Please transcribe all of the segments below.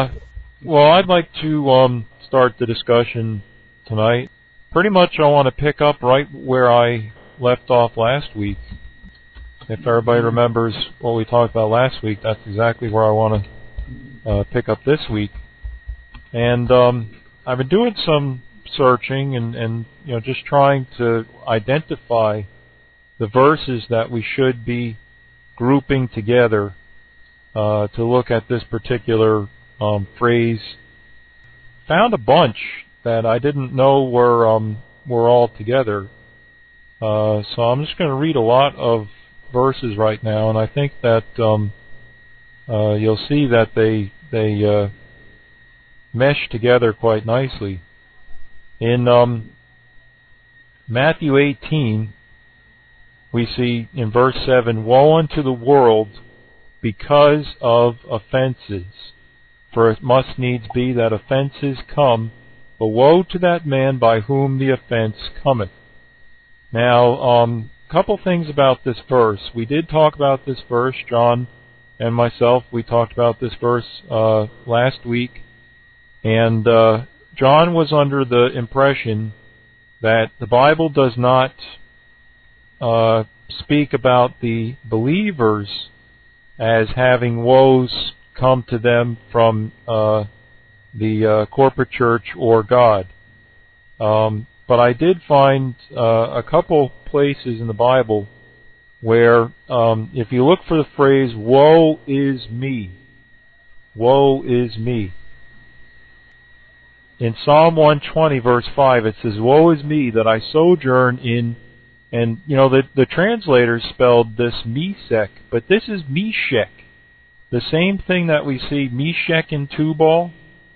Well, I'd like to start the discussion tonight. Pretty much I want to pick up right where I left off last week. If everybody remembers what we talked about last week, that's exactly where I want to pick up this week. And I've been doing some searching and just trying to identify the verses that we should be grouping together to look at this particular phrase. Found a bunch that I didn't know were all together. So I'm just going to read a lot of verses right now, and I think that you'll see that they mesh together quite nicely. In Matthew 18, we see in verse 7, "Woe unto the world because of offenses, for it must needs be that offenses come, but woe to that man by whom the offense cometh." Now, couple things about this verse. We did talk about this verse, John and myself. We talked about this verse last week, and John was under the impression that the Bible does not speak about the believers as having woes come to them from the corporate church or God. But I did find a couple places in the Bible where if you look for the phrase, "Woe is me," woe is me. In Psalm 120, verse 5, it says, "Woe is me that I sojourn in," and the translators spelled this Mesech, but this is Meshech. The same thing that we see Meshech and Tubal,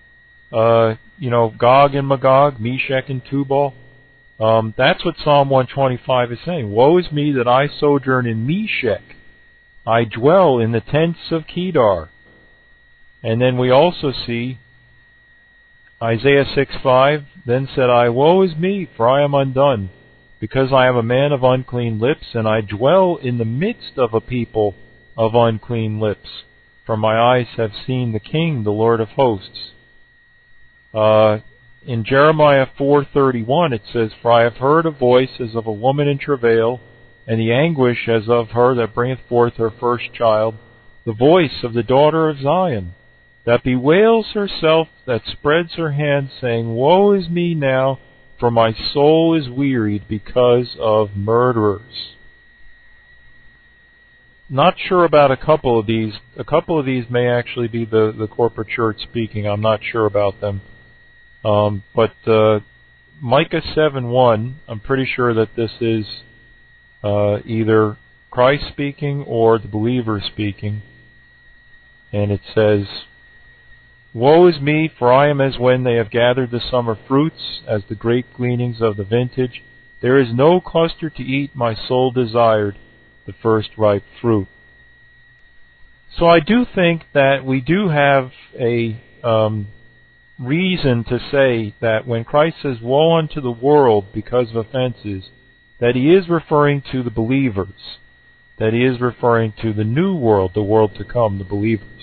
Gog and Magog, Meshech and Tubal. That's what Psalm 125 is saying. "Woe is me that I sojourn in Meshech. I dwell in the tents of Kedar." And then we also see Isaiah 6:5, "Then said I, Woe is me, for I am undone, because I am a man of unclean lips, and I dwell in the midst of a people of unclean lips. For my eyes have seen the King, the Lord of hosts." In Jeremiah 4:31 it says, "For I have heard a voice as of a woman in travail, and the anguish as of her that bringeth forth her first child, the voice of the daughter of Zion, that bewails herself, that spreads her hands, saying, Woe is me now, for my soul is wearied because of murderers." Not sure about a couple of these. A couple of these may actually be the corporate church speaking. I'm not sure about them. But Micah 7:1, I'm pretty sure that this is either Christ speaking or the believer speaking. And it says, "Woe is me, for I am as when they have gathered the summer fruits, as the great gleanings of the vintage. There is no cluster to eat, my soul desired the first ripe fruit." So I do think that we do have a reason to say that when Christ says, "Woe unto the world because of offenses," that he is referring to the believers, that he is referring to the new world, the world to come, the believers.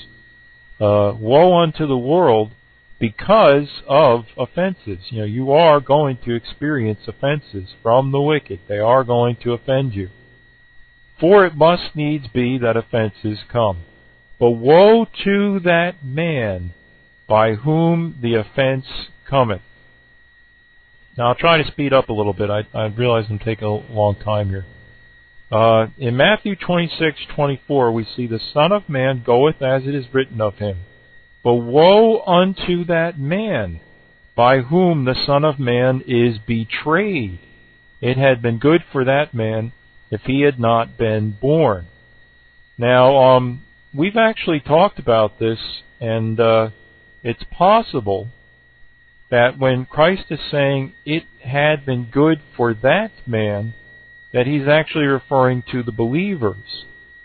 Woe unto the world because of offenses. You are going to experience offenses from the wicked. They are going to offend you. "For it must needs be that offenses come. But woe to that man by whom the offense cometh." Now I'll try to speed up a little bit. I realize I'm taking a long time here. In Matthew 26:24 we see, "The Son of Man goeth as it is written of him. But woe unto that man by whom the Son of Man is betrayed. It had been good for that man if he had not been born." Now, we've actually talked about this, and it's possible that when Christ is saying it had been good for that man, that he's actually referring to the believers.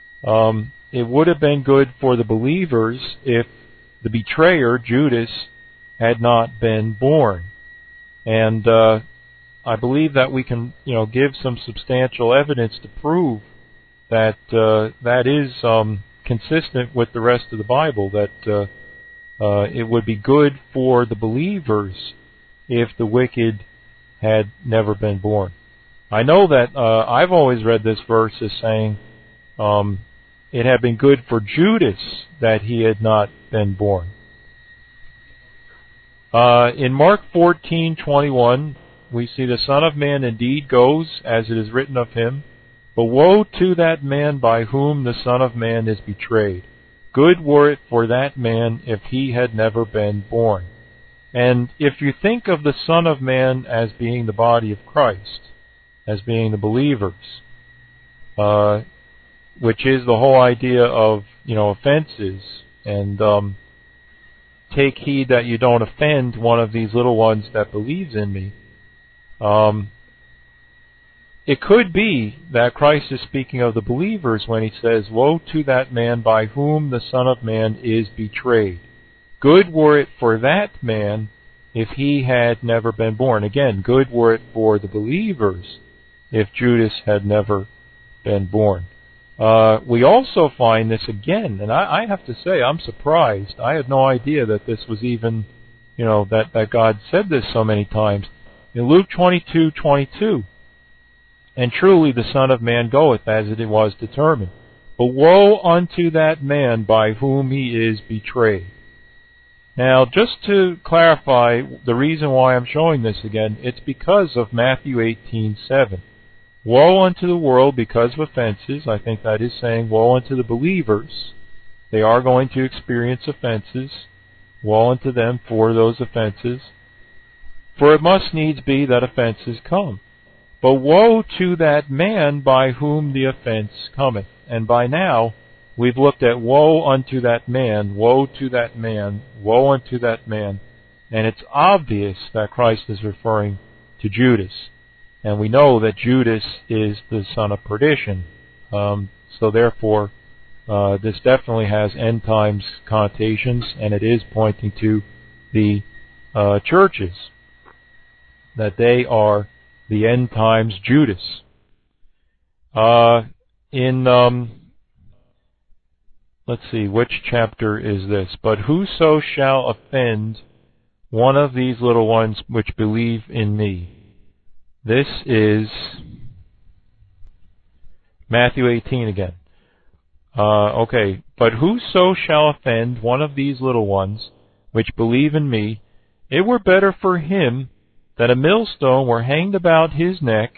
It would have been good for the believers if the betrayer, Judas, had not been born. And I believe that we can, give some substantial evidence to prove that that is consistent with the rest of the Bible, that It would be good for the believers if the wicked had never been born. I know that I've always read this verse as saying it had been good for Judas that he had not been born. In Mark 14:21, we see the Son of Man indeed goes, as it is written of him, but woe to that man by whom the Son of Man is betrayed. Good were it for that man if he had never been born. And if you think of the Son of Man as being the body of Christ, as being the believers, which is the whole idea of, offenses, and take heed that you don't offend one of these little ones that believes in me. It could be that Christ is speaking of the believers when he says, woe to that man by whom the Son of Man is betrayed. Good were it for that man if he had never been born. Again, good were it for the believers if Judas had never been born. We also find this again, and I have to say, I'm surprised. I had no idea that this was even, that God said this so many times. In Luke 22:22, and truly the Son of Man goeth as it was determined. But woe unto that man by whom he is betrayed. Now, just to clarify the reason why I'm showing this again, it's because of Matthew 18:7. Woe unto the world because of offenses. I think that is saying woe unto the believers. They are going to experience offenses. Woe unto them for those offenses. For it must needs be that offenses come. But woe to that man by whom the offense cometh. And by now, we've looked at woe unto that man, woe to that man, woe unto that man. And it's obvious that Christ is referring to Judas. And we know that Judas is the son of perdition. So therefore, this definitely has end times connotations, and it is pointing to the churches, that they are the end times Judas. Let's see, which chapter is this? But whoso shall offend one of these little ones which believe in me. This is Matthew 18 again. Okay, but whoso shall offend one of these little ones which believe in me, it were better for him that a millstone were hanged about his neck,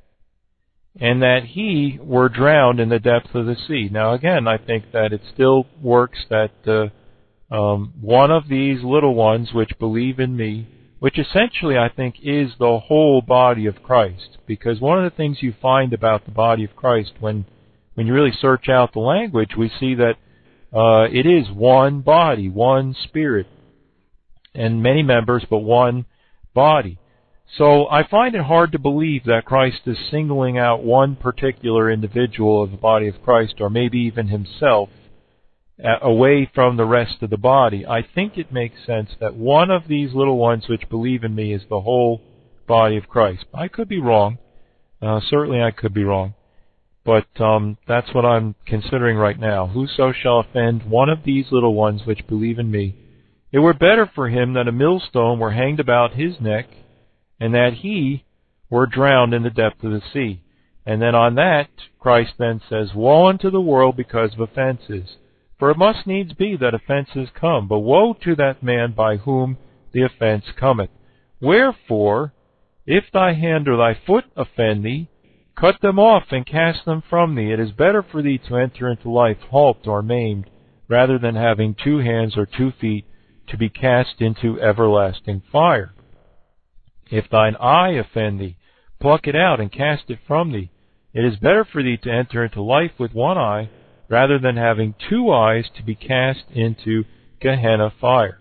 and that he were drowned in the depth of the sea. Now again, I think that it still works that one of these little ones which believe in me, which essentially I think is the whole body of Christ. Because one of the things you find about the body of Christ, when you really search out the language, we see that it is one body, one spirit, and many members, but one body. So I find it hard to believe that Christ is singling out one particular individual of the body of Christ, or maybe even himself, away from the rest of the body. I think it makes sense that one of these little ones which believe in me is the whole body of Christ. I could be wrong. Certainly I could be wrong. But that's what I'm considering right now. Whoso shall offend one of these little ones which believe in me, it were better for him that a millstone were hanged about his neck, and that he were drowned in the depth of the sea. And then on that, Christ then says, woe unto the world because of offenses. For it must needs be that offenses come, but woe to that man by whom the offense cometh. Wherefore, if thy hand or thy foot offend thee, cut them off and cast them from thee. It is better for thee to enter into life halt or maimed, rather than having 2 hands or 2 feet to be cast into everlasting fire. If thine eye offend thee, pluck it out and cast it from thee. It is better for thee to enter into life with 1 eye, rather than having 2 eyes to be cast into Gehenna fire.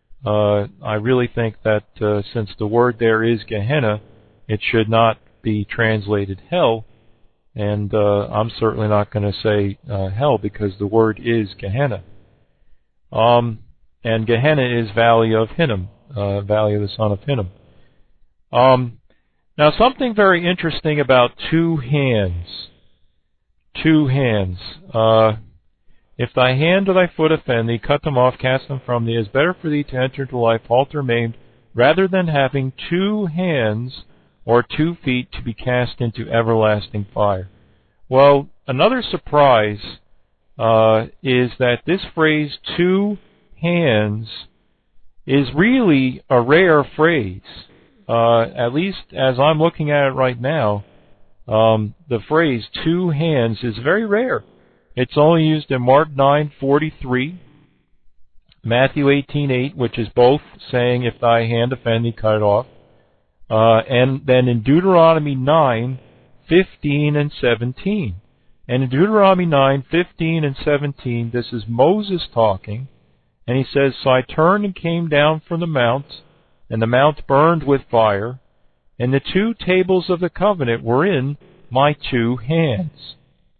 I really think that since the word there is Gehenna, it should not be translated hell, and I'm certainly not going to say hell, because the word is Gehenna. And Gehenna is Valley of Hinnom, Valley of the Son of Hinnom. Now, something very interesting about 2 hands. 2 hands. If thy hand or thy foot offend thee, cut them off, cast them from thee. It is better for thee to enter into life halt or maimed, rather than having 2 hands or 2 feet to be cast into everlasting fire. Well, another surprise is that this phrase, 2 hands, is really a rare phrase. At least as I'm looking at it right now, the phrase 2 hands is very rare. It's only used in Mark 9:43, Matthew 18:8, which is both saying, if thy hand offend thee, cut it off. And then in Deuteronomy 9:15 and 17. And in Deuteronomy 9:15 and 17, this is Moses talking, and he says, So I turned and came down from the mount, and the mount burned with fire, and the 2 tables of the covenant were in my 2 hands.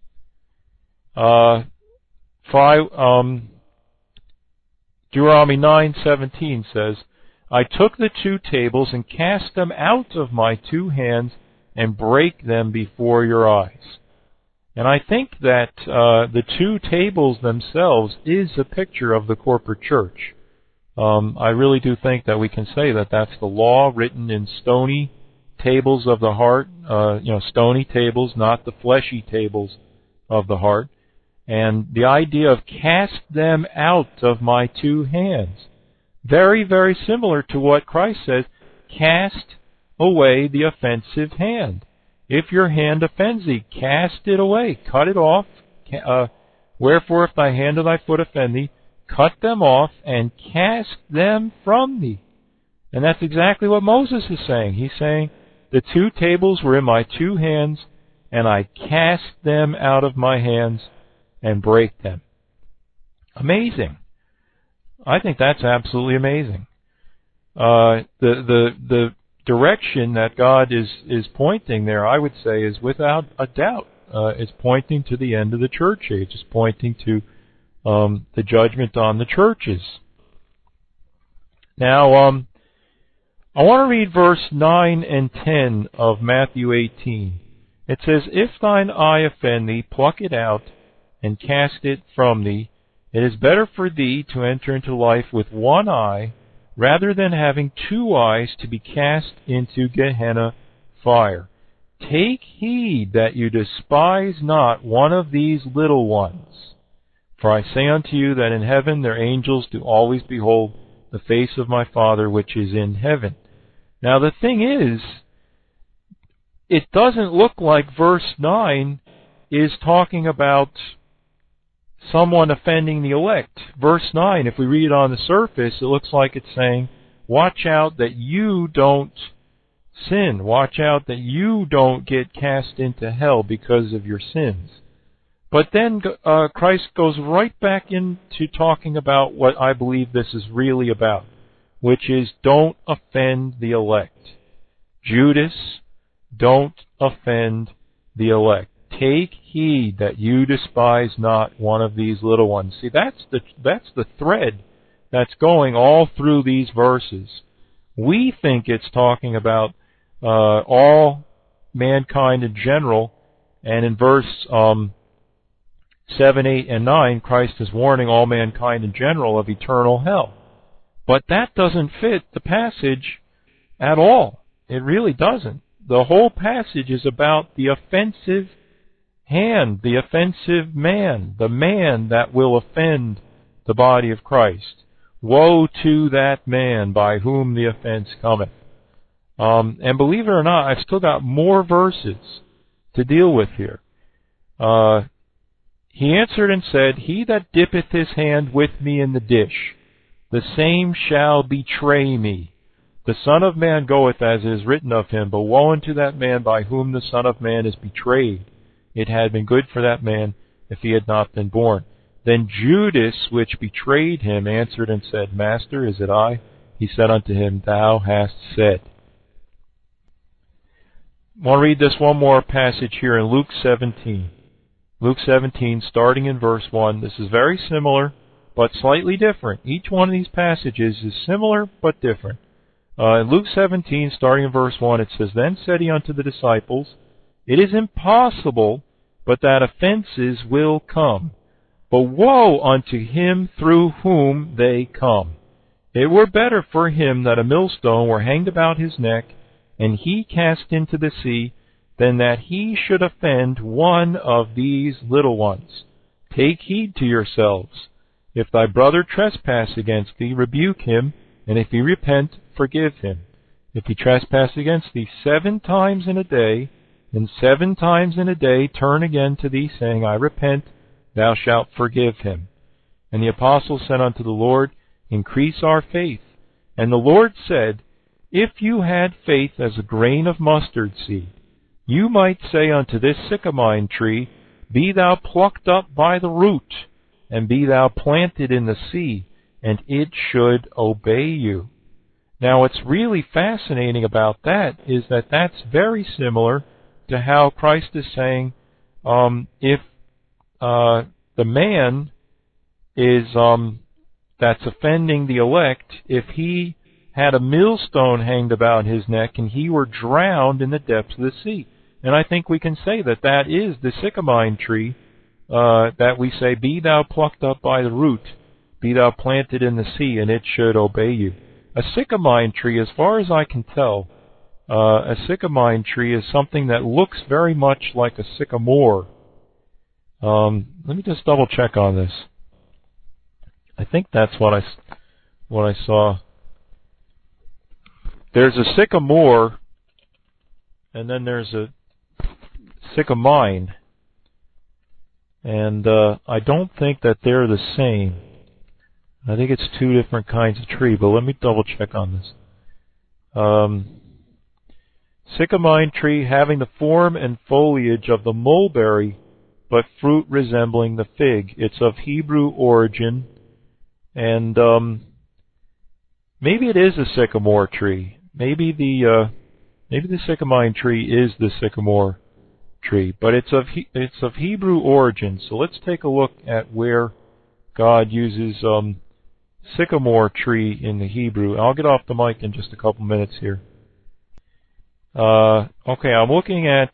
Deuteronomy 9:17 says, I took the 2 tables and cast them out of my 2 hands and brake them before your eyes. And I think that the 2 tables themselves is a picture of the corporate church. I really do think that we can say that that's the law written in stony tables of the heart, stony tables, not the fleshy tables of the heart. And the idea of cast them out of my 2 hands. Very, very similar to what Christ says, cast away the offensive hand. If your hand offends thee, cast it away, cut it off. Wherefore if thy hand or thy foot offend thee, cut them off and cast them from thee. And that's exactly what Moses is saying. He's saying, the 2 tables were in my 2 hands, and I cast them out of my hands and break them. Amazing. I think that's absolutely amazing. The direction that God is pointing there, I would say, is without a doubt. It's pointing to the end of the church age. It's pointing to the judgment on the churches. Now, I want to read verse 9 and 10 of Matthew 18. It says, If thine eye offend thee, pluck it out, and cast it from thee. It is better for thee to enter into life with 1 eye, rather than having 2 eyes to be cast into Gehenna fire. Take heed that you despise not one of these little ones. For I say unto you that in heaven their angels do always behold the face of my Father which is in heaven. Now the thing is, it doesn't look like verse 9 is talking about someone offending the elect. Verse 9, if we read it on the surface, it looks like it's saying, watch out that you don't sin. Watch out that you don't get cast into hell because of your sins. But then Christ goes right back into talking about what I believe this is really about, which is don't offend the elect. Judas, don't offend the elect. Take heed that you despise not one of these little ones. See, that's the thread that's going all through these verses. We think it's talking about all mankind in general, and in verse 7, 8, and 9, Christ is warning all mankind in general of eternal hell. But that doesn't fit the passage at all. It really doesn't. The whole passage is about the offensive hand, the offensive man, the man that will offend the body of Christ. Woe to that man by whom the offense cometh. And believe it or not, I've still got more verses to deal with here. He answered and said, He that dippeth his hand with me in the dish, the same shall betray me. The Son of Man goeth as it is written of him, but woe unto that man by whom the Son of Man is betrayed. It had been good for that man if he had not been born. Then Judas, which betrayed him, answered and said, Master, is it I? He said unto him, Thou hast said. I want to read this one more passage here in Luke 17. Luke 17, starting in verse 1. This is very similar, but slightly different. Each one of these passages is similar, but different. In Luke 17, starting in verse 1, it says, Then said he unto the disciples, It is impossible but that offenses will come. But woe unto him through whom they come. It were better for him that a millstone were hanged about his neck, and he cast into the sea, than that he should offend one of these little ones. Take heed to yourselves. If thy brother trespass against thee, rebuke him, and if he repent, forgive him. If he trespass against thee 7 times in a day, and 7 times in a day turn again to thee, saying, I repent, thou shalt forgive him. And the apostles said unto the Lord, Increase our faith. And the Lord said, If you had faith as a grain of mustard seed, you might say unto this sycamore tree, Be thou plucked up by the root, and be thou planted in the sea, and it should obey you. Now what's really fascinating about that is that that's very similar to how Christ is saying, if the man is that's offending the elect, if he had a millstone hanged about his neck and he were drowned in the depths of the sea. And I think we can say that that is the sycamore tree, that we say, Be thou plucked up by the root, be thou planted in the sea, and it should obey you. A sycamore tree, as far as I can tell, a sycamore tree is something that looks very much like a sycamore. Let me just double check on this. I think that's what I saw. There's a sycamore, and then there's a sycamine, and I don't think that they're the same. I think it's 2 different kinds of tree, but let me double check on this. Sycamore tree having the form and foliage of the mulberry, but fruit resembling the fig. It's of Hebrew origin, and maybe it is a sycamore tree. Maybe the sycamore tree is the sycamore tree, but it's of Hebrew origin. So let's take a look at where God uses sycamore tree in the Hebrew. I'll get off the mic in just a couple minutes here. Okay, I'm looking at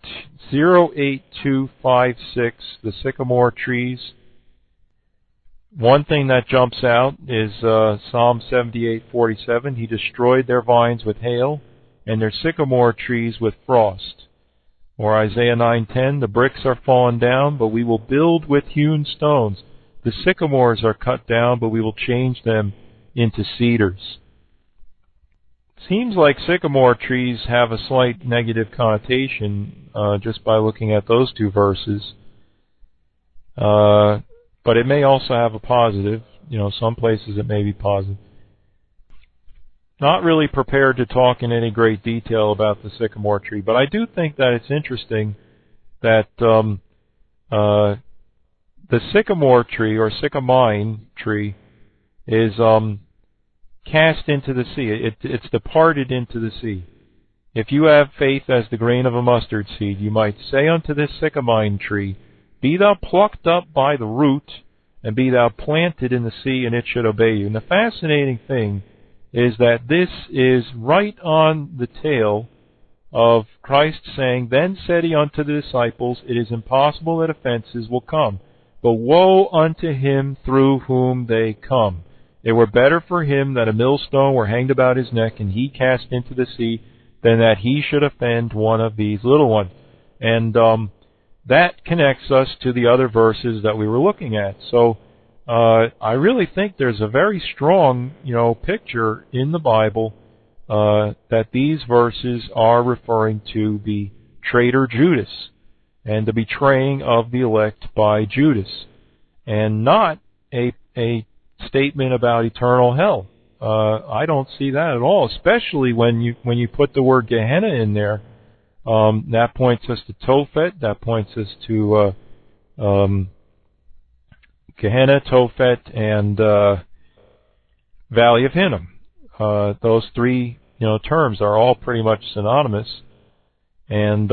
08256, the sycamore trees. One thing that jumps out is Psalm 78:47. He destroyed their vines with hail, and their sycamore trees with frost. Or Isaiah 9:10, the bricks are fallen down, but we will build with hewn stones. The sycamores are cut down, but we will change them into cedars. Seems like sycamore trees have a slight negative connotation just by looking at those 2 verses. But it may also have a positive. Some places it may be positive. Not really prepared to talk in any great detail about the sycamore tree, but I do think that it's interesting that the sycamore tree or sycamine tree is cast into the sea. It's departed into the sea. If you have faith as the grain of a mustard seed, you might say unto this sycamine tree, Be thou plucked up by the root, and be thou planted in the sea, and it should obey you. And the fascinating thing is that this is right on the tail of Christ saying, Then said he unto the disciples, It is impossible that offenses will come, but woe unto him through whom they come. It were better for him that a millstone were hanged about his neck, and he cast into the sea, than that he should offend one of these little ones. And that connects us to the other verses that we were looking at. So I really think there's a very strong, picture in the Bible that these verses are referring to the traitor Judas and the betraying of the elect by Judas, and not a statement about eternal hell. I don't see that at all, especially when you put the word Gehenna in there. That points us to Tophet. That points us to Gehenna, Tophet, and Valley of Hinnom. Those 3 terms are all pretty much synonymous, and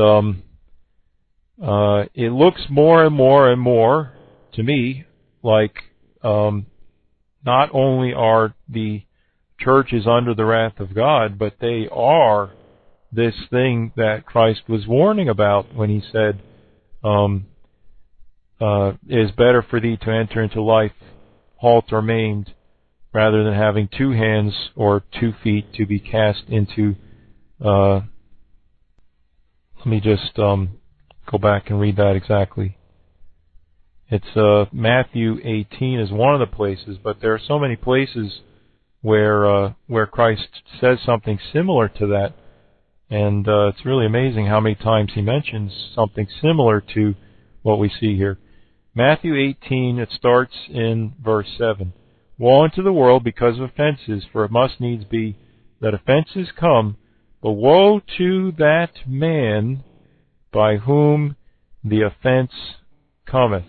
it looks more and more and more to me like not only are the churches under the wrath of God, but they are this thing that Christ was warning about when he said, is better for thee to enter into life halt or maimed, rather than having 2 hands or 2 feet to be cast into. Let me just go back and read that exactly. It's Matthew 18 is one of the places, but there are so many places where Christ says something similar to that, and it's really amazing how many times he mentions something similar to what we see here. Matthew 18, it starts in verse 7. Woe unto the world because of offenses, for it must needs be that offenses come, but woe to that man by whom the offense cometh.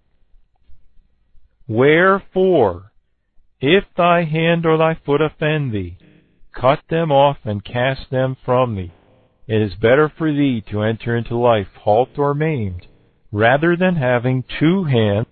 Wherefore, if thy hand or thy foot offend thee, cut them off and cast them from thee. It is better for thee to enter into life halt or maimed, rather than having 2 hands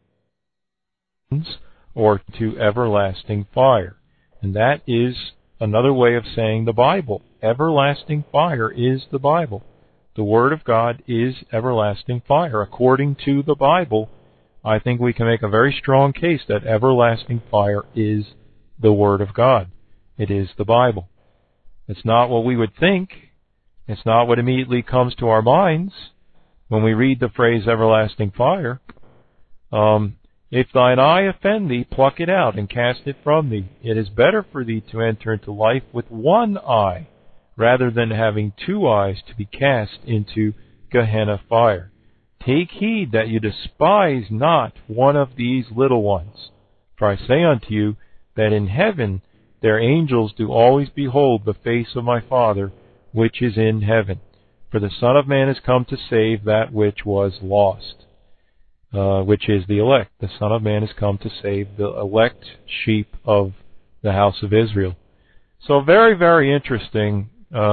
or to everlasting fire. And that is another way of saying the Bible. Everlasting fire is the Bible. The Word of God is everlasting fire. According to the Bible, I think we can make a very strong case that everlasting fire is the Word of God. It is the Bible. It's not what we would think. It's not what immediately comes to our minds when we read the phrase everlasting fire. If thine eye offend thee, pluck it out and cast it from thee. It is better for thee to enter into life with 1 eye, rather than having 2 eyes to be cast into Gehenna fire. Take heed that you despise not one of these little ones. For I say unto you, that in heaven their angels do always behold the face of my Father, which is in heaven. For the Son of Man is come to save that which was lost, which is the elect. The Son of Man is come to save the elect sheep of the house of Israel. So very, very interesting.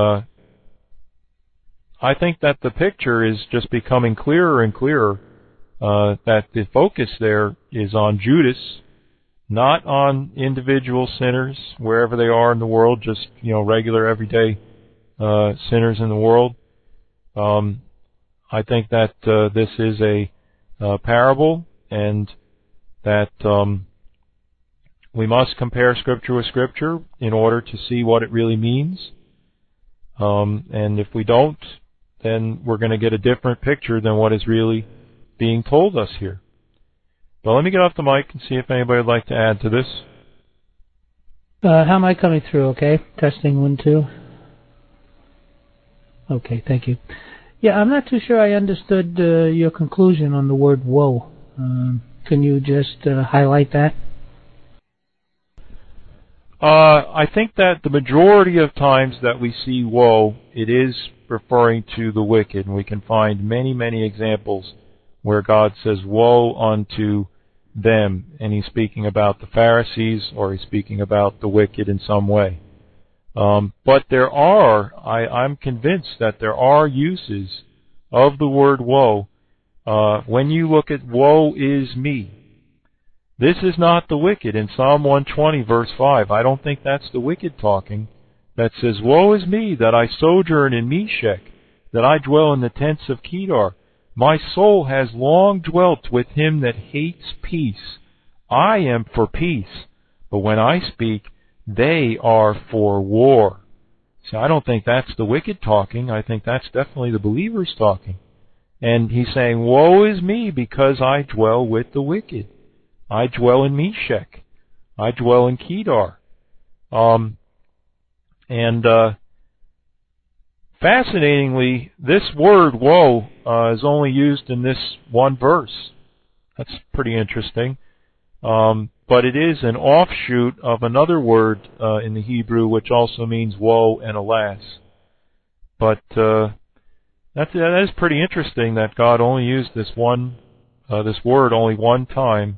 I think that the picture is just becoming clearer and clearer, that the focus there is on Judas, not on individual sinners, wherever they are in the world, just, regular, everyday sinners in the world. I think that this is a parable, and that we must compare Scripture with Scripture in order to see what it really means. And if we don't, then we're going to get a different picture than what is really being told us here. But let me get off the mic and see if anybody would like to add to this. How am I coming through? Okay, testing 1, 2. Okay, thank you. Yeah, I'm not too sure I understood your conclusion on the word woe. Can you just highlight that? I think that the majority of times that we see woe, it is referring to the wicked. And we can find many, many examples where God says, woe unto them. And he's speaking about the Pharisees, or he's speaking about the wicked in some way. But there are, I'm convinced that there are uses of the word woe. When you look at woe is me, this is not the wicked. In Psalm 120, verse 5, I don't think that's the wicked talking. That says, woe is me that I sojourn in Meshech, that I dwell in the tents of Kedar. My soul has long dwelt with him that hates peace. I am for peace, but when I speak, they are for war. So I don't think that's the wicked talking. I think that's definitely the believers talking. And he's saying, woe is me because I dwell with the wicked. I dwell in Meshech. I dwell in Kedar. Fascinatingly, this word woe is only used in this one verse. That's pretty interesting. But it is an offshoot of another word in the Hebrew, which also means woe and alas. But that is pretty interesting that God only used this word only one time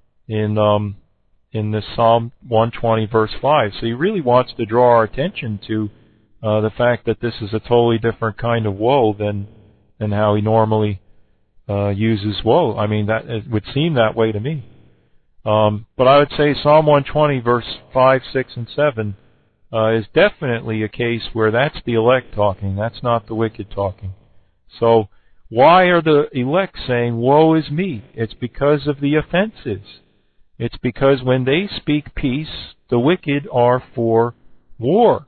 in this Psalm 120 verse 5. So he really wants to draw our attention to the fact that this is a totally different kind of woe than how he normally uses woe. I mean, that it would seem that way to me. But I would say Psalm 120 verse 5, 6, and 7 is definitely a case where that's the elect talking. That's not the wicked talking. So Why are the elect saying, woe is me? It's because of the offenses. It's because when they speak peace, the wicked are for war.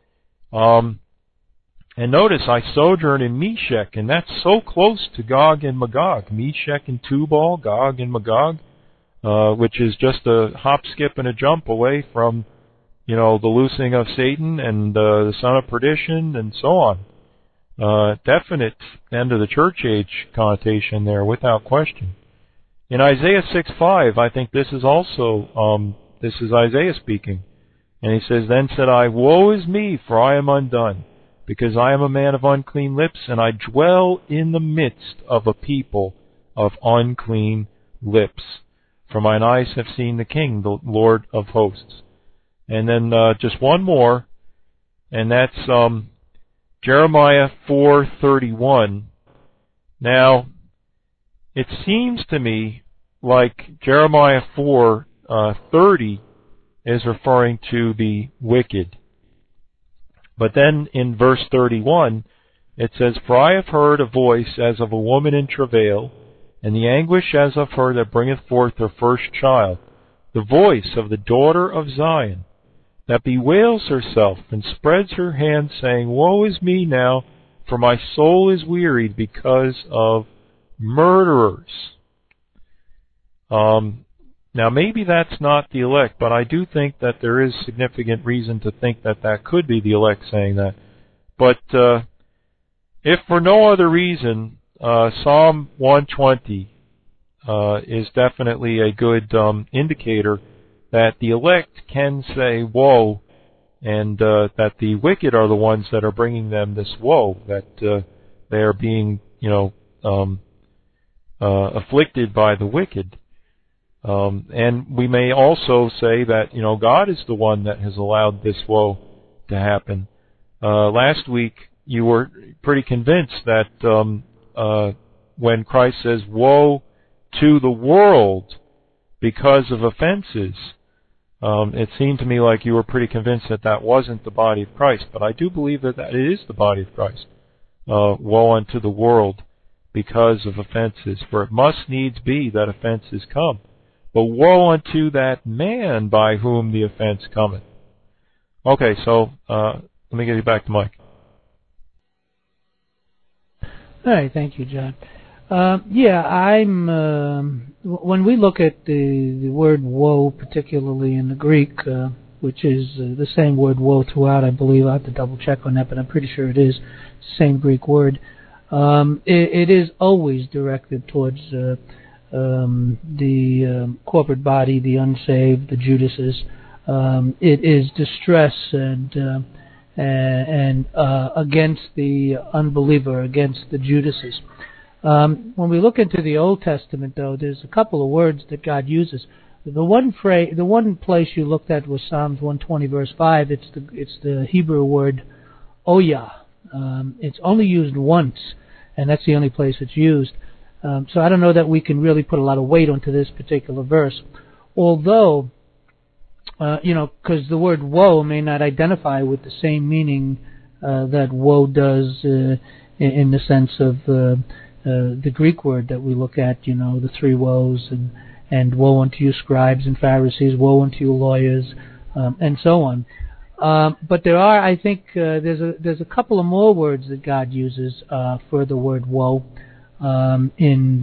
And notice, I sojourn in Meshech, and that's so close to Gog and Magog. Meshech and Tubal, Gog and Magog, which is just a hop, skip, and a jump away from, the loosing of Satan and the son of perdition and so on. Definite end of the church age connotation there, without question. In Isaiah 6:5, I think this is also, this is Isaiah speaking. And he says, Then said I, woe is me, for I am undone, because I am a man of unclean lips, and I dwell in the midst of a people of unclean lips. For mine eyes have seen the King, the Lord of hosts. And then just one more, and that's Jeremiah 4:31. Now, it seems to me like Jeremiah 4:30 is referring to the wicked. But then in verse 31, it says, For I have heard a voice as of a woman in travail, and the anguish as of her that bringeth forth her first child, the voice of the daughter of Zion, that bewails herself and spreads her hands, saying, Woe is me now, for my soul is wearied because of murderers. Now maybe that's not the elect, but I do think that there is significant reason to think that that could be the elect saying that. But if for no other reason, Psalm 120 is definitely a good indicator that the elect can say woe, and that the wicked are the ones that are bringing them this woe, that they are being, afflicted by the wicked. And we may also say that, God is the one that has allowed this woe to happen. Last week, you were pretty convinced that when Christ says, woe to the world because of offenses, it seemed to me like you were pretty convinced that that wasn't the body of Christ. But I do believe that it is the body of Christ. Woe unto the world because of offenses, for it must needs be that offenses come. But woe unto that man by whom the offense cometh. Okay, so let me get you back to Mike. All right, thank you, John. When we look at the word woe, particularly in the Greek, which is the same word woe throughout, I believe. I'll have to double check on that, but I'm pretty sure it is the same Greek word. It is always directed towards the corporate body, the unsaved, the Judases. It is distress and against the unbeliever, against the Judases. When we look into the Old Testament, though, there's a couple of words that God uses. The one place you looked at was Psalms 120, verse 5. It's the Hebrew word oyah. It's only used once, and that's the only place it's used. So I don't know that we can really put a lot of weight onto this particular verse. Although, because the word woe may not identify with the same meaning that woe does in the sense of the Greek word that we look at, the three woes, and woe unto you scribes and Pharisees, woe unto you lawyers, and so on. But there are, I think, there's a couple of more words that God uses for the word woe in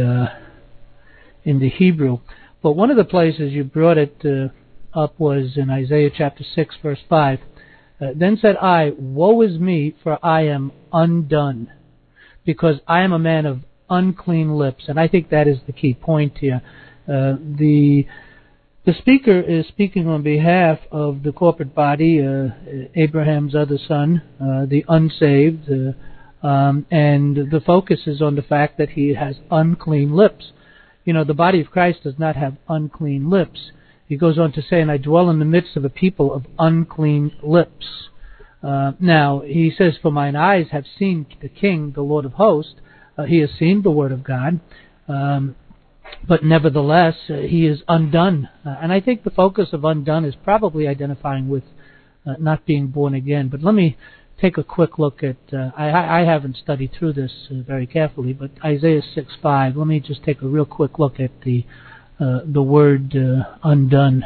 the Hebrew. But one of the places you brought it up was in Isaiah chapter 6, verse 5. Then said I, woe is me, for I am undone, because I am a man of unclean lips. And I think that is the key point here. The speaker is speaking on behalf of the corporate body, Abraham's other son, the unsaved, and the focus is on the fact that he has unclean lips. The body of Christ does not have unclean lips. He goes on to say, and I dwell in the midst of a people of unclean lips. Now, he says, for mine eyes have seen the King, the Lord of hosts. He has seen the Word of God. But nevertheless, he is undone. And I think the focus of undone is probably identifying with not being born again. But let me take a quick look at, I haven't studied through this very carefully, but Isaiah 6:5. Let me just take a real quick look at the word undone.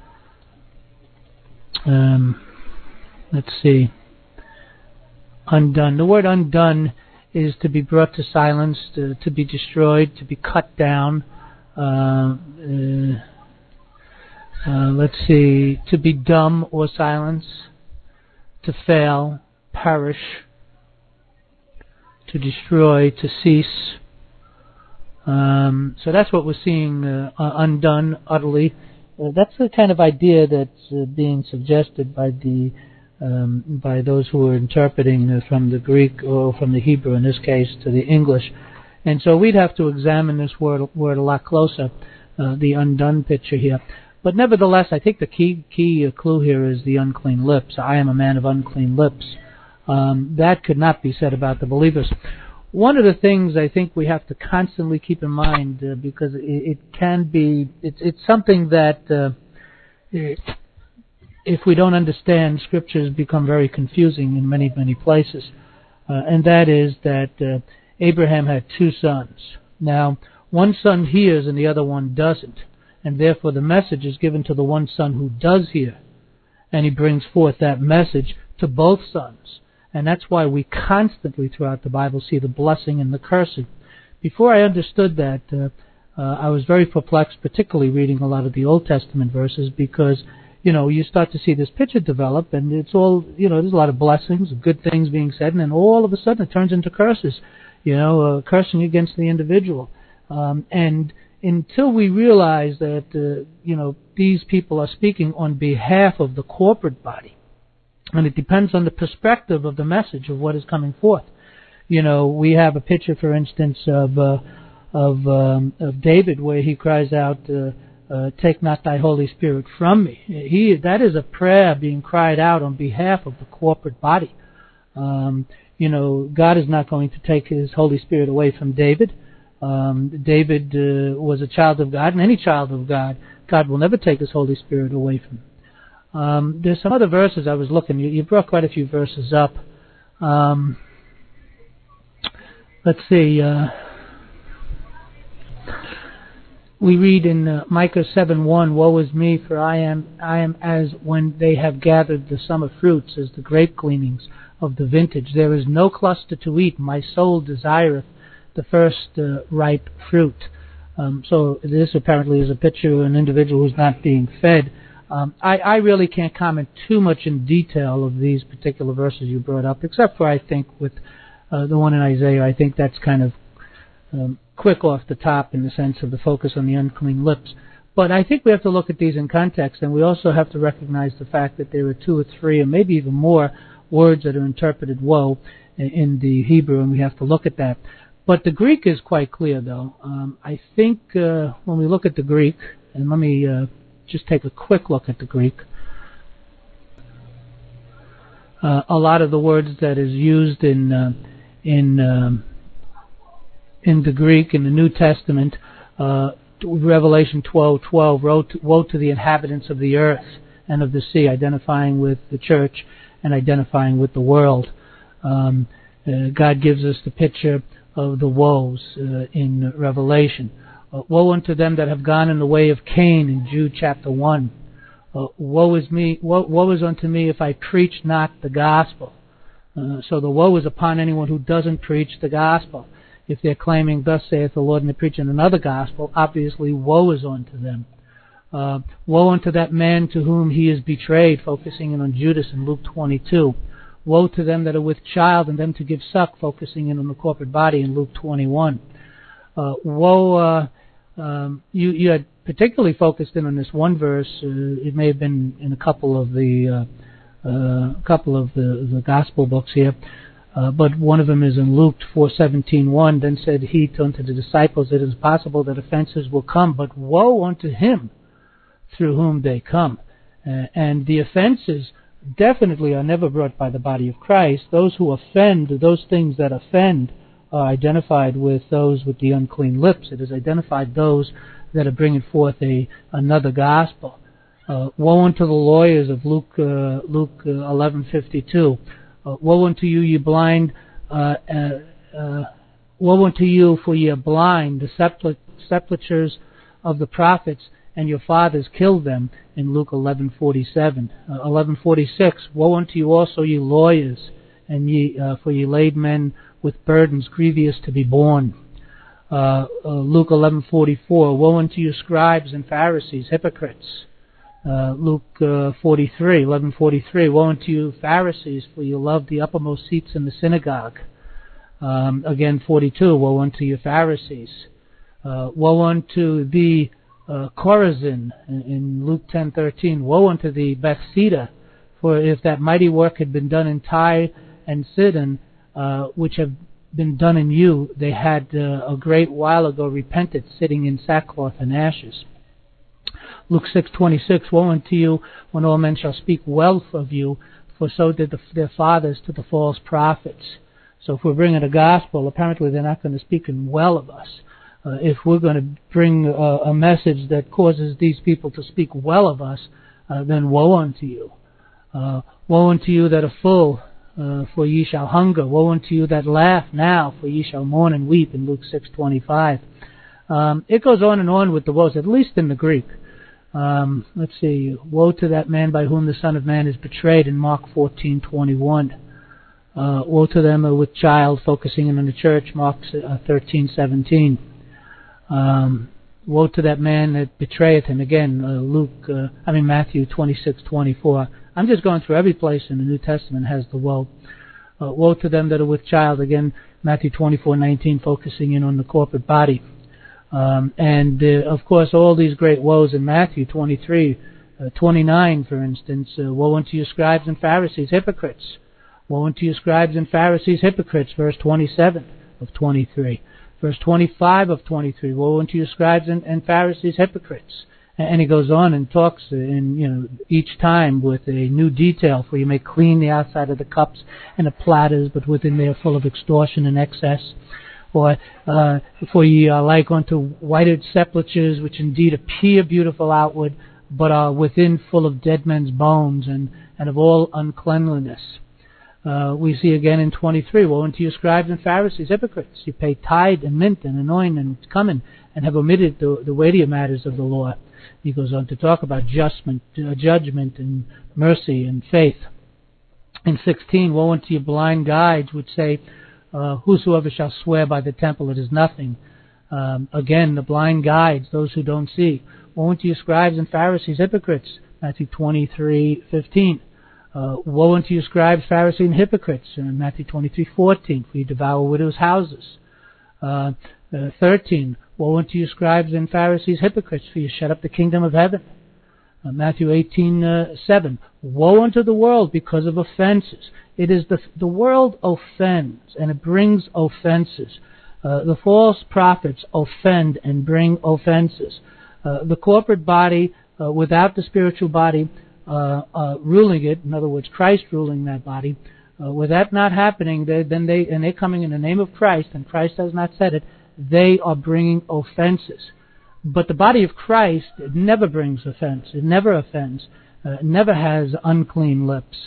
Let's see. Undone. The word undone is to be brought to silence, to be destroyed, to be cut down. Let's see. To be dumb or silence, to fail, perish, to destroy, to cease. So that's what we're seeing, undone, utterly. That's the kind of idea that's being suggested by those who are interpreting from the Greek or from the Hebrew, in this case, to the English. And so we'd have to examine this word a lot closer, the undone picture here. But nevertheless, I think the key clue here is the unclean lips. I am a man of unclean lips. That could not be said about the believers. One of the things I think we have to constantly keep in mind, because it can be, it's something that if we don't understand, scriptures become very confusing in many, many places. And that is that Abraham had two sons. Now, one son hears and the other one doesn't. And therefore the message is given to the one son who does hear. And he brings forth that message to both sons. And that's why we constantly throughout the Bible see the blessing and the cursing. Before I understood that, I was very perplexed, particularly reading a lot of the Old Testament verses, because, you start to see this picture develop, and it's all, there's a lot of blessings, good things being said, and then all of a sudden it turns into curses, cursing against the individual. And until we realize that, these people are speaking on behalf of the corporate body, and it depends on the perspective of the message of what is coming forth. We have a picture, for instance, of David, where he cries out, "Take not thy Holy Spirit from me." That is a prayer being cried out on behalf of the corporate body. God is not going to take His Holy Spirit away from David. David was a child of God, and any child of God, God will never take His Holy Spirit away from him. There's some other verses I was looking. You brought quite a few verses up. Let's see. We read in Micah 7:1, "Woe is me, for I am as when they have gathered the summer fruits, as the grape gleanings of the vintage. There is no cluster to eat. My soul desireth the first ripe fruit." So this apparently is a picture of an individual who's not being fed. I really can't comment too much in detail of these particular verses you brought up, except for I think with the one in Isaiah, I think that's kind of quick off the top in the sense of the focus on the unclean lips. But I think we have to look at these in context, and we also have to recognize the fact that there are two or three, or maybe even more, words that are interpreted woe in the Hebrew, and we have to look at that. But the Greek is quite clear, though. I think when we look at the Greek, and let me just take a quick look at the Greek. A lot of the words that is used in the Greek in the New Testament, Revelation 12:12, woe to the inhabitants of the earth and of the sea, identifying with the church and identifying with the world. God gives us the picture of the woes in Revelation. Woe unto them that have gone in the way of Cain in Jude chapter 1. Woe is me! Woe is unto me if I preach not the gospel. So the woe is upon anyone who doesn't preach the gospel. If they're claiming, "Thus saith the Lord," and they're preaching another gospel, obviously woe is unto them. Woe unto that man to whom he is betrayed, focusing in on Judas in Luke 22. Woe to them that are with child and them to give suck, focusing in on the corporate body in Luke 21. Woe, you had particularly focused in on this one verse. It may have been in a couple of the gospel books here, but one of them is in Luke 4:17:1. Then said he unto the disciples, "It is possible that offenses will come, but woe unto him through whom they come." And the offenses definitely are never brought by the body of Christ. Those who offend, those things that offend, are identified with those with the unclean lips. It is identified those that are bringing forth another gospel. Woe unto the lawyers of Luke 11:52. Woe unto you, ye blind! Woe unto you, for ye are blind! The sepulchres of the prophets and your fathers killed them, in Luke 11:47. 11:46. Woe unto you also, ye lawyers, and for ye laid men with burdens grievous to be borne. Luke 11:44. Woe unto you, scribes and Pharisees, hypocrites. Luke 11:43. Woe unto you, Pharisees, for you love the uppermost seats in the synagogue. Again, 42. Woe unto you, Pharisees. Woe unto thee, Chorazin, in Luke 10:13. Woe unto thee, Bethsaida, for if that mighty work had been done in Tyre and Sidon, which have been done in you, they had a great while ago repented, sitting in sackcloth and ashes. Luke 6:26. Woe unto you when all men shall speak well of you, for so did their fathers to the false prophets. So if we're bringing a gospel, apparently they're not going to speak well of us. If we're going to bring a message that causes these people to speak well of us, then woe unto you. Woe unto you that are full, for ye shall hunger. Woe unto you that laugh now, for ye shall mourn and weep, in Luke 6:25. It goes on and on with the woes, at least in the Greek. Let's see. Woe to that man by whom the Son of Man is betrayed, in Mark 14:21. Woe to them with child, focusing in on the church, Mark 13:17. Woe to that man that betrayeth him, again, Matthew 26:24. I'm just going through every place in the New Testament has the woe. Woe to them that are with child, again, Matthew 24:19, focusing in on the corporate body. Of course, all these great woes in Matthew 23:29, for instance. Woe unto you, scribes and Pharisees, hypocrites! Woe unto you, scribes and Pharisees, hypocrites! Verse 27 of 23. Verse 25 of 23. Woe unto you, scribes and Pharisees, hypocrites! And he goes on and talks each time with a new detail. For you may clean the outside of the cups and the platters, but within they are full of extortion and excess. Or for ye are like unto whited sepulchres, which indeed appear beautiful outward, but are within full of dead men's bones and of all uncleanliness. We see again in 23, woe unto you, scribes and Pharisees, hypocrites! You pay tithe and mint and anoint and cumin, and have omitted the weightier matters of the law. He goes on to talk about judgment and mercy and faith. In 16, woe unto you, blind guides, which say, whosoever shall swear by the temple, it is nothing. Again, the blind guides, those who don't see. Woe unto you, scribes and Pharisees, hypocrites! Matthew 23:15. Woe unto you, scribes, Pharisees, and hypocrites! Matthew 23:14. For you devour widows' houses. 13. Woe unto you, scribes and Pharisees, hypocrites! For you shut up the kingdom of heaven. Matthew 18:7. Woe unto the world because of offenses! It is the world offends, and it brings offenses. The false prophets offend and bring offenses. The corporate body, without the spiritual body ruling it, in other words, Christ ruling that body, with that not happening, they're coming in the name of Christ, and Christ has not said it, they are bringing offenses. But the body of Christ, it never brings offense. It never offends. It never has unclean lips.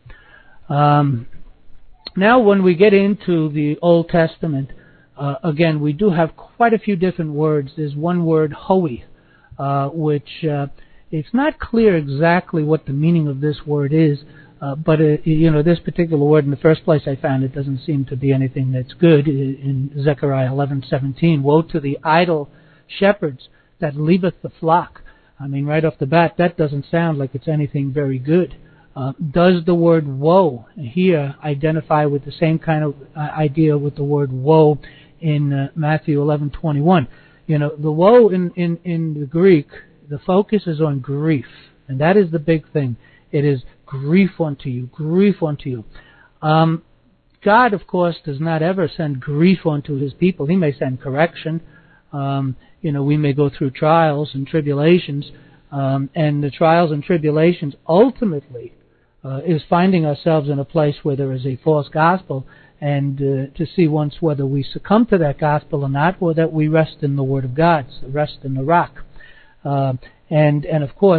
Now, when we get into the Old Testament, again, we do have quite a few different words. There's one word, hoi, which it's not clear exactly what the meaning of this word is, but this particular word, in the first place I found, it doesn't seem to be anything that's good. In Zechariah 11:17, woe to the idle shepherds that leaveth the flock. I mean, right off the bat, that doesn't sound like it's anything very good. Does the word woe here identify with the same kind of idea with the word woe in Matthew 11:21? The woe in the Greek, the focus is on grief, and that is the big thing. It is grief unto you, grief unto you. God, of course, does not ever send grief unto His people. He may send correction. We may go through trials and tribulations, and the trials and tribulations ultimately is finding ourselves in a place where there is a false gospel, and to see once whether we succumb to that gospel or not, or that we rest in the Word of God, rest in the rock. And of course,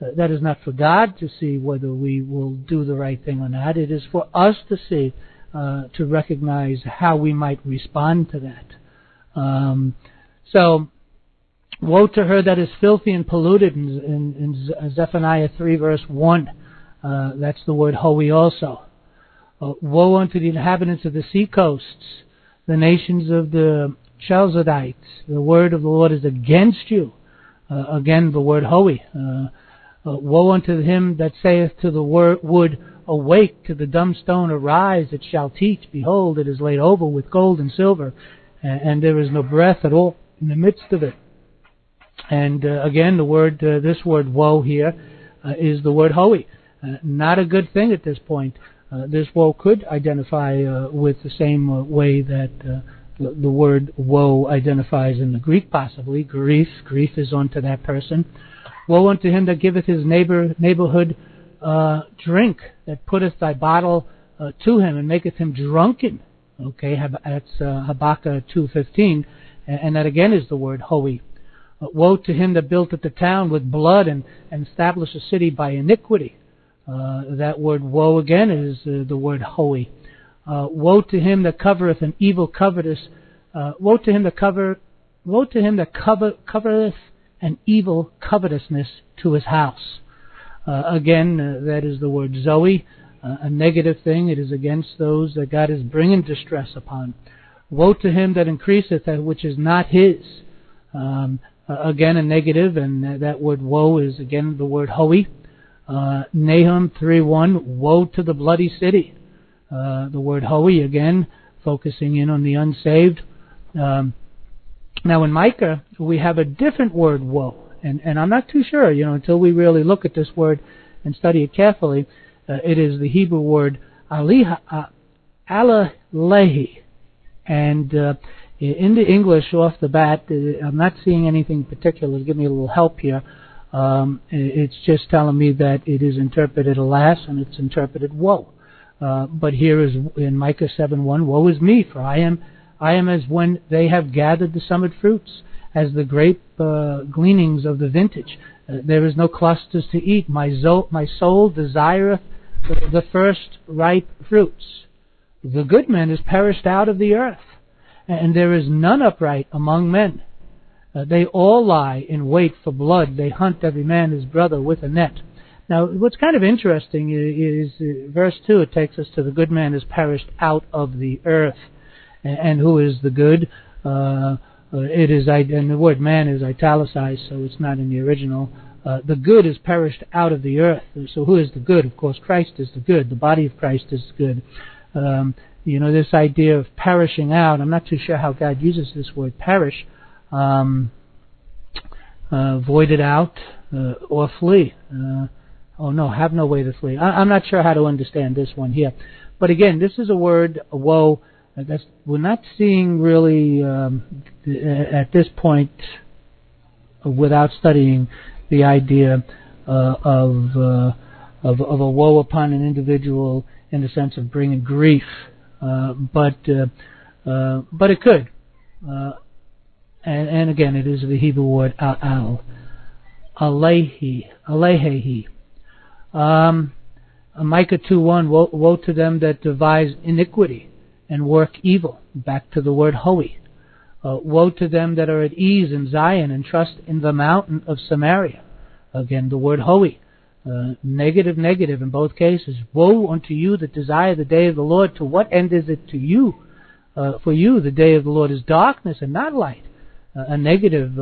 That is not for God to see whether we will do the right thing or not. It is for us to see, to recognize how we might respond to that. So, woe to her that is filthy and polluted in Zephaniah 3 verse 1. That's the word hoey also. Woe unto the inhabitants of the sea coasts, the nations of the Chalzadites. The word of the Lord is against you. Again, the word hoey. Woe unto him that saith to the wood, awake, to the dumb stone, arise, it shall teach. Behold, it is laid over with gold and silver, and there is no breath at all in the midst of it. And again, the word, this word woe here, is the word hoey. Not a good thing at this point. This woe could identify with the same way that the word woe identifies in the Greek, possibly. Grief is unto that person. Woe unto him that giveth his neighborhood drink, that putteth thy bottle to him and maketh him drunken. Okay, that's Habakkuk 2:15, and that again is the word hoey. Woe to him that buildeth the town with blood and established a city by iniquity. That word woe again is the word hoey. Woe to him that covereth an evil covetous. Woe to him that covereth an evil covetousness to his house. Again, that is the word zoe, a negative thing. It is against those that God is bringing distress upon. Woe to him that increaseth that which is not his. Again, a negative, and that word woe is again the word hoey. Nahum 3:1, woe to the bloody city. The word hoey again, focusing in on the unsaved. Now in Micah, we have a different word, woe. And I'm not too sure, until we really look at this word and study it carefully. It is the Hebrew word alehi. And in the English, off the bat, I'm not seeing anything particular. Give me a little help here. It's just telling me that it is interpreted alas, and it's interpreted woe. But here is in Micah 7:1, woe is me, for I am as when they have gathered the summer fruits, as the grape gleanings of the vintage. There is no clusters to eat. My soul desireth the first ripe fruits. The good man is perished out of the earth, and there is none upright among men. They all lie in wait for blood. They hunt every man his brother with a net. Now, what's kind of interesting is verse 2, it takes us to the good man is perished out of the earth. And who is the good? It is, and the word man is italicized, so it's not in the original. The good is perished out of the earth. So who is the good? Of course, Christ is the good. The body of Christ is good. This idea of perishing out, I'm not too sure how God uses this word perish. Voided out, or flee. Have no way to flee. I'm not sure how to understand this one here. But again, this is a word, a woe, we're not seeing really at this point, without studying the idea of a woe upon an individual in the sense of bringing grief, but it could, and again, it is the Hebrew word alehi. Micah 2:1, woe to them that devise iniquity and work evil. Back to the word hoey. Woe to them that are at ease in Zion and trust in the mountain of Samaria. Again, the word hoey. Negative in both cases. Woe unto you that desire the day of the Lord. To what end is it to you? For you, the day of the Lord is darkness and not light. A negative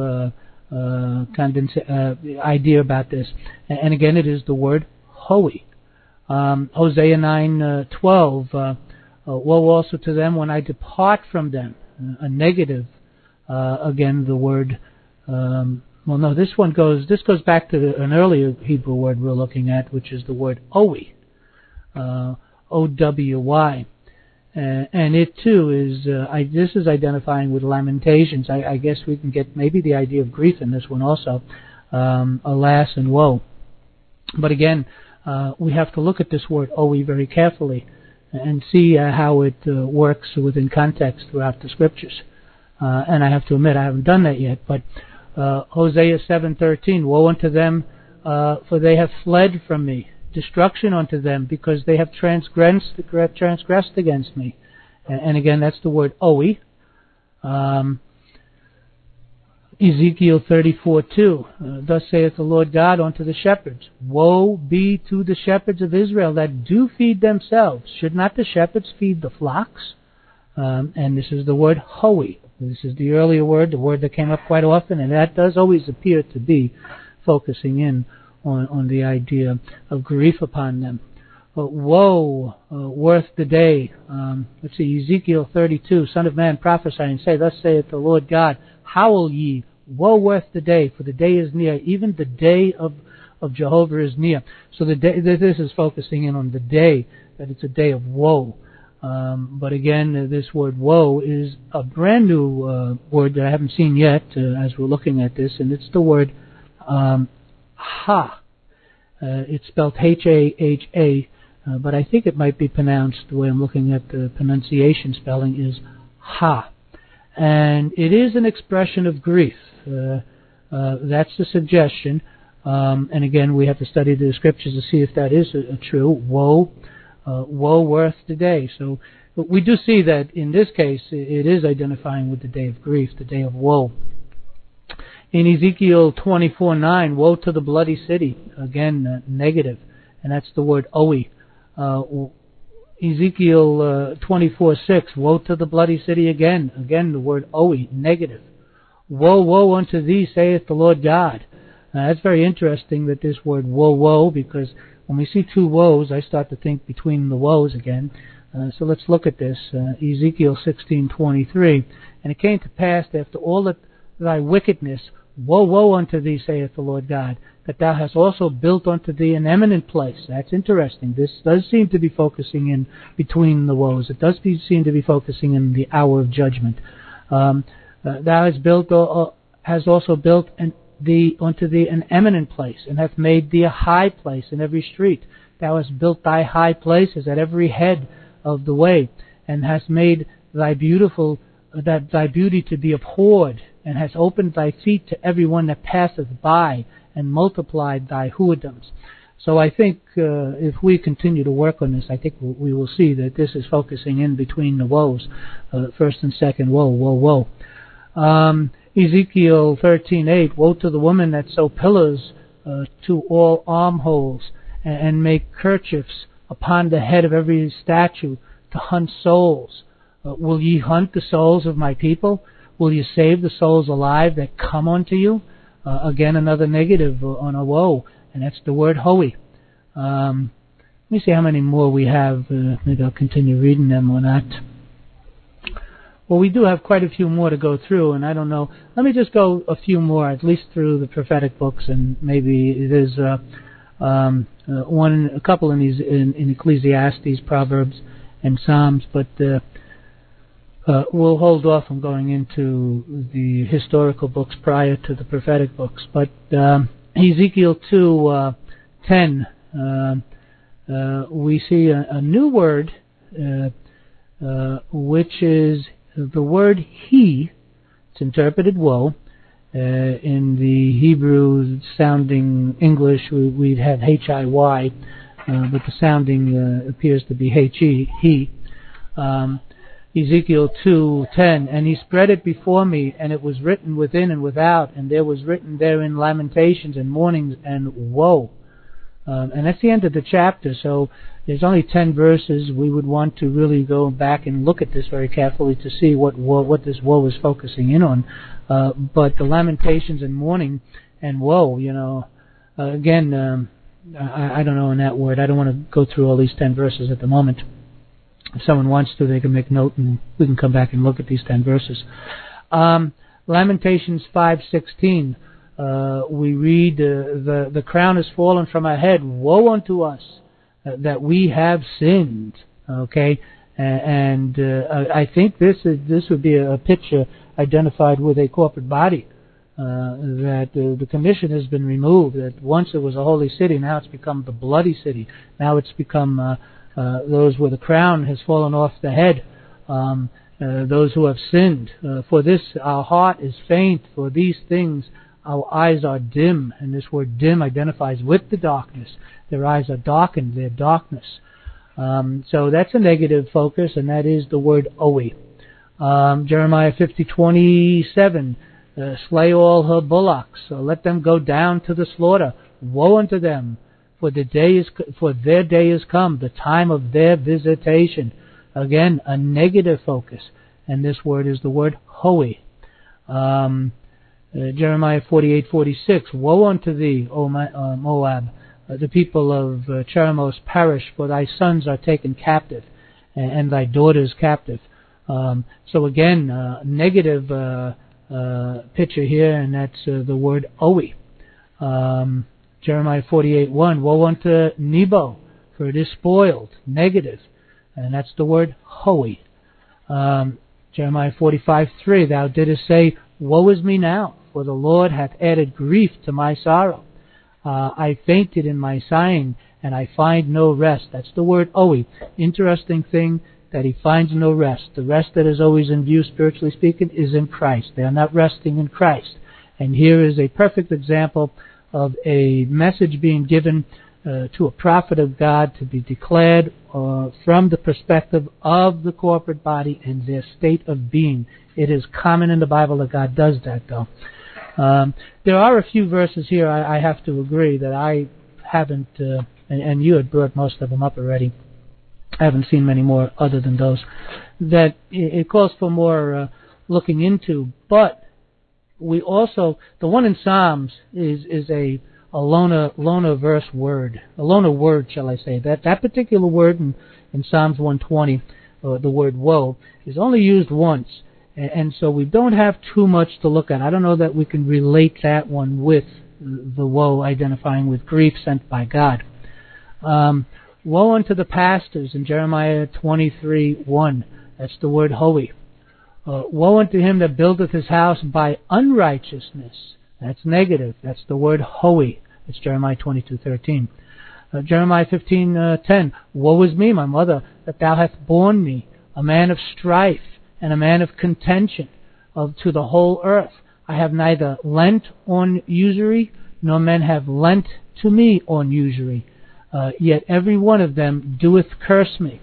idea about this. And again, it is the word hoey. Hosea 9:12. Woe also to them when I depart from them. A negative. Again, the word. This goes back to an earlier Hebrew word we're looking at, which is the word owy. O-W-Y. And it too is, this is identifying with Lamentations. I guess we can get maybe the idea of grief in this one also. Alas and woe. But again, we have to look at this word owy very carefully and see how it works within context throughout the Scriptures. And I have to admit, I haven't done that yet, but Hosea 7:13, woe unto them for they have fled from me. Destruction unto them, because they have transgressed against me. And again, that's the word oe. Ezekiel 34:2. Thus saith the Lord God unto the shepherds, woe be to the shepherds of Israel that do feed themselves. Should not the shepherds feed the flocks? And this is the word hoe. This is the earlier word, the word that came up quite often, and that does always appear to be focusing in on the idea of grief upon them. Woe worth the day. Let's see, Ezekiel 32, Son of man, prophesy and say, thus saith the Lord God, howl ye, woe worth the day, for the day is near, even the day of Jehovah is near. So the day, this is focusing in on the day, that it's a day of woe. But again, this word woe is a brand new word that I haven't seen yet as we're looking at this, and it's the word ha. It's spelled H-A-H-A, but I think it might be pronounced, the way I'm looking at the pronunciation spelling, is ha. And it is an expression of grief. That's the suggestion. And again, we have to study the scriptures to see if that is true. Woe worth the day. So we do see that in this case it is identifying with the day of grief, the day of woe. In Ezekiel 24:9, woe to the bloody city. Again, negative, and that's the word oe. Ezekiel 24:6, woe to the bloody city again. Again, the word oe, negative. Woe, woe unto thee, saith the Lord God. That's very interesting that this word woe, woe, because when we see two woes, I start to think between the woes again. So let's look at this. Ezekiel 16:23. And it came to pass after all thy wickedness, woe, woe unto thee, saith the Lord God, that thou hast also built unto thee an eminent place. That's interesting. This does seem to be focusing in between the woes. It does seem to be focusing in the hour of judgment. Thou hast also built unto thee an eminent place, and hath made thee a high place in every street. Thou hast built thy high places at every head of the way, and hast made thy beauty to be abhorred, and hast opened thy feet to every one that passeth by, and multiplied thy whoredoms. So I think if we continue to work on this, I think we will see that this is focusing in between the woes, first and second woe, woe, woe. Ezekiel 13:8, woe to the woman that sew pillars to all armholes, and make kerchiefs upon the head of every statue to hunt souls. Will ye hunt the souls of my people? Will you save the souls alive that come unto you? Again, another negative on a woe, and that's the word hoe. Let me see how many more we have. Maybe I'll continue reading them or not. Well, we do have quite a few more to go through, and I don't know. Let me just go a few more, at least through the prophetic books, and maybe there's a couple in these in Ecclesiastes, Proverbs, and Psalms, but we'll hold off from going into the historical books prior to the prophetic books. But Ezekiel 2:10, we see a new word, which is the word he. It's interpreted woe. In the Hebrew sounding English, we'd have H-I-Y, but the sounding appears to be H-E, he. Ezekiel 2:10, and he spread it before me, and it was written within and without, and there was written therein lamentations and mournings and woe. And that's the end of the chapter, so there's only 10 verses. We would want to really go back and look at this very carefully to see what this woe is focusing in on. But the lamentations and mourning and woe, again, I don't know in that word. I don't want to go through all these 10 verses at the moment. If someone wants to, they can make note and we can come back and look at these 10 verses. Lamentations 5:16. We read, the crown has fallen from our head. Woe unto us that we have sinned. Okay, and I think this would be a picture identified with a corporate body. That the commission has been removed. That once it was a holy city, now it's become the bloody city. Now it's become those where the crown has fallen off the head. Those who have sinned. For this our heart is faint. For these things our eyes are dim, and this word dim identifies with the darkness. Their eyes are darkened, their darkness. So that's a negative focus, and that is the word oe. Jeremiah 50:27, slay all her bullocks, let them go down to the slaughter. Woe unto them, for their day is come, the time of their visitation. Again, a negative focus, and this word is the word hoe. Jeremiah 48:46, woe unto thee, O Moab, the people of Cheremos perish, for thy sons are taken captive, and thy daughters captive. So again, negative picture here, and that's the word oe. Jeremiah 48:1, woe unto Nebo, for it is spoiled, negative, and that's the word hoe. Jeremiah 45:3, thou didst say, woe is me now, for the Lord hath added grief to my sorrow. I fainted in my sighing, and I find no rest. That's the word oe. Interesting thing that he finds no rest. The rest that is always in view, spiritually speaking, is in Christ. They are not resting in Christ. And here is a perfect example of a message being given to a prophet of God to be declared from the perspective of the corporate body and their state of being. It is common in the Bible that God does that, though. There are a few verses here I have to agree that I haven't, and you had brought most of them up already. I haven't seen many more other than those. That it calls for more looking into, but we also, the one in Psalms is a Lona verse word, a Lona word, shall I say. That particular word in Psalms 120, the word woe, is only used once. And so we don't have too much to look at. I don't know that we can relate that one with the woe identifying with grief sent by God. Woe unto the pastors in Jeremiah 23:1. That's the word hoe. Woe unto him that buildeth his house by unrighteousness. That's negative. That's the word hoe. It's Jeremiah 22:13. Jeremiah 15:10. Woe is me, my mother, that thou hast borne me, a man of strife and a man of contention to the whole earth. I have neither lent on usury, nor men have lent to me on usury. Yet every one of them doeth curse me.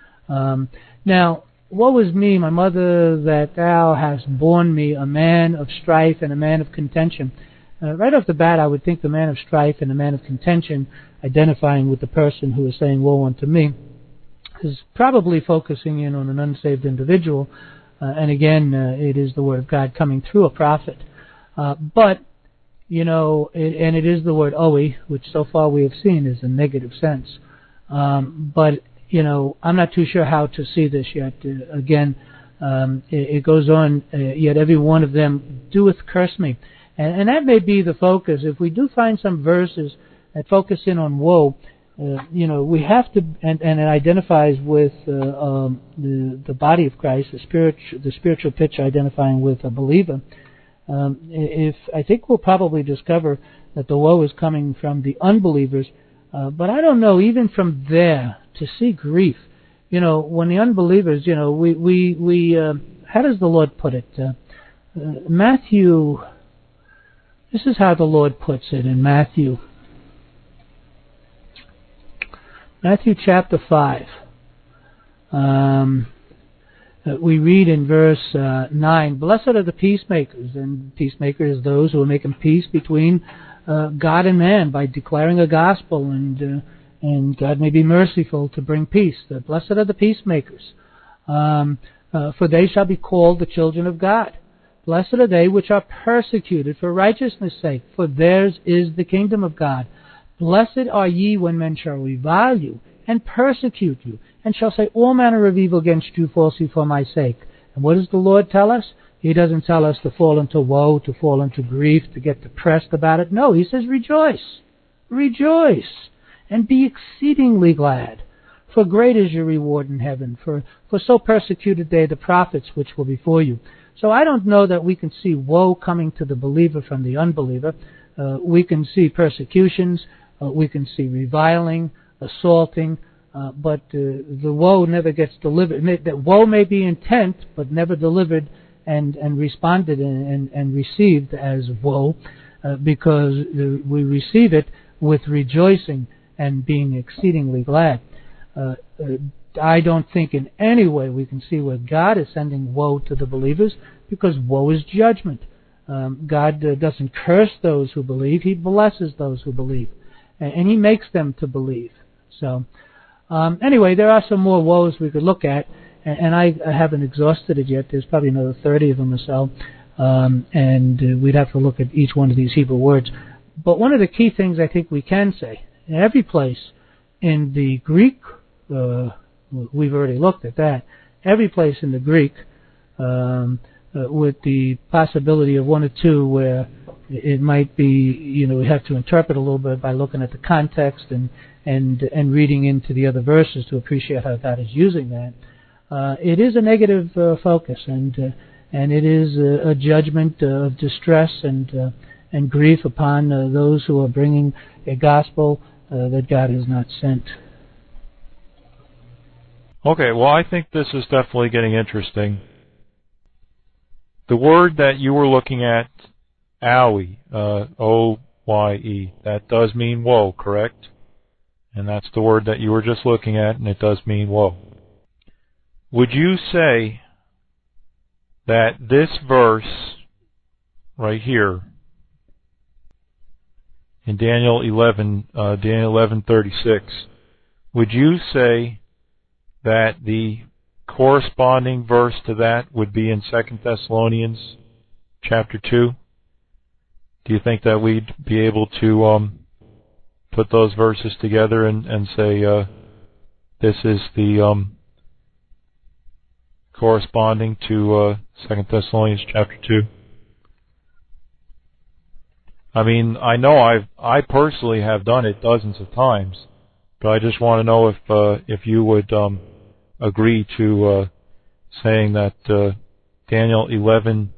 Now, woe is me, my mother, that thou hast borne me, a man of strife and a man of contention. Right off the bat, I would think the man of strife and the man of contention, identifying with the person who is saying woe unto me, is probably focusing in on an unsaved individual. And again, it is the word of God coming through a prophet. But, you know, it is the word oe, which so far we have seen is a negative sense. But, you know, I'm not too sure how to see this yet. Again, it goes on, yet every one of them doeth curse me. And that may be the focus. If we do find some verses that focus in on woe, you know, we have to, and it identifies with the body of Christ, the spiritual picture identifying with a believer. If I think we'll probably discover that the woe is coming from the unbelievers, but I don't know, even from there to see grief. You know, when the unbelievers, you know, we how does the Lord put it? Matthew. This is how the Lord puts it in Matthew. Matthew chapter 5. We read in verse 9, blessed are the peacemakers, and peacemakers are those who are making peace between God and man by declaring a gospel, and God may be merciful to bring peace. Blessed are the peacemakers, for they shall be called the children of God. Blessed are they which are persecuted for righteousness' sake, for theirs is the kingdom of God. Blessed are ye when men shall revile you, and persecute you, and shall say all manner of evil against you falsely for my sake. And what does the Lord tell us? He doesn't tell us to fall into woe, to fall into grief, to get depressed about it. No, He says rejoice. Rejoice, and be exceedingly glad. For great is your reward in heaven, for so persecuted they the prophets which were before you. So I don't know that we can see woe coming to the believer from the unbeliever. We can see persecutions, we can see reviling, assaulting, but the woe never gets delivered. That woe may be intent, but never delivered and responded and received as woe. because we receive it with rejoicing and being exceedingly glad. I don't think in any way we can see where God is sending woe to the believers, because woe is judgment. God doesn't curse those who believe. He blesses those who believe. And He makes them to believe. So, anyway, there are some more woes we could look at, and I haven't exhausted it yet. There's probably another 30 of them or so, and we'd have to look at each one of these Hebrew words. But one of the key things I think we can say, in every place in the Greek, we've already looked at that, every place in the Greek, with the possibility of one or two where it might be, we have to interpret a little bit by looking at the context and reading into the other verses to appreciate how God is using that. It is a negative focus, and it is a judgment of distress and grief upon those who are bringing a gospel that God has not sent. Okay, well, I think this is definitely getting interesting. The word that you were looking at, Oye, O-Y-E, that does mean woe, correct? And that's the word that you were just looking at, and it does mean woe. Would you say that this verse right here in Daniel 11:36, would you say that the corresponding verse to that would be in 2 Thessalonians chapter 2? Do you think that we'd be able to put those verses together and say this is the corresponding to 2 Thessalonians chapter 2? I mean, I know I personally have done it dozens of times, but I just want to know if you would agree to saying that Daniel 11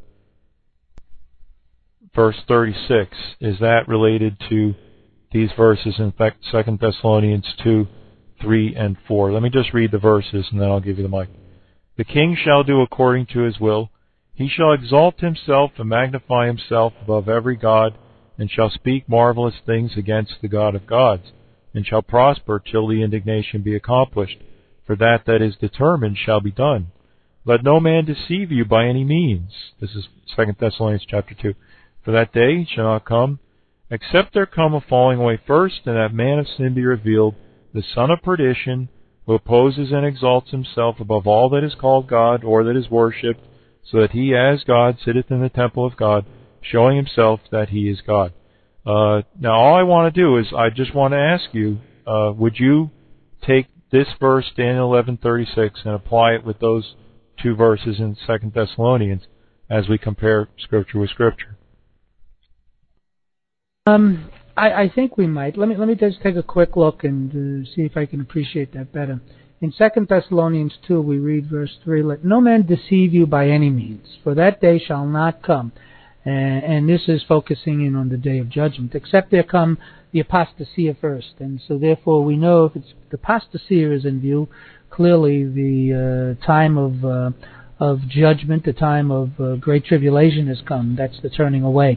verse 36, is that related to these verses in 2 Thessalonians 2, 3, and 4? Let me just read the verses and then I'll give you the mic. The king shall do according to his will. He shall exalt himself and magnify himself above every god, and shall speak marvelous things against the God of gods, and shall prosper till the indignation be accomplished. For that is determined shall be done. Let no man deceive you by any means. This is 2 Thessalonians chapter 2. For that day shall not come, except there come a falling away first, and that man of sin be revealed, the son of perdition, who opposes and exalts himself above all that is called God, or that is worshipped, so that he as God sitteth in the temple of God, showing himself that he is God. Now all I want to do is, I just want to ask you, would you take this verse, Daniel 11:36, and apply it with those two verses in 2 Thessalonians as we compare Scripture with Scripture? I think we might. Let me just take a quick look and see if I can appreciate that better. In 2 Thessalonians 2, we read verse 3, Let no man deceive you by any means, for that day shall not come. And this is focusing in on the day of judgment, except there come the apostasia first. And so therefore we know if it's the apostasia is in view, clearly the time of judgment, the time of great tribulation has come. That's the turning away.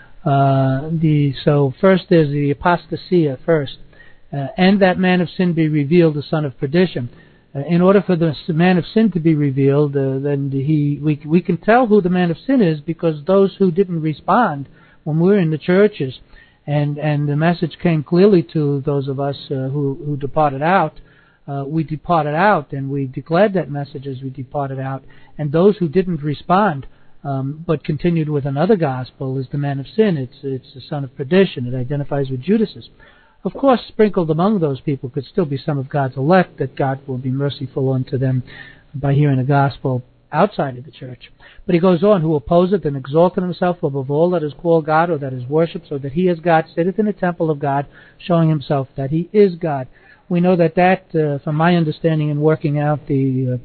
So first there's the apostasia first, and that man of sin be revealed, the son of perdition. In order for the man of sin to be revealed, then we can tell who the man of sin is, because those who didn't respond when we were in the churches, and the message came clearly to those of us who departed out. We departed out, and we declared that message as we departed out. And those who didn't respond, but continued with another gospel, is the man of sin. It's the son of perdition. It identifies with Judas's. Of course, sprinkled among those people could still be some of God's elect, that God will be merciful unto them by hearing the gospel outside of the church. But he goes on, who opposeth and exalteth himself above all that is called God, or that is worshipped, so that he as God sitteth in the temple of God, showing himself that he is God. We know that from my understanding and working out the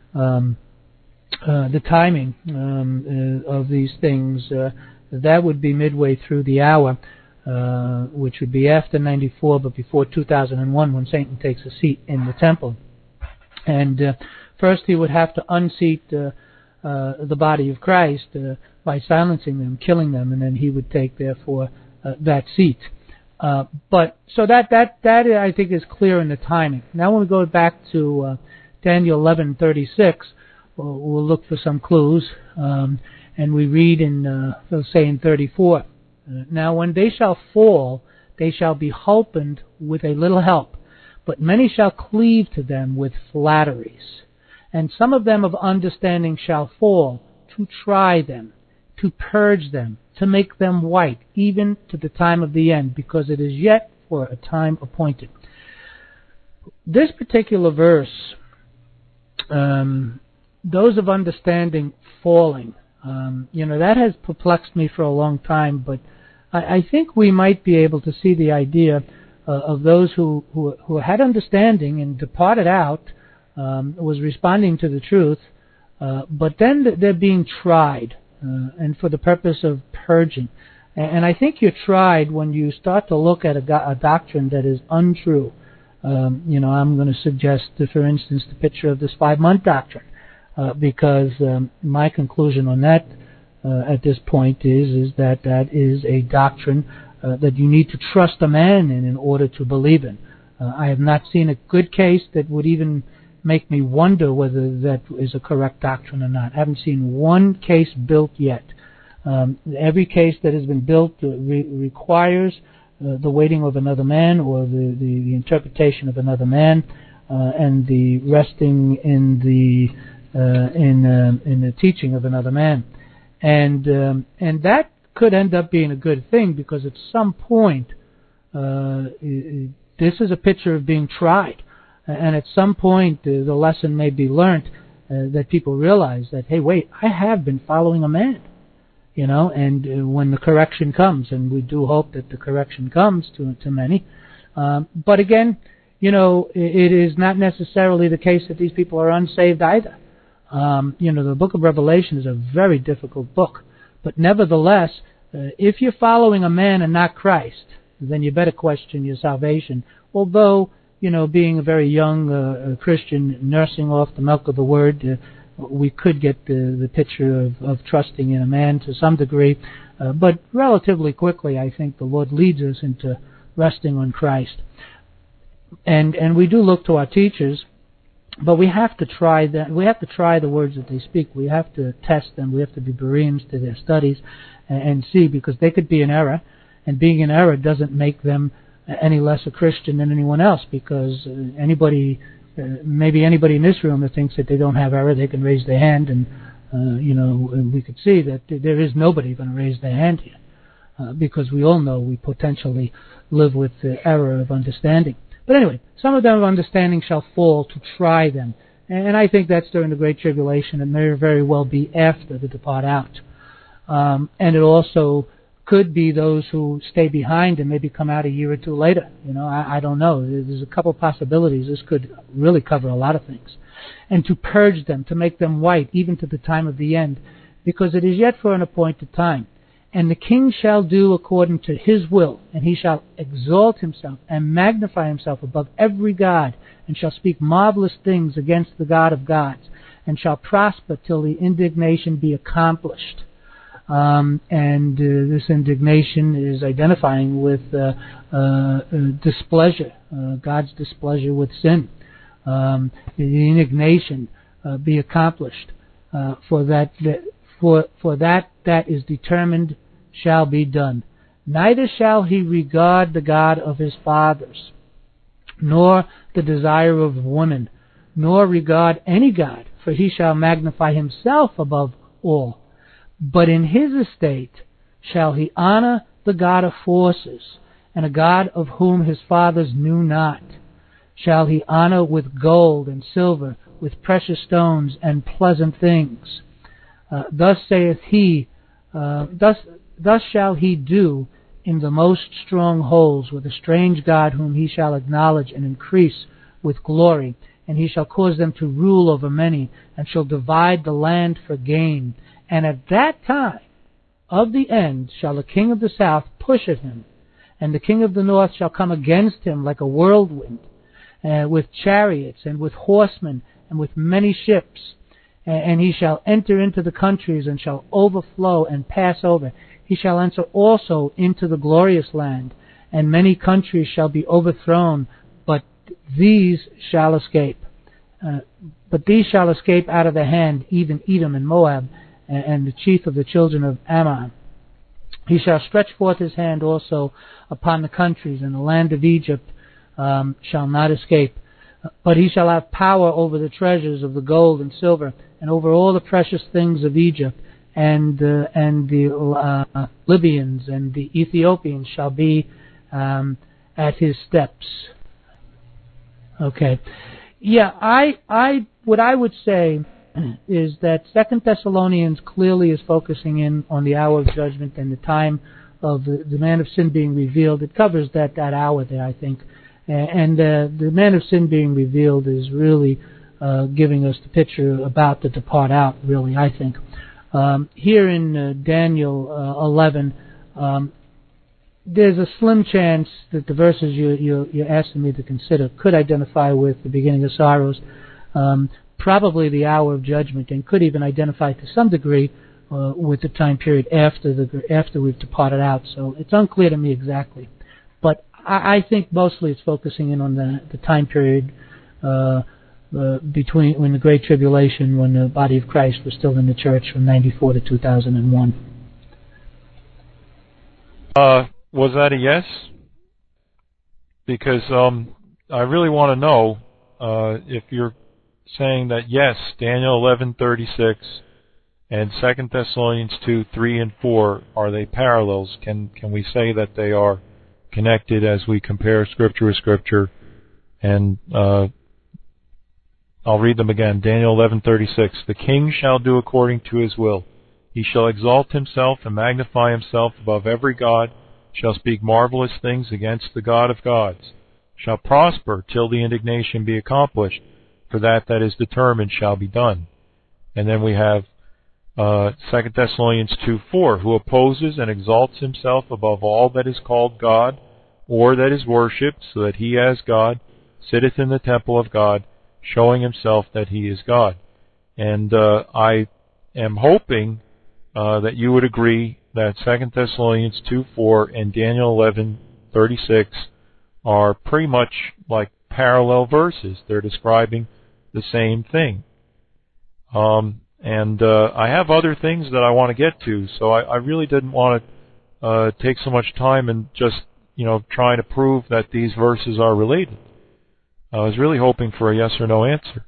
timing of these things, that would be midway through the hour, which would be after 94, but before 2001, when Satan takes a seat in the temple. And first he would have to unseat the body of Christ by silencing them, killing them, and then he would take, therefore, that seat. But so that I think is clear in the timing. Now, when we go back to Daniel 11:36, we'll look for some clues, and we read in, let's say, in 34. Now, when they shall fall, they shall be holpen with a little help, but many shall cleave to them with flatteries. And some of them of understanding shall fall, to try them, to purge them, to make them white, even to the time of the end, because it is yet for a time appointed. This particular verse, those of understanding falling, that has perplexed me for a long time, but I think we might be able to see the idea of those who had understanding and departed out, was responding to the truth, but then they're being tried, and for the purpose of purging. And I think you're tried when you start to look at a doctrine that is untrue. I'm going to suggest, for instance, the picture of this 5-month doctrine, because my conclusion on that at this point is that is a doctrine that you need to trust a man in order to believe in. I have not seen a good case that would even make me wonder whether that is a correct doctrine or not. I haven't seen one case built yet. Every case that has been built requires the waiting of another man, or the interpretation of another man, and the resting in the teaching of another man, and that could end up being a good thing, because at some point this is a picture of being tried. And at some point, the lesson may be learned that people realize that, hey, wait, I have been following a man, and when the correction comes, and we do hope that the correction comes to many, but again, it is not necessarily the case that these people are unsaved either. The book of Revelation is a very difficult book, but nevertheless, if you're following a man and not Christ, then you better question your salvation, although being a very young Christian, nursing off the milk of the Word, we could get the picture of trusting in a man to some degree. But relatively quickly, I think the Lord leads us into resting on Christ. And we do look to our teachers, but we have to try that. We have to try the words that they speak. We have to test them. We have to be Bereans to their studies and see, because they could be in error, and being in error doesn't make them any less a Christian than anyone else, because maybe anybody in this room that thinks that they don't have error, they can raise their hand, and we could see that there is nobody going to raise their hand here, because we all know we potentially live with the error of understanding. But anyway, some of them of understanding shall fall, to try them, and I think that's during the Great Tribulation, and may very well be after the depart out, and it also could be those who stay behind and maybe come out a year or two later. I don't know. There's a couple possibilities. This could really cover a lot of things. And to purge them, to make them white, even to the time of the end, because it is yet for an appointed time. And the king shall do according to his will, and he shall exalt himself and magnify himself above every god, and shall speak marvelous things against the God of gods, and shall prosper till the indignation be accomplished. And this indignation is identifying with displeasure, God's displeasure with sin. The indignation be accomplished, for that is determined shall be done. Neither shall he regard the God of his fathers, nor the desire of women, nor regard any god, for he shall magnify himself above all. But in his estate shall he honor the God of forces, and a God of whom his fathers knew not. Shall he honor with gold and silver, with precious stones and pleasant things. Thus saith he, thus shall he do in the most strong holes with a strange God whom he shall acknowledge and increase with glory. And he shall cause them to rule over many, and shall divide the land for gain. And at that time of the end shall the king of the south push at him, and the king of the north shall come against him like a whirlwind, with chariots and with horsemen and with many ships. and he shall enter into the countries, and shall overflow and pass over. He shall enter also into the glorious land, and many countries shall be overthrown, but these shall escape. But these shall escape out of the hand, even Edom and Moab, and the chief of the children of Ammon. He shall stretch forth his hand also upon the countries, and the land of Egypt shall not escape. But he shall have power over the treasures of the gold and silver, and over all the precious things of Egypt, and the Libyans and the Ethiopians shall be at his steps. Okay. Yeah, what I would say is that 2 Thessalonians clearly is focusing in on the hour of judgment and the time of the man of sin being revealed. It covers that hour there, I think. And the man of sin being revealed is really giving us the picture about the depart out, really, I think. Here in Daniel 11, there's a slim chance that the verses you're asking me to consider could identify with the beginning of sorrows, probably the hour of judgment, and could even identify to some degree with the time period after we've departed out. So it's unclear to me exactly. But I think mostly it's focusing in on the time period between when the Great Tribulation, when the body of Christ was still in the church from 94 to 2001. Was that a yes? Because I really want to know if you're saying that yes, Daniel 11:36 and 2 Thessalonians 2:3 and 4, are they parallels? Can we say that they are connected as we compare Scripture with Scripture? And I'll read them again. Daniel 11:36. The king shall do according to his will. He shall exalt himself and magnify himself above every god, shall speak marvelous things against the God of gods, shall prosper till the indignation be accomplished, for that is determined shall be done. And then we have 2 Thessalonians 2:4, who opposes and exalts himself above all that is called God, or that is worshipped, so that he as God sitteth in the temple of God, showing himself that he is God. And I am hoping that you would agree that 2 Thessalonians 2:4 and Daniel 11:36 are pretty much like parallel verses. They're describing the same thing. And I have other things that I want to get to, so I really didn't want to take so much time and just, trying to prove that these verses are related. I was really hoping for a yes or no answer.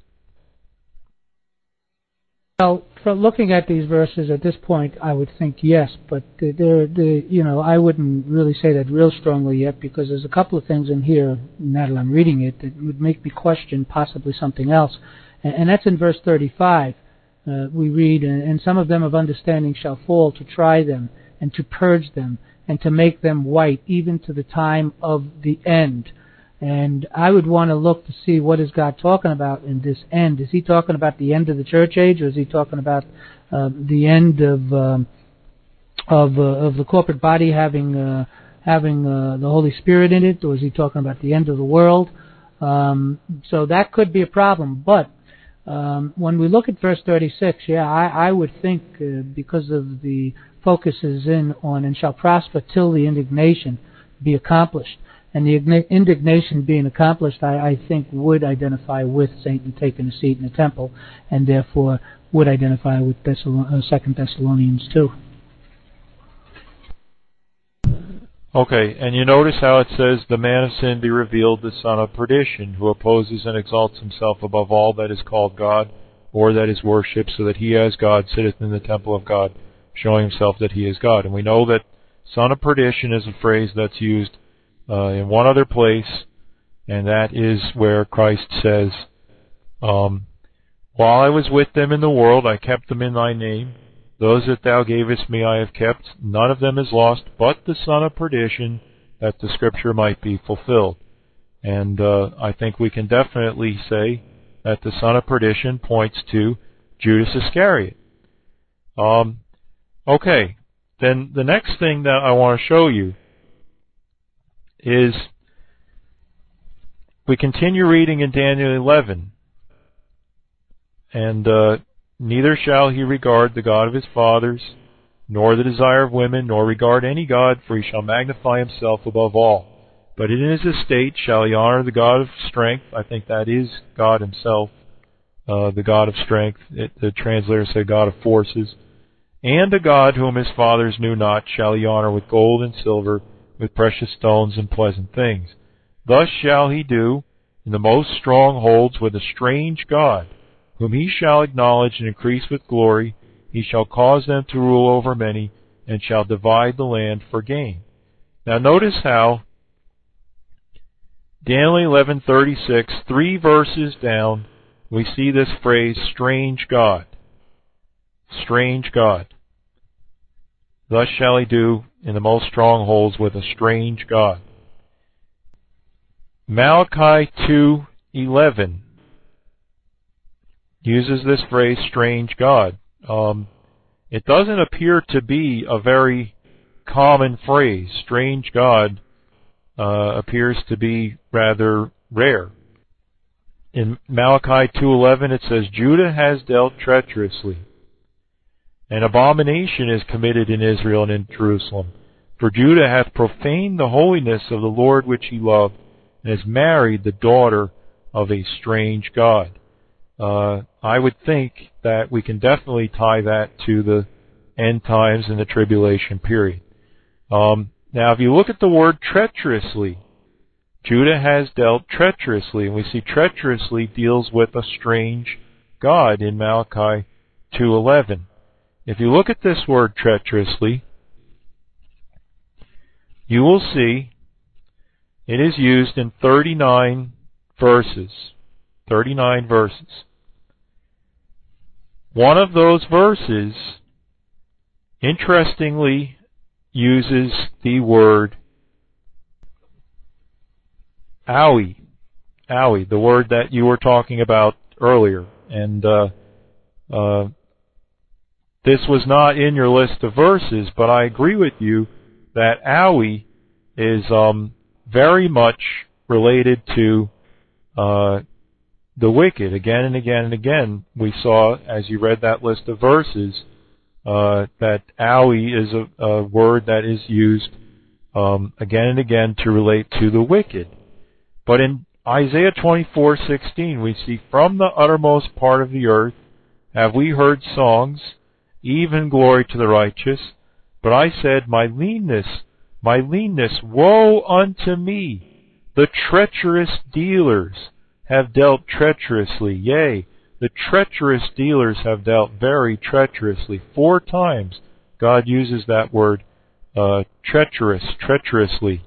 Well, from looking at these verses at this point, I would think yes, but I wouldn't really say that real strongly yet, because there's a couple of things in here, now that I'm reading it, that would make me question possibly something else. And that's in verse 35. We read, and some of them of understanding shall fall to try them, and to purge them, and to make them white, even to the time of the end. And I would want to look to see what is God talking about in this end. Is he talking about the end of the church age, or is he talking about the end of the corporate body having the Holy Spirit in it, or is he talking about the end of the world? So that could be a problem. But when we look at verse 36, I would think because of the focus is in on and shall prosper till the indignation be accomplished. And the indignation being accomplished, I think, would identify with Satan taking a seat in the temple, and therefore would identify with 2 Thessalonians 2. Okay, and you notice how it says, the man of sin be revealed, the son of perdition, who opposes and exalts himself above all that is called God, or that is worshipped, so that he as God sitteth in the temple of God, showing himself that he is God. And we know that son of perdition is a phrase that's used in one other place, and that is where Christ says, while I was with them in the world, I kept them in thy name. Those that thou gavest me I have kept. None of them is lost, but the son of perdition, that the scripture might be fulfilled. And I think we can definitely say that the son of perdition points to Judas Iscariot. Okay, then the next thing that I want to show you is we continue reading in Daniel 11, and neither shall he regard the God of his fathers, nor the desire of women, nor regard any god, for he shall magnify himself above all. But in his estate shall he honor the God of strength. I think that is God himself, the God of strength. The translator said God of forces. And a God whom his fathers knew not shall he honor with gold and silver, with precious stones and pleasant things. Thus shall he do in the most strongholds with a strange God, whom he shall acknowledge and increase with glory. He shall cause them to rule over many, and shall divide the land for gain. Now notice how Daniel 11:36, 3 verses down, we see this phrase, strange God. Strange God. Thus shall he do in the most strongholds with a strange God. Malachi 2:11 uses this phrase, strange God. It doesn't appear to be a very common phrase. Strange God appears to be rather rare. In Malachi 2:11 it says, Judah has dealt treacherously. An abomination is committed in Israel and in Jerusalem. For Judah hath profaned the holiness of the Lord which he loved, and has married the daughter of a strange God. I would think that we can definitely tie that to the end times and the tribulation period. Now, if you look at the word treacherously, Judah has dealt treacherously, and we see treacherously deals with a strange God in Malachi 2:11. If you look at this word treacherously, you will see it is used in 39 verses. 39 verses. One of those verses, interestingly, uses the word owie. Owie, the word that you were talking about earlier. And this was not in your list of verses, but I agree with you that owie is very much related to the wicked. Again and again and again, we saw, as you read that list of verses, that owie is a word that is used again and again to relate to the wicked. But in Isaiah 24:16, we see, from the uttermost part of the earth have we heard songs, even glory to the righteous. But I said, my leanness, woe unto me! The treacherous dealers have dealt treacherously. Yea, the treacherous dealers have dealt very treacherously. 4 times God uses that word, treacherously.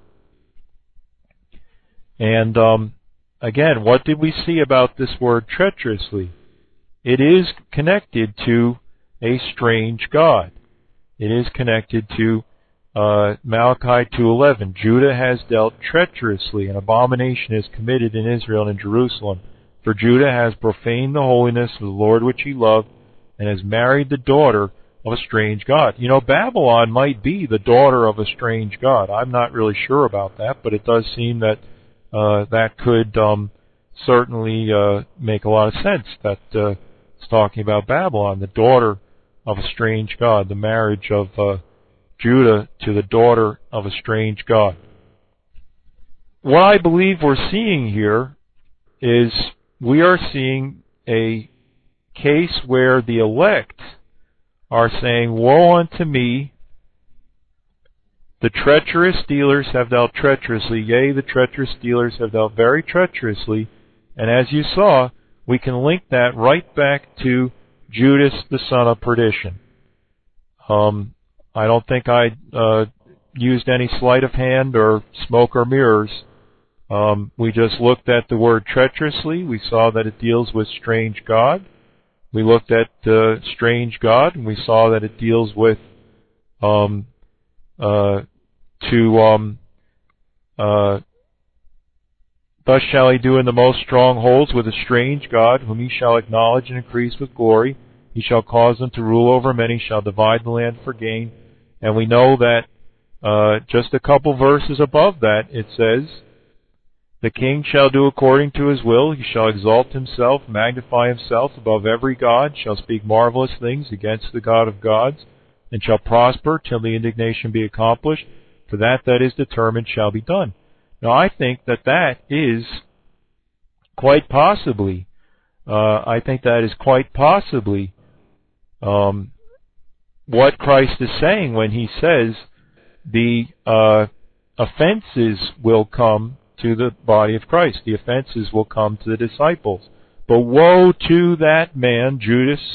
And again, what did we see about this word treacherously? It is connected to a strange God. It is connected to Malachi 2:11. Judah has dealt treacherously, an abomination is committed in Israel and in Jerusalem. For Judah has profaned the holiness of the Lord which he loved, and has married the daughter of a strange God. You know, Babylon might be the daughter of a strange God. I'm not really sure about that, but it does seem that that could certainly make a lot of sense. That it's talking about Babylon, the daughter of a strange God, the marriage of Judah to the daughter of a strange God. What I believe we're seeing here is we are seeing a case where the elect are saying, woe unto me, the treacherous dealers have dealt treacherously. Yea, the treacherous dealers have dealt very treacherously. And as you saw, we can link that right back to Judas, the son of perdition. I don't think I used any sleight of hand or smoke or mirrors. We just looked at the word treacherously. We saw that it deals with strange God. We looked at strange God, and we saw that it deals with thus shall he do in the most strongholds with a strange God, whom he shall acknowledge and increase with glory. He shall cause them to rule over many, shall divide the land for gain. And we know that just a couple verses above that, it says, The king shall do according to his will. He shall exalt himself, magnify himself above every god, shall speak marvelous things against the God of gods, and shall prosper till the indignation be accomplished, for that is determined shall be done. Now I think that is quite possibly, what Christ is saying when he says the offenses will come to the body of Christ. The offenses will come to the disciples. But woe to that man, Judas,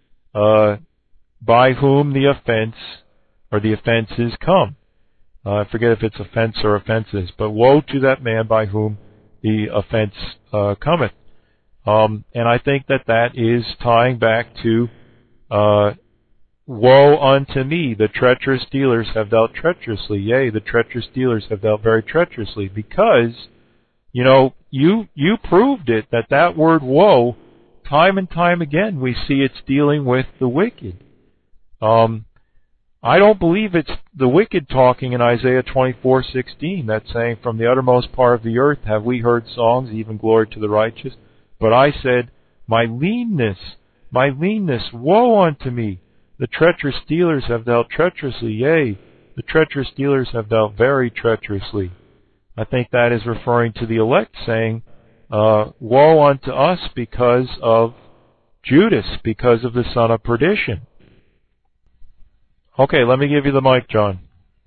by whom the offense or the offenses come. I forget if it's offense or offenses, but woe to that man by whom the offense cometh. And I think that is tying back to woe unto me, the treacherous dealers have dealt treacherously. Yea, the treacherous dealers have dealt very treacherously. Because, you proved it, that word woe, time and time again, we see it's dealing with the wicked. I don't believe it's the wicked talking in Isaiah 24:16. That's saying, from the uttermost part of the earth have we heard songs, even glory to the righteous. But I said, my leanness, woe unto me. The treacherous dealers have dealt treacherously. Yea, the treacherous dealers have dealt very treacherously. I think that is referring to the elect, saying, woe unto us because of Judas, because of the son of perdition. Okay, let me give you the mic, John.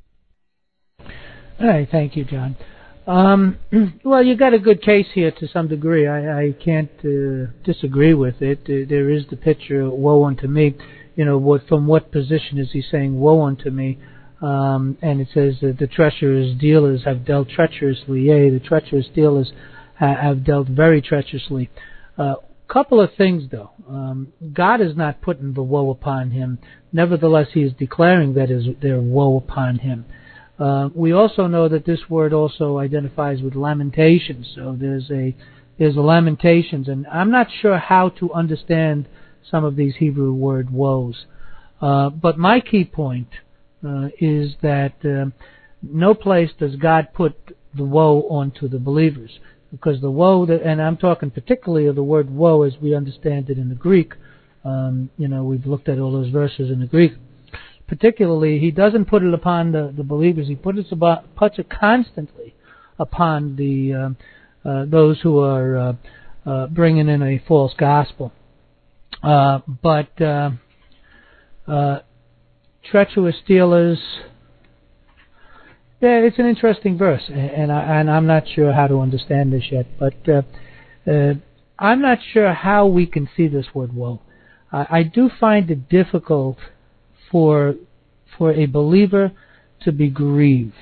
All right, thank you, John. Well, you got a good case here to some degree. I can't disagree with it. There is the picture, woe unto me. From what position is he saying, woe unto me? And it says that the treacherous dealers have dealt treacherously. Yea, the treacherous dealers have dealt very treacherously. Couple of things, though. God is not putting the woe upon him. Nevertheless, he is declaring that their woe upon him. We also know that this word also identifies with lamentations. So there's a lamentations, and I'm not sure how to understand some of these Hebrew word woes. But my key point is that no place does God put the woe onto the believers. Because the woe, and I'm talking particularly of the word woe as we understand it in the Greek. We've looked at all those verses in the Greek. Particularly, he doesn't put it upon the believers. He puts it constantly upon those who are bringing in a false gospel. But treacherous dealers. Yeah, it's an interesting verse, and I'm not sure how to understand this yet. But I'm not sure how we can see this word woe. I do find it difficult for a believer to be grieved.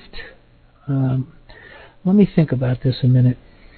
Let me think about this a minute.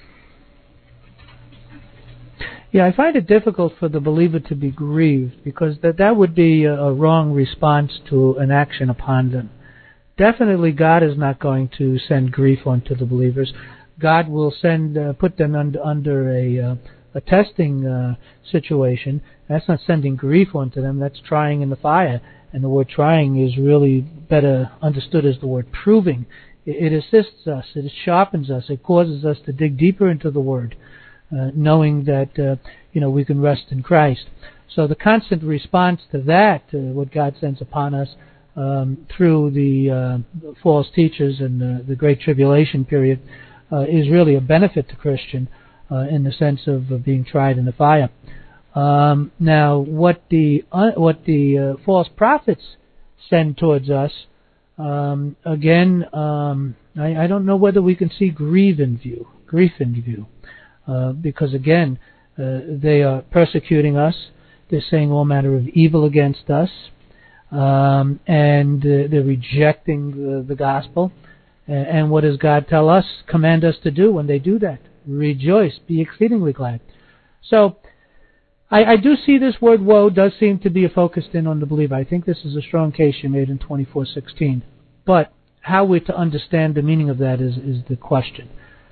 Yeah, I find it difficult for the believer to be grieved because that would be a wrong response to an action upon them. Definitely, God is not going to send grief onto the believers. God will put them under a testing situation. That's not sending grief onto them. That's trying in the fire. And the word trying is really better understood as the word proving. It assists us. It sharpens us. It causes us to dig deeper into the Word, knowing that we can rest in Christ. So the constant response to that, what God sends upon us through the false teachers and the Great Tribulation period, is really a benefit to Christian in the sense of being tried in the fire. Now, what the false prophets send towards us, again, I don't know whether we can see grief in view, because again, they are persecuting us. They're saying all manner of evil against us, and they're rejecting the gospel. And what does God tell us, command us to do when they do that? Rejoice, be exceedingly glad. So, I do see this word woe does seem to be focused in on the believer. I think this is a strong case you made in 24:16. But how we're to understand the meaning of that is the question.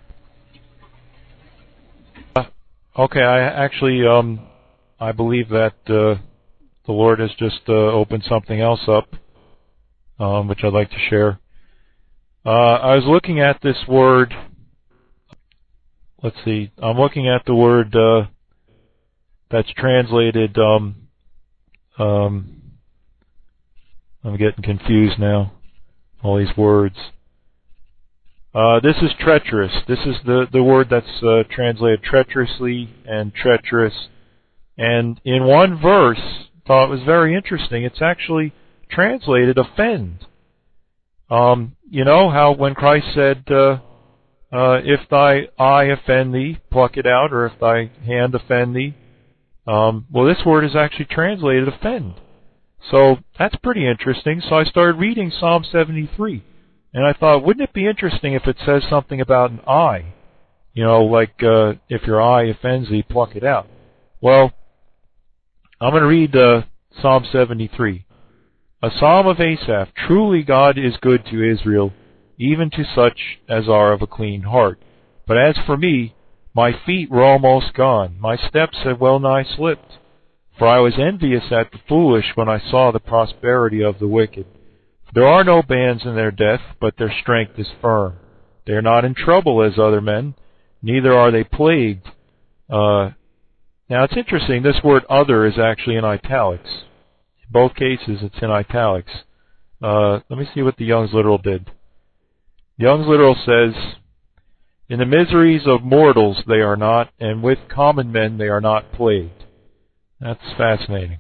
Okay, I believe that the Lord has just opened something else up, which I'd like to share. I was looking at this word let's see, I'm looking at the word that's translated, I'm getting confused now, all these words. This is treacherous. This is the word that's translated treacherously and treacherous. And in one verse, thought it was very interesting, it's actually translated offend. You know how when Christ said, if thy eye offend thee, pluck it out, or if thy hand offend thee. Well, this word is actually translated offend. So that's pretty interesting. So I started reading Psalm 73. And I thought, wouldn't it be interesting if it says something about an eye? You know, like if your eye offends thee, pluck it out. Well, I'm going to read Psalm 73. A psalm of Asaph. Truly God is good to Israel, even to such as are of a clean heart. But as for me, my feet were almost gone. My steps had well nigh slipped. For I was envious at the foolish when I saw the prosperity of the wicked. There are no bands in their death, but their strength is firm. They are not in trouble as other men, neither are they plagued. Now it's interesting, this word other is actually in italics. In both cases it's in italics. Let me see what the Young's Literal did. Young's Literal says, in the miseries of mortals they are not, and with common men they are not plagued. That's fascinating.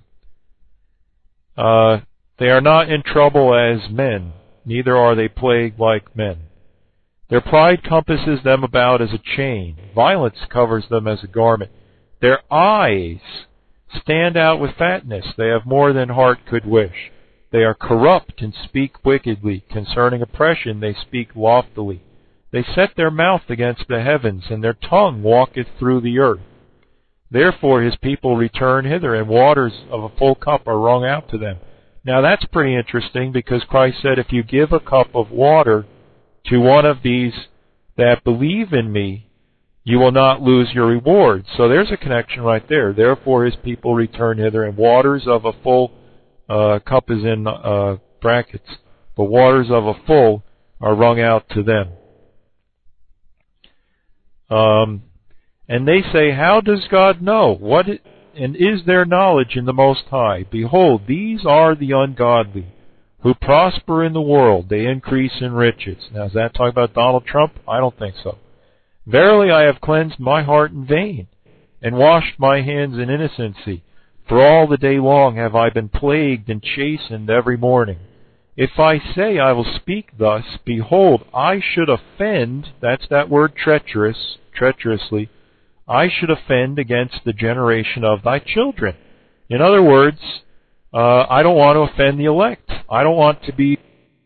They are not in trouble as men, neither are they plagued like men. Their pride compasses them about as a chain. Violence covers them as a garment. Their eyes stand out with fatness. They have more than heart could wish. They are corrupt and speak wickedly. Concerning oppression they speak loftily. They set their mouth against the heavens, and their tongue walketh through the earth. Therefore his people return hither, and waters of a full cup are wrung out to them. Now that's pretty interesting, because Christ said, if you give a cup of water to one of these that believe in me, you will not lose your reward. So there's a connection right there. Therefore his people return hither, and waters of a full cup is in brackets, but waters of a full are wrung out to them. And they say, how does God know? And is there knowledge in the Most High? Behold, these are the ungodly, who prosper in the world. They increase in riches. Now, is that talking about Donald Trump? I don't think so. Verily I have cleansed my heart in vain, and washed my hands in innocency. For all the day long have I been plagued and chastened every morning. If I say I will speak thus, behold, I should offend, that's that word treacherously, I should offend against the generation of thy children. In other words, I don't want to offend the elect. I don't want to be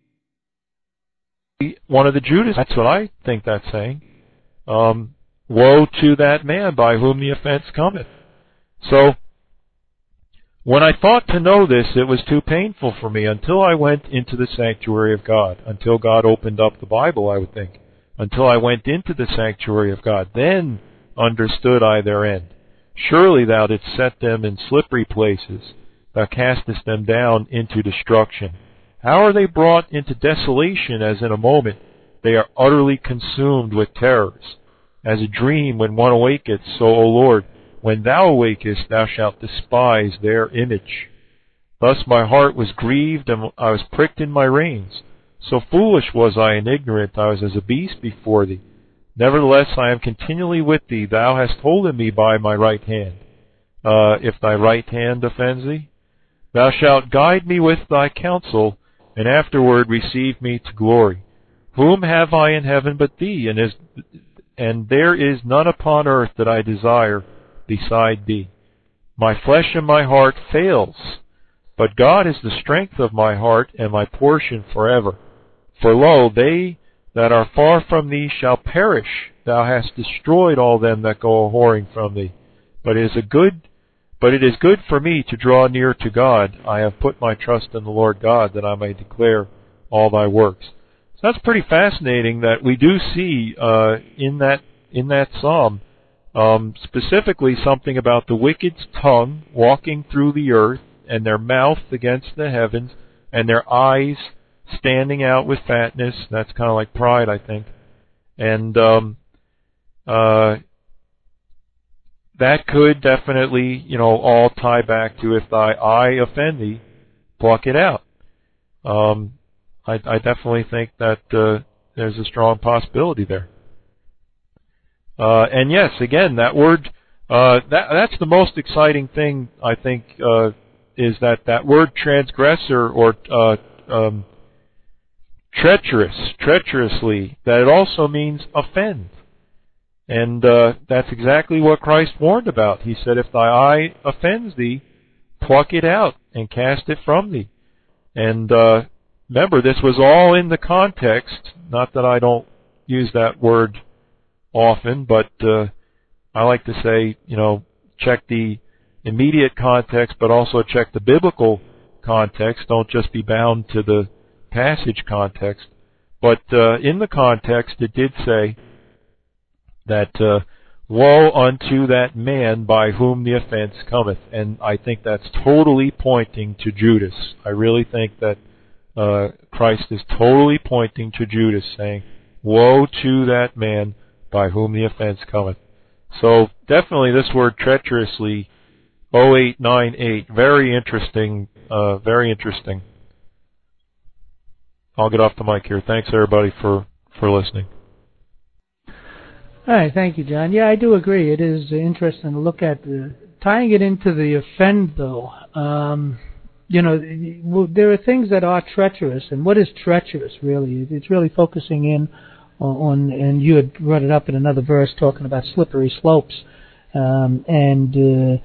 one of the Judas. That's what I think that's saying. Woe to that man by whom the offense cometh. So, when I thought to know this, it was too painful for me until I went into the sanctuary of God, until God opened up the Bible, I would think, until I went into the sanctuary of God. Then understood I their end. Surely thou didst set them in slippery places. Thou castest them down into destruction. How are they brought into desolation as in a moment? They are utterly consumed with terrors. As a dream when one awaketh, so, O Lord, when thou awakest, thou shalt despise their image. Thus my heart was grieved, and I was pricked in my reins. So foolish was I and ignorant, I was as a beast before thee. Nevertheless, I am continually with thee. Thou hast holden me by my right hand. If thy right hand offends thee, thou shalt guide me with thy counsel, and afterward receive me to glory. Whom have I in heaven but thee? And there is none upon earth that I desire beside thee. My flesh and my heart fails, but God is the strength of my heart and my portion forever. For lo, they that are far from thee shall perish. Thou hast destroyed all them that go a-whoring from thee. But it is good for me to draw near to God. I have put my trust in the Lord God, that I may declare all thy works. So that's pretty fascinating that we do see in that psalm specifically something about the wicked's tongue walking through the earth, and their mouth against the heavens, and their eyes standing out with fatness. That's kind of like pride, I think. And that could definitely, all tie back to if thy eye offend thee, pluck it out. I definitely think that there's a strong possibility there. And yes, again, that word, that's the most exciting thing, I think, is that word transgressor or treacherously, that it also means offend. And that's exactly what Christ warned about. He said, if thy eye offends thee, pluck it out and cast it from thee. And remember, this was all in the context, not that I don't use that word often, but I like to say, check the immediate context, but also check the biblical context. Don't just be bound to the passage context. But in the context, it did say that woe unto that man by whom the offense cometh. And I think that's totally pointing to Judas. I really think that Christ is totally pointing to Judas, saying, woe to that man by whom the offense cometh. So definitely this word treacherously, 0898, very interesting, very interesting. I'll get off the mic here. Thanks everybody for listening. All right, thank you, John. Yeah, I do agree. It is interesting to look at tying it into the offend, though. There are things that are treacherous, and what is treacherous, really? It's really focusing in on, and you had brought it up in another verse talking about slippery slopes, and the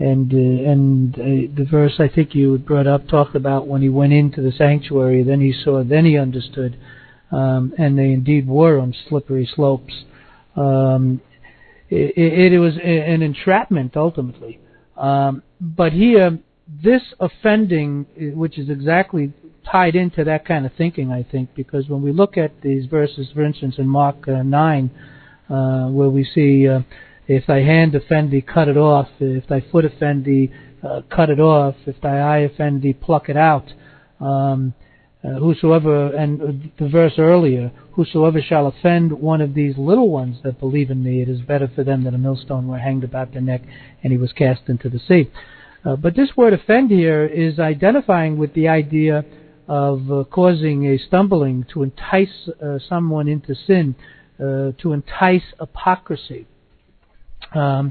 verse I think you had brought up talked about when he went into the sanctuary, then he saw, then he understood, and they indeed were on slippery slopes. It was an entrapment ultimately, but here this offending, which is exactly tied into that kind of thinking, I think, because when we look at these verses, for instance, in Mark 9, where we see, if thy hand offend thee, cut it off. If thy foot offend thee, cut it off. If thy eye offend thee, pluck it out. Whosoever, and the verse earlier, whosoever shall offend one of these little ones that believe in me, it is better for them that a millstone were hanged about their neck and he was cast into the sea. But this word offend here is identifying with the idea of causing a stumbling, to entice someone into sin, to entice hypocrisy, and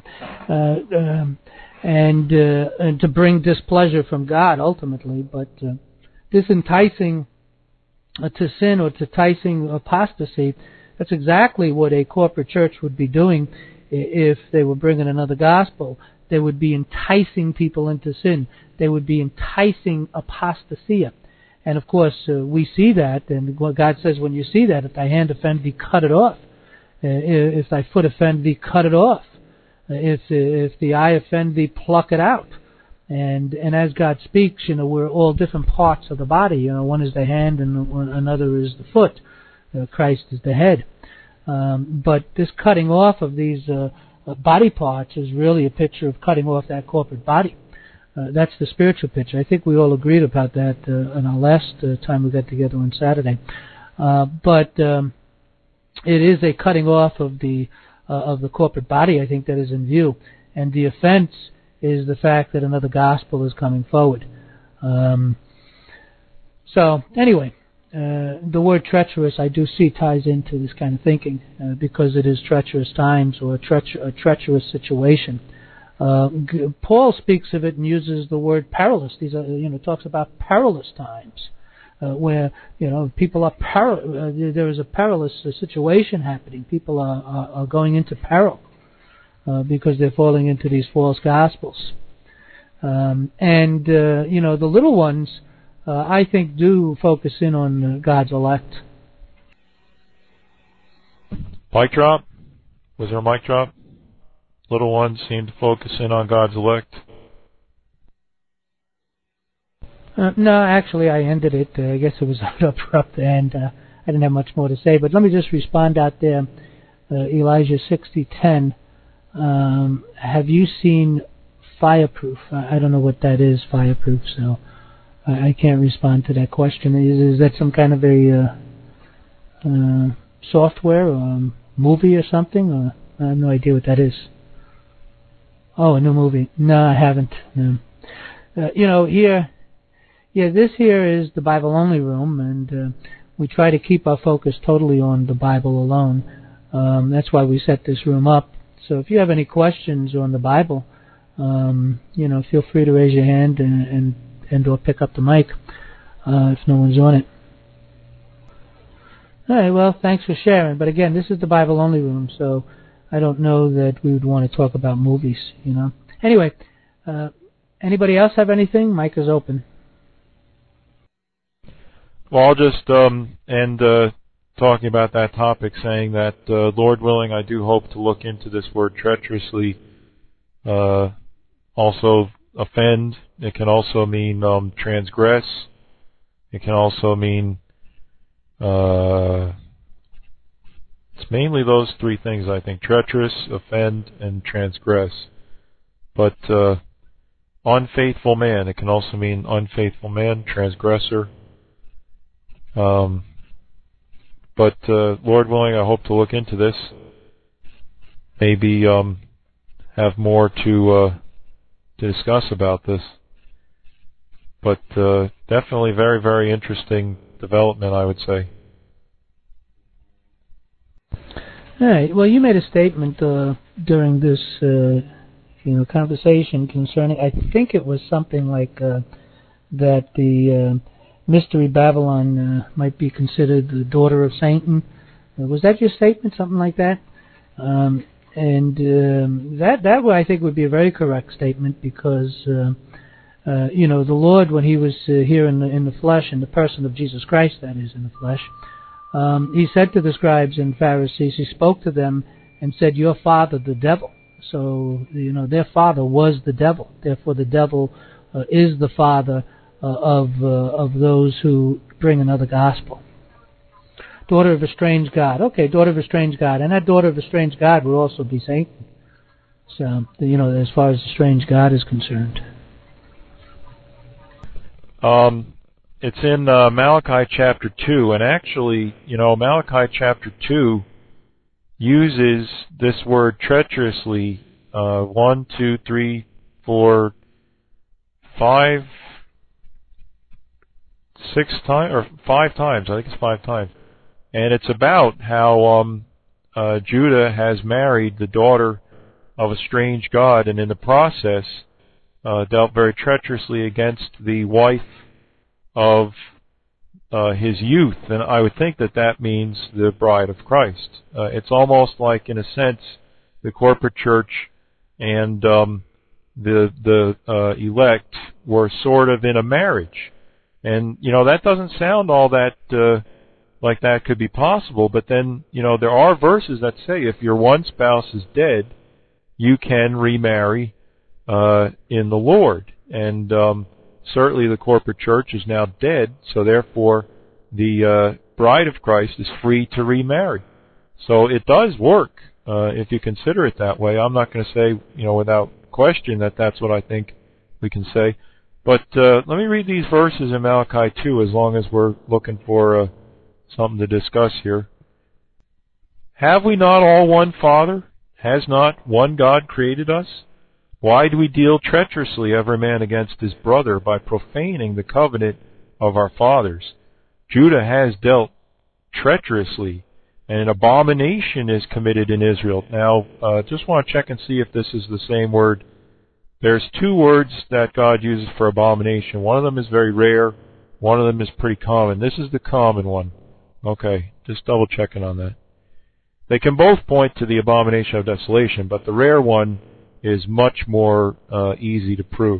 to bring displeasure from God ultimately. But this enticing to sin or to enticing apostasy, that's exactly what a corporate church would be doing if they were bringing another gospel. They would be enticing people into sin. They would be enticing apostasia. And of course, we see that, and God says, when you see that, if thy hand offend thee, cut it off. If thy foot offend thee, cut it off. If the eye offend thee, pluck it out. And as God speaks, we're all different parts of the body. One is the hand, and another is the foot. Christ is the head. But this cutting off of these body parts is really a picture of cutting off that corporate body. That's the spiritual picture. I think we all agreed about that in our last time we got together on Saturday. But it is a cutting off of the corporate body, I think, that is in view. And the offense is the fact that another gospel is coming forward. So anyway, the word treacherous I do see ties into this kind of thinking because it is treacherous times or a treacherous situation. Paul speaks of it and uses the word perilous. These are, talks about perilous times where people are there is a perilous situation happening. People are going into peril because they're falling into these false gospels. The little ones, I think, do focus in on God's elect. Mic drop? Was there a mic drop? Little ones seem to focus in on God's elect. No, actually, I ended it. I guess it was abrupt, and I didn't have much more to say. But let me just respond out there. Elijah 60:10. Have you seen Fireproof? I don't know what that is, Fireproof, so I can't respond to that question. Is that some kind of a software or movie or something? Or I have no idea what that is. Oh, a new movie. No, I haven't. No. This here is the Bible-only room, and we try to keep our focus totally on the Bible alone. That's why we set this room up. So if you have any questions on the Bible, feel free to raise your hand and or pick up the mic if no one's on it. All right, well, thanks for sharing. But again, this is the Bible-only room, so I don't know that we would want to talk about movies, Anyway, anybody else have anything? Mic is open. Well, I'll just end talking about that topic, saying that, Lord willing, I do hope to look into this word treacherously. Also offend. It can also mean transgress. It can also mean it's mainly those three things, I think: treacherous, offend, and transgress. But unfaithful man, it can also mean unfaithful man, transgressor. But Lord willing, I hope to look into this. Maybe have more to discuss about this. But definitely very, very interesting development, I would say. All right. Well, you made a statement during this, conversation concerning. I think it was something like that the Mystery Babylon might be considered the daughter of Satan. Was that your statement? Something like that? That I think would be a very correct statement, because the Lord, when He was here in the flesh, in the person of Jesus Christ, that is, in the flesh, He said to the scribes and Pharisees, He spoke to them and said, "Your father, the devil." So their father was the devil. Therefore, the devil is the father of those who bring another gospel. Daughter of a strange God. Okay, daughter of a strange God. And that daughter of a strange God would also be Satan. So, as far as the strange God is concerned. It's in Malachi chapter 2, and actually, Malachi chapter 2 uses this word treacherously 1, 2, 3, 4, 5, 6 times, or 5 times. I think it's 5 times. And it's about how Judah has married the daughter of a strange god, and in the process dealt very treacherously against the wife of his youth. And I would think that means the bride of Christ. It's almost like, in a sense, the corporate church and the elect were sort of in a marriage. And, that doesn't sound all that like that could be possible, but then, there are verses that say if your one spouse is dead, you can remarry in the Lord. And certainly the corporate church is now dead, so therefore the bride of Christ is free to remarry. So it does work if you consider it that way. I'm not going to say, without question that that's what I think we can say. But let me read these verses in Malachi 2, as long as we're looking for something to discuss here. Have we not all one Father? Has not one God created us? Why do we deal treacherously every man against his brother by profaning the covenant of our fathers? Judah has dealt treacherously, and an abomination is committed in Israel. Now, just want to check and see if this is the same word. There's 2 words that God uses for abomination. One of them is very rare. One of them is pretty common. This is the common one. Okay, just double checking on that. They can both point to the abomination of desolation, but the rare one is much more easy to prove.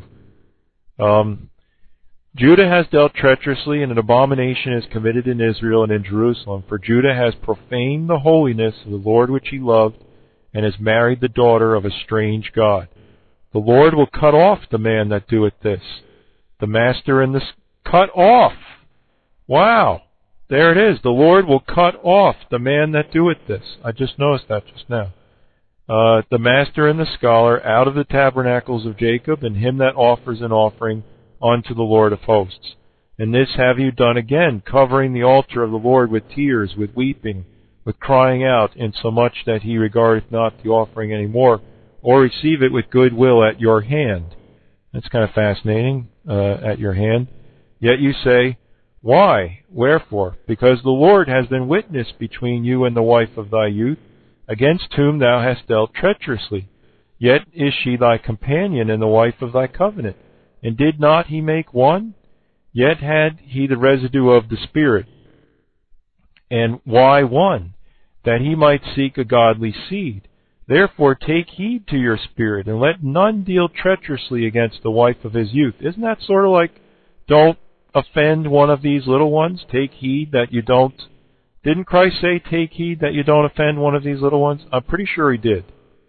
Judah has dealt treacherously, and an abomination is committed in Israel and in Jerusalem. For Judah has profaned the holiness of the Lord which he loved, and has married the daughter of a strange god. The Lord will cut off the man that doeth this. The master in the... Cut off! Wow! There it is. The Lord will cut off the man that doeth this. I just noticed that just now. The master and the scholar out of the tabernacles of Jacob, and him that offers an offering unto the Lord of hosts. And this have you done again, covering the altar of the Lord with tears, with weeping, with crying out, insomuch that he regardeth not the offering any more, or receive it with good will at your hand. That's kind of fascinating, at your hand. Yet you say, Why? Wherefore? Because the Lord has been witness between you and the wife of thy youth, against whom thou hast dealt treacherously. Yet is she thy companion and the wife of thy covenant. And did not he make one? Yet had he the residue of the Spirit. And why one? That he might seek a godly seed. Therefore take heed to your spirit, and let none deal treacherously against the wife of his youth. Isn't that sort of like, don't offend one of these little ones? Take heed that you don't. Didn't Christ say, take heed that you don't offend one of these little ones? I'm pretty sure he did.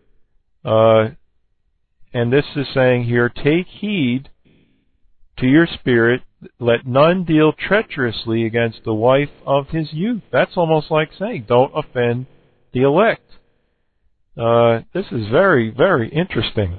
And this is saying here, take heed to your spirit, let none deal treacherously against the wife of his youth. That's almost like saying, don't offend the elect. This is very, very interesting.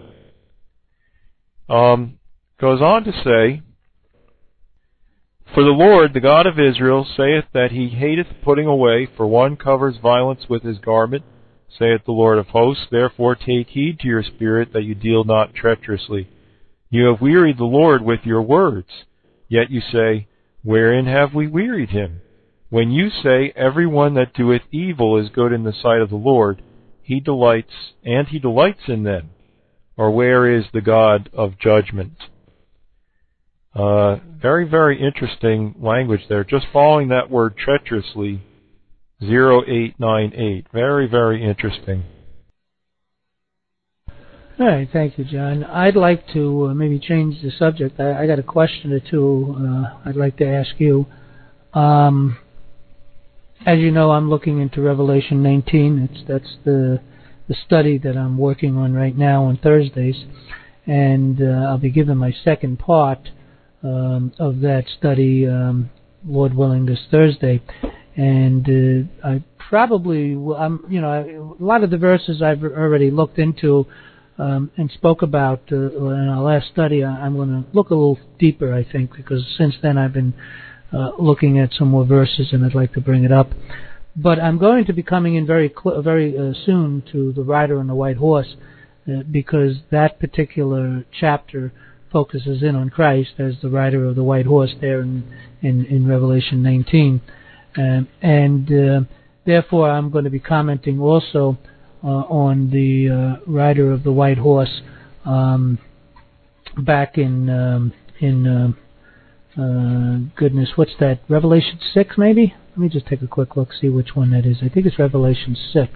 Goes on to say, For the Lord, the God of Israel, saith that he hateth putting away, for one covers violence with his garment, saith the Lord of hosts. Therefore take heed to your spirit, that you deal not treacherously. You have wearied the Lord with your words. Yet you say, Wherein have we wearied him? When you say, Every one that doeth evil is good in the sight of the Lord, he delights in them. Or where is the God of judgment? Very, very interesting language there. Just following that word treacherously, 0898. Very, very interesting. All right, thank you, John. I'd like to maybe change the subject. I got a question or two I'd like to ask you. As you know, I'm looking into Revelation 19. That's the study that I'm working on right now on Thursdays, and I'll be giving my second part of that study, Lord willing, this Thursday. And I probably will, a lot of the verses I've already looked into and spoke about in our last study. I'm going to look a little deeper, I think, because since then I've been looking at some more verses, and I'd like to bring it up. But I'm going to be coming in very soon to the rider on the white horse, because that particular chapter focuses in on Christ as the rider of the white horse there in Revelation 19. And therefore I'm going to be commenting also on the rider of the white horse back in goodness, what's that? Revelation 6, maybe? Let me just take a quick look, see which one that is. I think it's Revelation 6.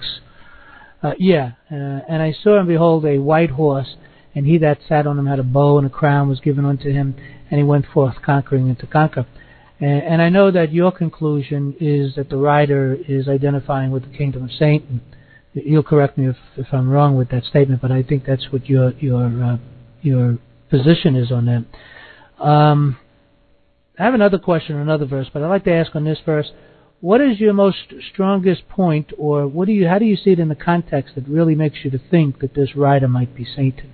And I saw and behold a white horse, and he that sat on him had a bow, and a crown was given unto him, and he went forth conquering and to conquer. And I know that your conclusion is that the rider is identifying with the kingdom of Satan. You'll correct me if I'm wrong with that statement, but I think that's what your position is on that. I have another question on another verse, but I'd like to ask on this verse, what is your most strongest point, or how do you see it in the context that really makes you to think that this rider might be Satan?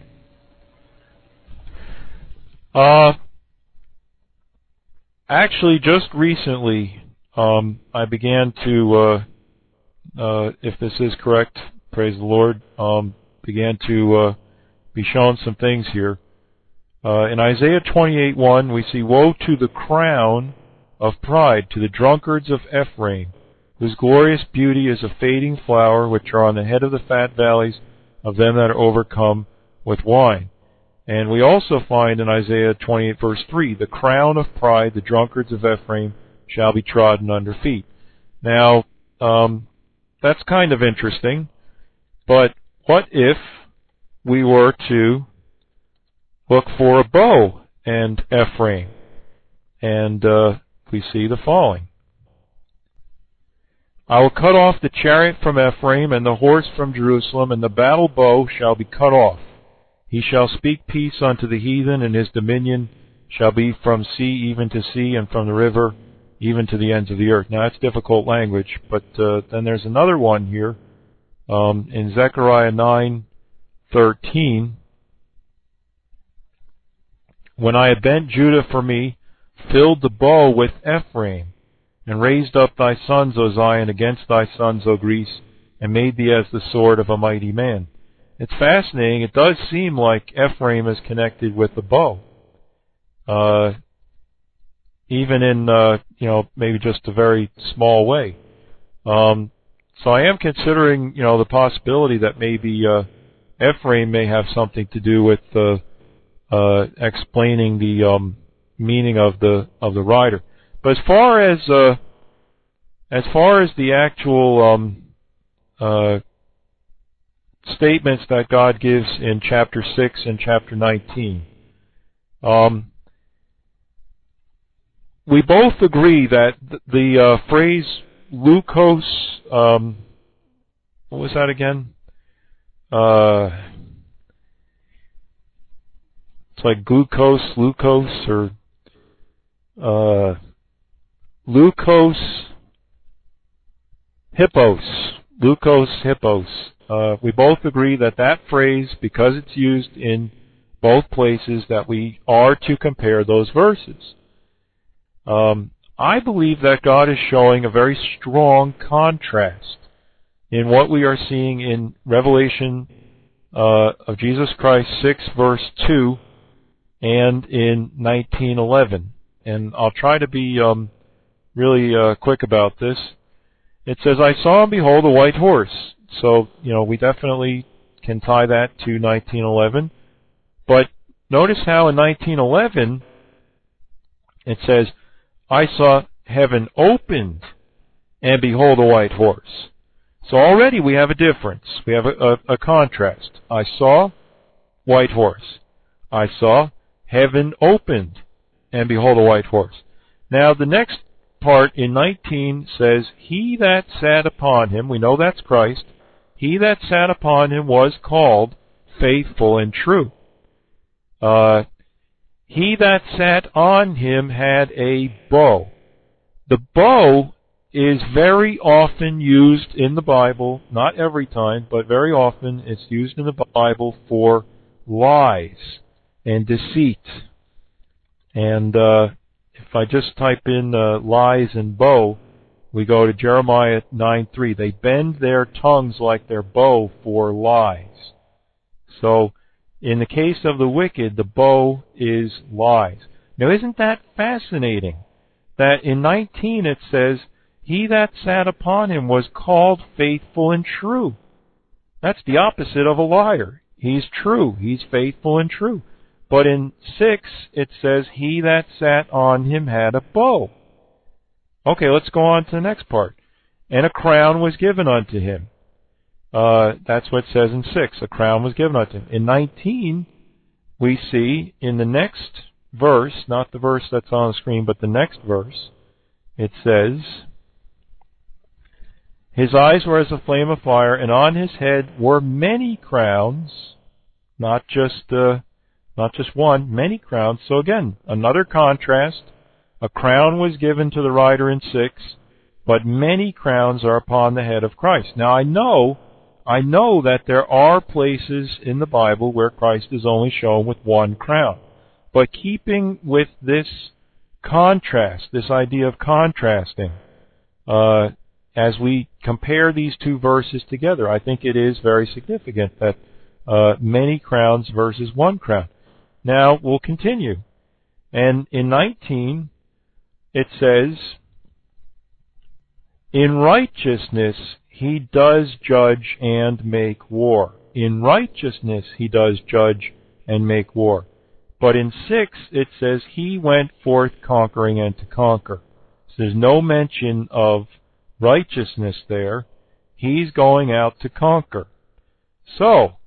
Actually, just recently, I began to, if this is correct, praise the Lord, began to be shown some things here. In Isaiah 28:1, we see, Woe to the crown of pride, to the drunkards of Ephraim, whose glorious beauty is a fading flower, which are on the head of the fat valleys of them that are overcome with wine. And we also find in Isaiah 28 verse 3, the crown of pride, the drunkards of Ephraim, shall be trodden under feet. Now, that's kind of interesting, but what if we were to look for a bow and Ephraim, and we see the following. I will cut off the chariot from Ephraim, and the horse from Jerusalem, and the battle bow shall be cut off. He shall speak peace unto the heathen, and his dominion shall be from sea even to sea, and from the river even to the ends of the earth. Now that's difficult language, but then there's another one here in Zechariah 9:13. When I had bent Judah for me, filled the bow with Ephraim, and raised up thy sons, O Zion, against thy sons, O Greece, and made thee as the sword of a mighty man. It's fascinating. It does seem like Ephraim is connected with the bow. Even in, maybe just a very small way. So I am considering, the possibility that maybe Ephraim may have something to do with explaining the meaning of the rider. But as far as the actual statements that God gives in chapter 6 and chapter 19, we both agree that the phrase leukos, what was that again? It's like glucose, or leukos, hippos. We both agree that phrase, because it's used in both places, that we are to compare those verses. I believe that God is showing a very strong contrast in what we are seeing in Revelation of Jesus Christ 6 verse 2 and in 19:11. And I'll try to be really quick about this. It says, I saw and behold a white horse. So, we definitely can tie that to 19:11. But notice how in 19:11 it says, I saw heaven opened, and behold a white horse. So already we have a difference. We have a contrast. I saw white horse. I saw heaven opened, and behold a white horse. Now the next part in 19 says, he that sat upon him, we know that's Christ, he that sat upon him was called faithful and true. He that sat on him had a bow. The bow is very often used in the Bible, not every time, but very often it's used in the Bible for lies and deceit. And if I just type in lies and bow, we go to Jeremiah 9:3. They bend their tongues like their bow for lies. So, in the case of the wicked, the bow is lies. Now, isn't that fascinating? That in 19 it says, he that sat upon him was called faithful and true. That's the opposite of a liar. He's true. He's faithful and true. But in 6 it says, he that sat on him had a bow. Okay, let's go on to the next part. And a crown was given unto him. That's what it says in 6. A crown was given unto him. In 19, we see in the next verse, not the verse that's on the screen, but the next verse, it says, his eyes were as a flame of fire, and on his head were many crowns, not just one, many crowns. So again, another contrast. A crown was given to the rider in 6, but many crowns are upon the head of Christ. Now I know that there are places in the Bible where Christ is only shown with one crown. But keeping with this contrast, this idea of contrasting, as we compare these two verses together, I think it is very significant that many crowns versus one crown. Now, we'll continue. And in 19, it says, in righteousness he does judge and make war. In righteousness he does judge and make war. But in 6 it says he went forth conquering and to conquer. So there's no mention of righteousness there. He's going out to conquer. So,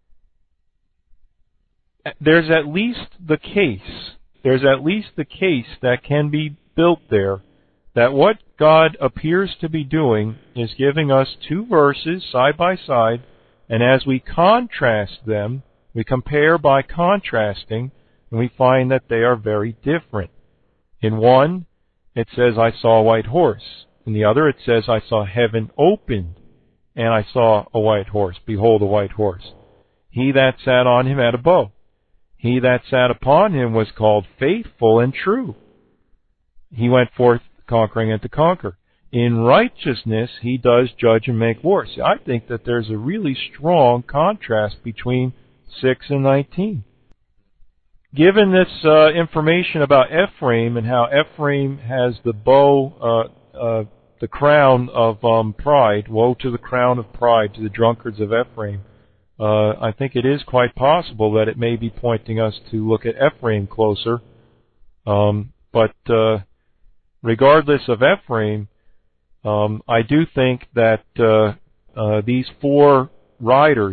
there's at least the case that can be built there that what God appears to be doing is giving us two verses side by side, and as we contrast them, we compare by contrasting, and we find that they are very different. In one, it says, I saw a white horse. In the other, it says, I saw heaven opened, and I saw a white horse. Behold, a white horse. He that sat on him had a bow. He that sat upon him was called faithful and true. He went forth conquering and to conquer. In righteousness, he does judge and make war. See, I think that there's a really strong contrast between 6 and 19. Given this information about Ephraim and how Ephraim has the bow, the crown of pride, woe to the crown of pride, to the drunkards of Ephraim, I think it is quite possible that it may be pointing us to look at Ephraim closer. But regardless of Ephraim, I do think that these four riders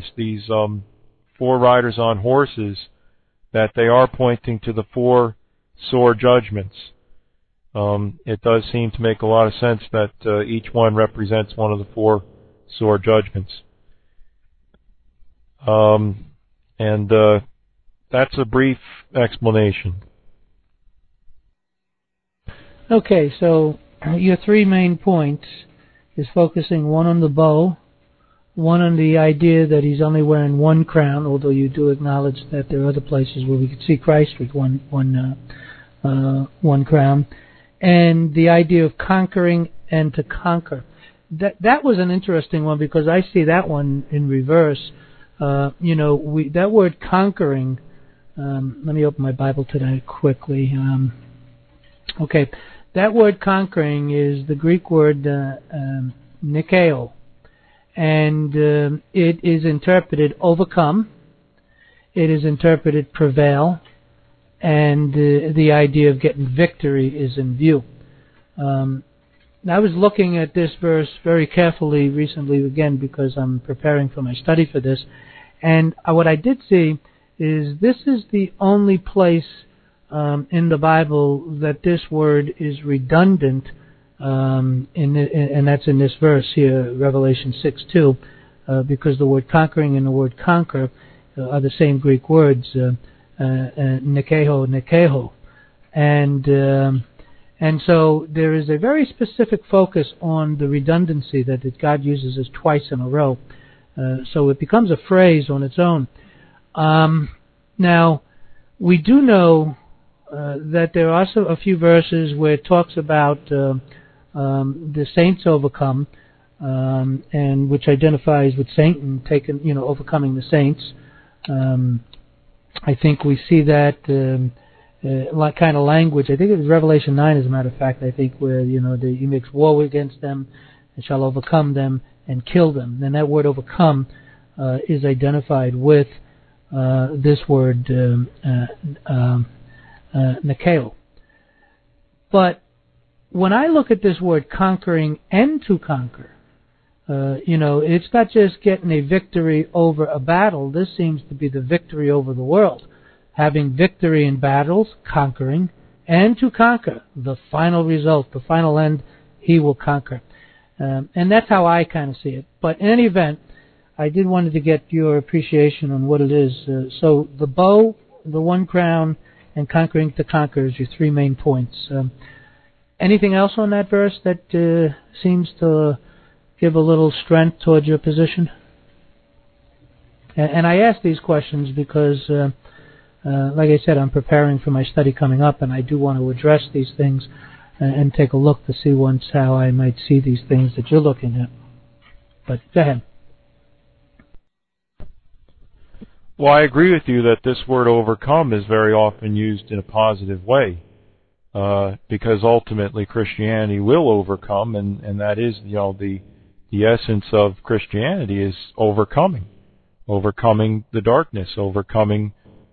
on horses, that they are pointing to the four sore judgments. It does seem to make a lot of sense that each one represents one of the four sore judgments. And that's a brief explanation. Okay, so your three main points is focusing one on the bow, one on the idea that he's only wearing one crown, although you do acknowledge that there are other places where we could see Christ with one crown, and the idea of conquering and to conquer. That was an interesting one because I see that one in reverse. That word conquering. Let me open my Bible today quickly. Okay. That word conquering is the Greek word nikeo, and it is interpreted overcome, it is interpreted prevail, and the idea of getting victory is in view. I was looking at this verse very carefully recently, again, because I'm preparing for my study for this, and what I did see is this is the only place in the Bible that this word is redundant, and that's in this verse here, Revelation 6:2, because the word conquering and the word conquer are the same Greek words, nikeo, and so there is a very specific focus on the redundancy that God uses as twice in a row, so it becomes a phrase on its own. Now, we do know that there are also a few verses where it talks about the saints overcome, and which identifies with Satan overcoming the saints. I think we see that like kind of language. I think it was Revelation 9, as a matter of fact. I think where he makes war against them and shall overcome them and kill them. And that word overcome is identified with this word nikeo. But when I look at this word conquering and to conquer, it's not just getting a victory over a battle. This seems to be the victory over the world. Having victory in battles, conquering, and to conquer. The final result, the final end, he will conquer. And that's how I kind of see it. But in any event, I did wanted to get your appreciation on what it is. So the bow, the one crown, and conquering to conquer is your three main points. Anything else on that verse that seems to give a little strength towards your position? And I ask these questions because, like I said, I'm preparing for my study coming up, and I do want to address these things and take a look to see once how I might see these things that you're looking at. But go ahead. Well, I agree with you that this word overcome is very often used in a positive way, because ultimately Christianity will overcome, and that is, the essence of Christianity is overcoming the darkness, overcoming,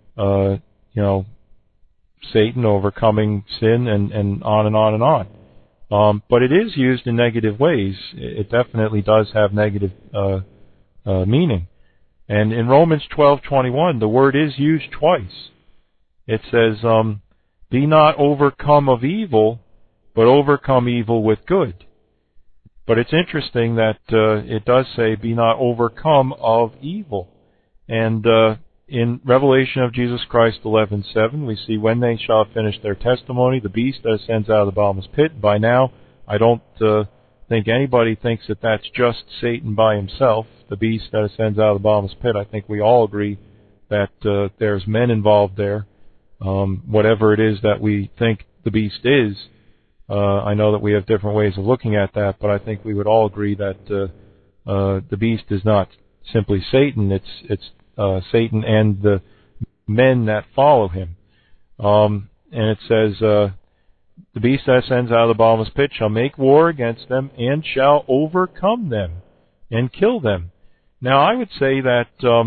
Satan, overcoming sin, and on and on and on. But it is used in negative ways. It definitely does have negative meaning. And in Romans 12:21, the word is used twice. It says, "Be not overcome of evil, but overcome evil with good." But it's interesting that it does say, "Be not overcome of evil." And in Revelation of Jesus Christ 11:7, we see, "When they shall have finished their testimony, the beast that ascends out of the bottomless pit." By now, I don't think anybody thinks that that's just Satan by himself, the beast that ascends out of the bottomless pit. I think we all agree that there's men involved there. Whatever it is that we think the beast is, I know that we have different ways of looking at that, but I think we would all agree that the beast is not simply Satan. It's Satan and the men that follow him. And it says, the beast that ascends out of the bottomless pit shall make war against them and shall overcome them and kill them. Now, I would say that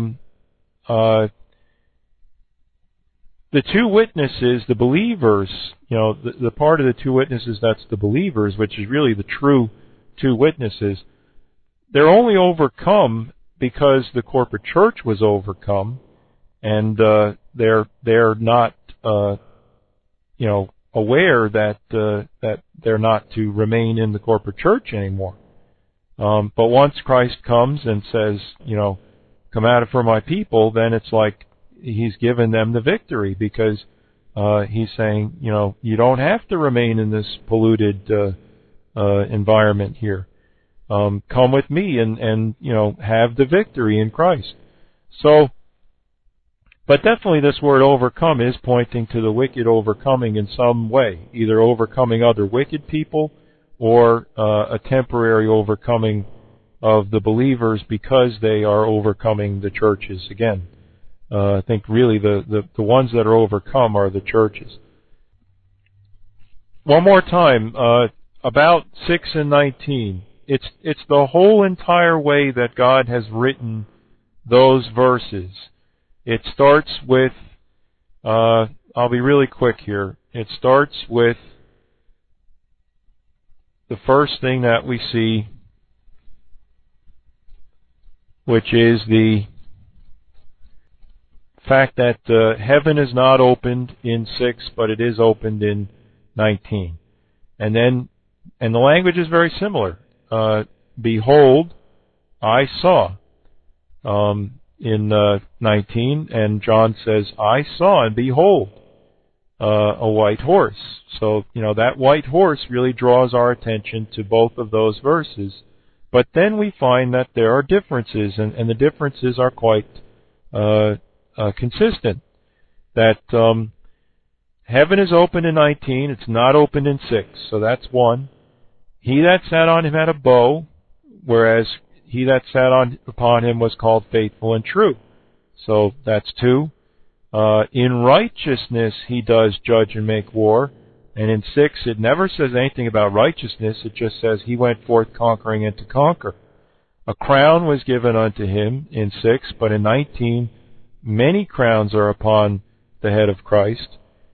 the two witnesses, the believers, the part of the two witnesses that's the believers, which is really the true two witnesses, they're only overcome because the corporate church was overcome, and they're not aware that they're not to remain in the corporate church anymore. But once Christ comes and says, come out for my people, then it's like he's given them the victory, because he's saying, you don't have to remain in this polluted environment here. Come with me and have the victory in Christ. So, but definitely this word overcome is pointing to the wicked overcoming in some way, either overcoming other wicked people or a temporary overcoming of the believers because they are overcoming the churches again. I think really the ones that are overcome are the churches. One more time, about 6 and 19. It's the whole entire way that God has written those verses. It starts with, I'll be really quick here. It starts with the first thing that we see, which is the fact that heaven is not opened in 6, but it is opened in 19. And the language is very similar. Behold, I saw, in 19, and John says, I saw and behold a white horse. So, that white horse really draws our attention to both of those verses. But then we find that there are differences, and the differences are quite consistent. That heaven is opened in 19, it's not opened in 6, so that's one. He that sat on him had a bow, whereas he that sat upon him was called faithful and true. So that's 2. In righteousness he does judge and make war. And in 6, it never says anything about righteousness. It just says he went forth conquering and to conquer. A crown was given unto him in 6, but in 19, many crowns are upon the head of Christ.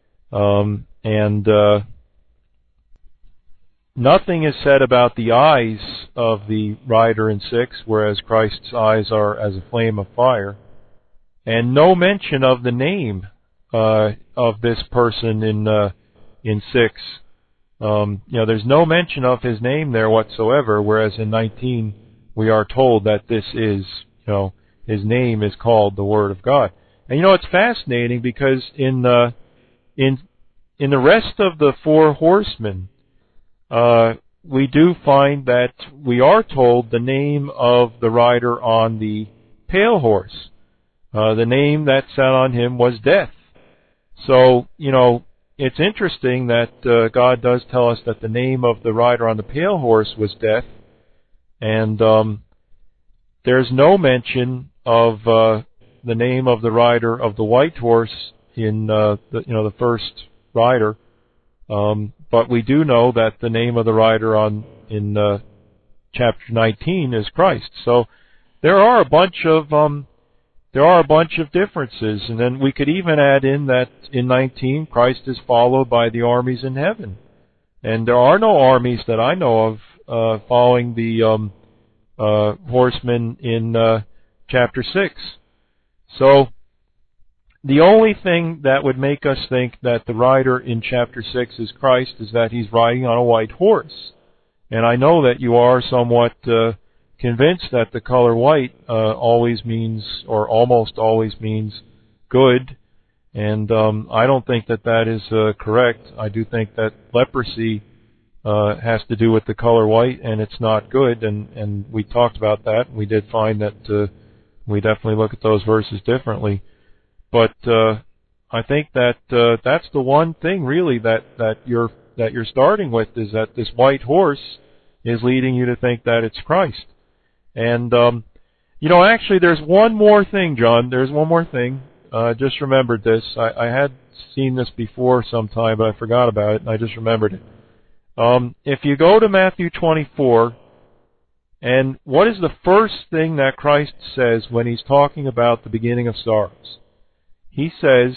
Nothing is said about the eyes of the rider in 6, whereas Christ's eyes are as a flame of fire. And no mention of the name of this person in 6. There's no mention of his name there whatsoever, whereas in 19 we are told that this is, his name is called the Word of God. And it's fascinating because in the rest of the 4 horsemen, we do find that we are told the name of the rider on the pale horse. The name that sat on him was Death. So, it's interesting that God does tell us that the name of the rider on the pale horse was Death, and there's no mention of the name of the rider of the white horse in the first rider. But we do know that the name of the rider in chapter 19 is Christ. So there are a bunch of differences, and then we could even add in that in 19 Christ is followed by the armies in heaven, and there are no armies that I know of following the horsemen in chapter 6. So the only thing that would make us think that the rider in chapter 6 is Christ is that he's riding on a white horse. And I know that you are somewhat convinced that the color white always means, or almost always means, good. And I don't think that is correct. I do think that leprosy has to do with the color white, and it's not good. And we talked about that. We did find that we definitely look at those verses differently. But I think that that's the one thing really that you're that you're starting with is that this white horse is leading you to think that it's Christ. And, actually there's one more thing, John. There's one more thing. Just remembered this. I had seen this before sometime, but I forgot about it, and I just remembered it. If you go to Matthew 24, and what is the first thing that Christ says when He's talking about the beginning of sorrows? He says,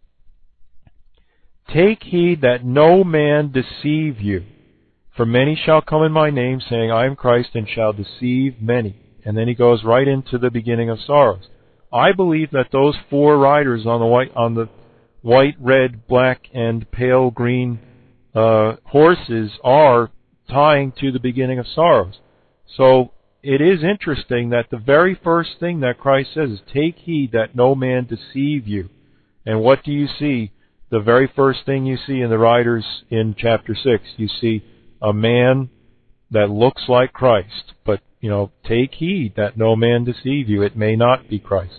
"Take heed that no man deceive you. For many shall come in my name, saying, I am Christ, and shall deceive many." And then He goes right into the beginning of sorrows. I believe that those four riders on the white, red, black, and pale green horses are tying to the beginning of sorrows. So it is interesting that the very first thing that Christ says is, "Take heed that no man deceive you." And what do you see? The very first thing you see in the riders in chapter 6, you see a man that looks like Christ. But, take heed that no man deceive you. It may not be Christ.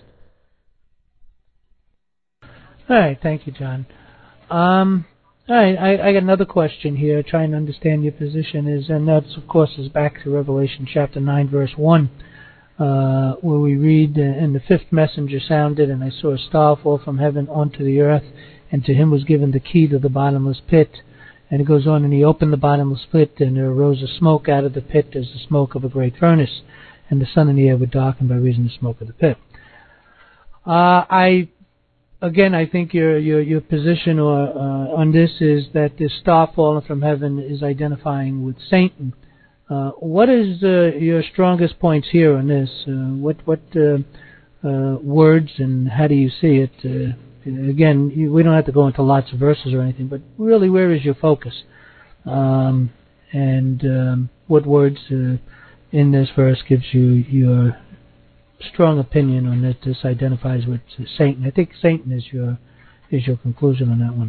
All right, thank you, John. All right, I got another question here, trying to understand your position, and that's, of course, is back to Revelation chapter 9, verse 1, where we read, "And the fifth messenger sounded, and I saw a star fall from heaven onto the earth, and to him was given the key to the bottomless pit." And it goes on, "And he opened the bottomless pit, and there arose a smoke out of the pit as the smoke of a great furnace, and the sun and the air were darkened by reason of the smoke of the pit." I think your position on this is that this star falling from heaven is identifying with Satan. What is your strongest points here on this? What words and how do you see it? Again, we don't have to go into lots of verses or anything, but really, where is your focus? And what words in this verse gives you your strong opinion on that this identifies with Satan? I think Satan is your conclusion on that one.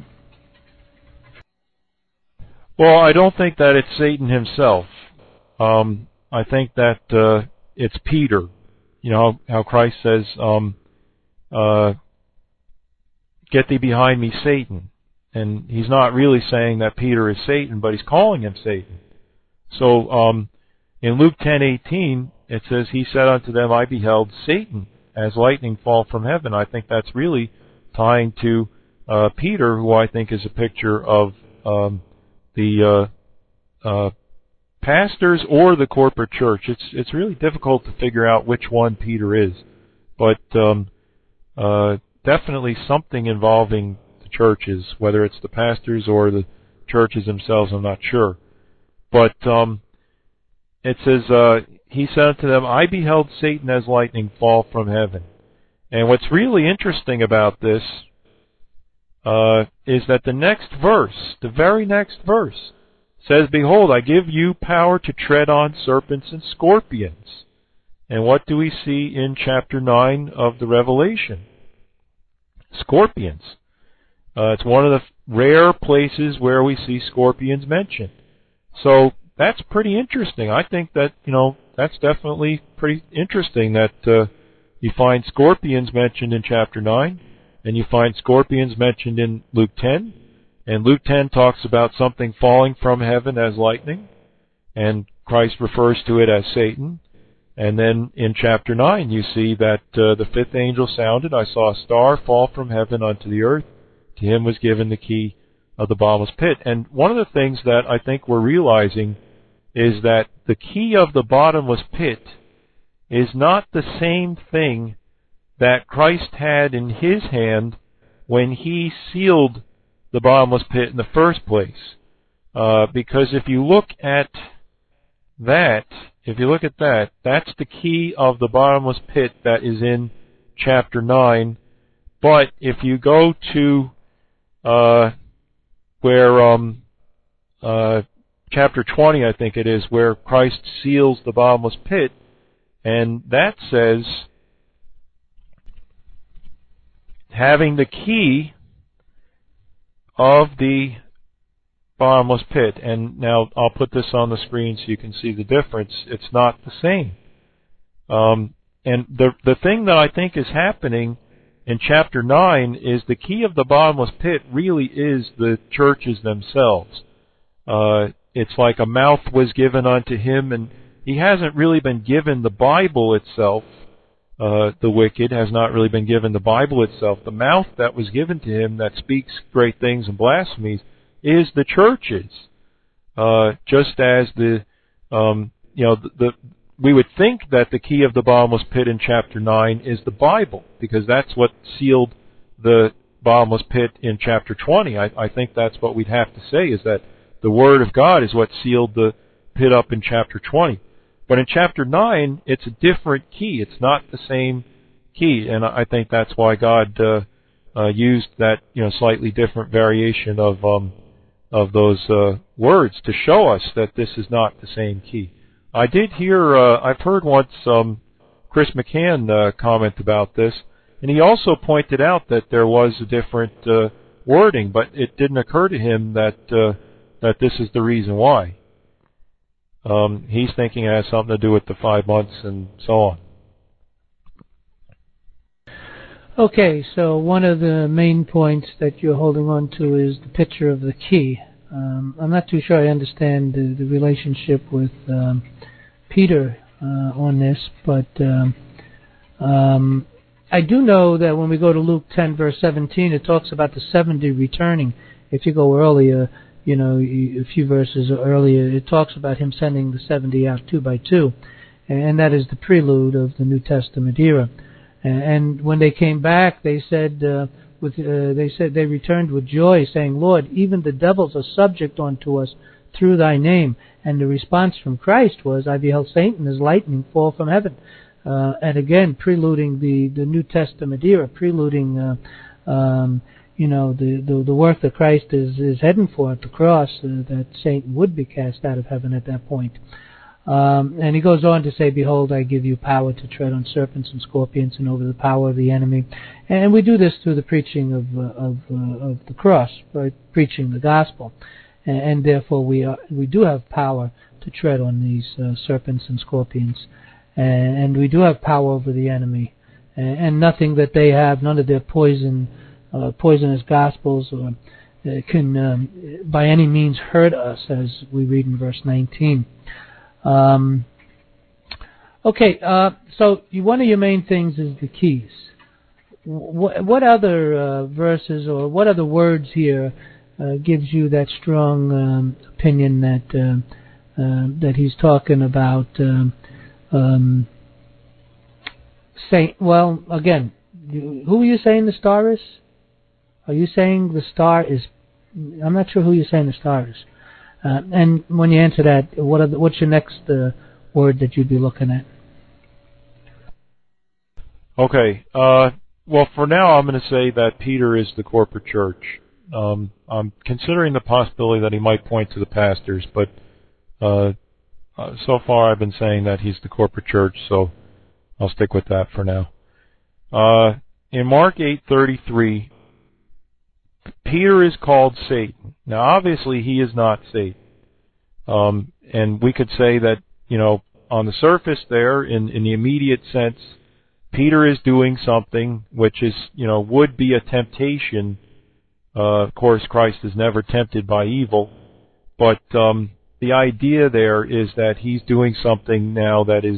Well, I don't think that it's Satan himself. I think that it's Peter. How Christ says, "Get thee behind me, Satan." And He's not really saying that Peter is Satan, but He's calling him Satan. So in Luke 10:18, it says, "He said unto them, I beheld Satan as lightning fall from heaven." I think that's really tying to Peter, who I think is a picture of the pastors or the corporate church. It's really difficult to figure out which one Peter is, but definitely something involving the churches, whether it's the pastors or the churches themselves, I'm not sure. But it says, "He said unto them, I beheld Satan as lightning fall from heaven." And what's really interesting about this is that the next verse, the very next verse, says, "Behold, I give you power to tread on serpents and scorpions." And what do we see in chapter 9 of the Revelation? Scorpions. It's one of the rare places where we see scorpions mentioned. So that's pretty interesting. I think that, that's definitely pretty interesting that you find scorpions mentioned in chapter 9, and you find scorpions mentioned in Luke 10. And Luke 10 talks about something falling from heaven as lightning, and Christ refers to it as Satan. And then in chapter 9 you see that the fifth angel sounded, "I saw a star fall from heaven unto the earth. To him was given the key of the bottomless pit." And one of the things that I think we're realizing is that the key of the bottomless pit is not the same thing that Christ had in His hand when He sealed the bottomless pit in the first place. Because if you look at that, that's the key of the bottomless pit that is in chapter 9. But if you go to where chapter 20, I think it is, where Christ seals the bottomless pit, and that says, "Having the key of the bottomless pit." And now I'll put this on the screen so you can see the difference. It's not the same. And the thing that I think is happening in chapter 9 is the key of the bottomless pit really is the churches themselves. It's like a mouth was given unto him, and he hasn't really been given the Bible itself. The wicked has not really been given the Bible itself. The mouth that was given to him that speaks great things and blasphemies is the churches. Just as we would think that the key of the bottomless pit in chapter 9 is the Bible, because that's what sealed the bottomless pit in chapter 20. I think that's what we'd have to say, is that the Word of God is what sealed the pit up in chapter 20. But in chapter 9, it's a different key. It's not the same key, and I think that's why God used that slightly different variation of those words to show us that this is not the same key. I did hear, I've heard once Chris McCann comment about this, and he also pointed out that there was a different wording, but it didn't occur to him that this is the reason why. He's thinking it has something to do with the 5 months and so on. Okay, so one of the main points that you're holding on to is the picture of the key. I'm not too sure I understand the relationship with Peter on this, but I do know that when we go to Luke 10, verse 17, it talks about the 70 returning. If you go earlier, a few verses earlier, it talks about him sending the 70 out 2 by 2, and that is the prelude of the New Testament era. And when they came back, they said they returned with joy, saying, "Lord, even the devils are subject unto us through thy name." And the response from Christ was, "I beheld Satan as lightning fall from heaven." And again, preluding the New Testament era, preluding the work that Christ is heading for at the cross, that Satan would be cast out of heaven at that point. And he goes on to say, "Behold, I give you power to tread on serpents and scorpions and over the power of the enemy." And we do this through the preaching of the cross, by preaching the gospel. And therefore we do have power to tread on these serpents and scorpions. And we do have power over the enemy. And nothing that they have, none of their poisonous gospels can by any means hurt us, as we read in verse 19. So one of your main things is the keys. What other verses or what other words here gives you that strong opinion that he's talking about? Again, who are you saying the star is? Are you saying the star is? I'm not sure who you're saying the star is. And when you answer that, what's your next word that you'd be looking at? Okay. Well, for now, I'm going to say that Peter is the corporate church. I'm considering the possibility that he might point to the pastors, but so far I've been saying that he's the corporate church, so I'll stick with that for now. In Mark 8:33, Peter is called Satan. Now, obviously, he is not Satan. And we could say that, on the surface there, in the immediate sense, Peter is doing something which is, would be a temptation. Of course, Christ is never tempted by evil. But the idea there is that he's doing something now that is,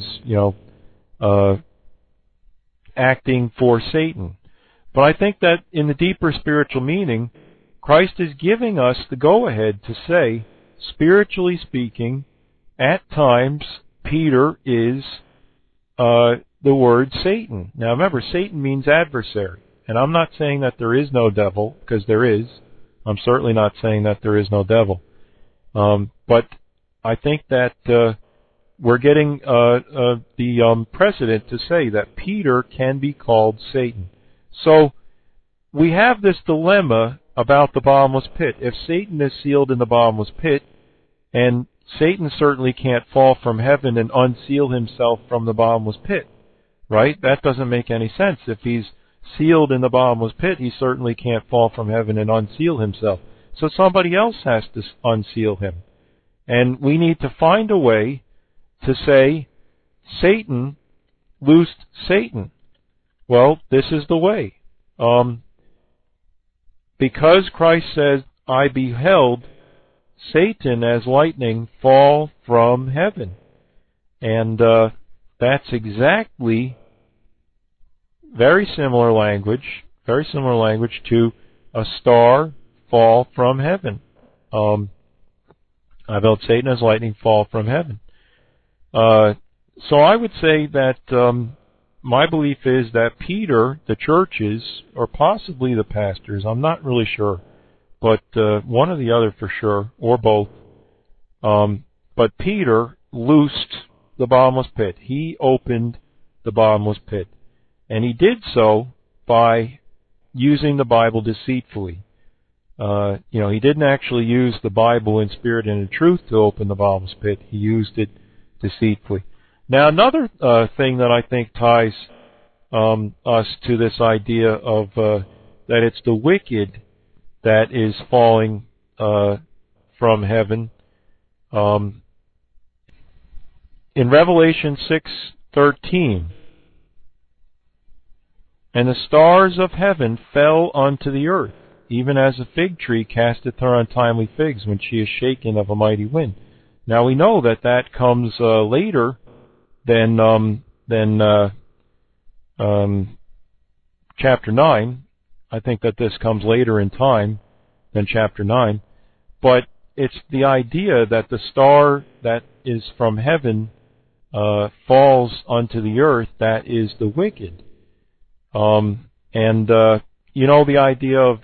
acting for Satan. But I think that in the deeper spiritual meaning, Christ is giving us the go-ahead to say, spiritually speaking, at times, Peter is the word Satan. Now remember, Satan means adversary. And I'm not saying that there is no devil, because there is. I'm certainly not saying that there is no devil. But I think that we're getting the precedent to say that Peter can be called Satan. So we have this dilemma about the bottomless pit. If Satan is sealed in the bottomless pit, and Satan certainly can't fall from heaven and unseal himself from the bottomless pit, right? That doesn't make any sense. If he's sealed in the bottomless pit, he certainly can't fall from heaven and unseal himself. So somebody else has to unseal him. And we need to find a way to say, Satan loosed Satan. Well, this is the way. Because Christ says, I beheld Satan as lightning fall from heaven. And that's exactly very similar language to a star fall from heaven. I built Satan as lightning fall from heaven. So I would say that my belief is that Peter, the churches, or possibly the pastors, I'm not really sure, but one or the other for sure, or both, but Peter loosed the bottomless pit. He opened the bottomless pit. And he did so by using the Bible deceitfully. He didn't actually use the Bible in spirit and in truth to open the bottomless pit. He used it deceitfully. Now, another thing that I think ties us to this idea of that it's the wicked that is falling from heaven. In Revelation 6:13, and the stars of heaven fell unto the earth, even as a fig tree casteth her untimely figs when she is shaken of a mighty wind. Now we know that that comes later than chapter 9. I think that this comes later in time than chapter 9. But it's the idea that the star that is from heaven falls unto the earth, that is the wicked. The idea of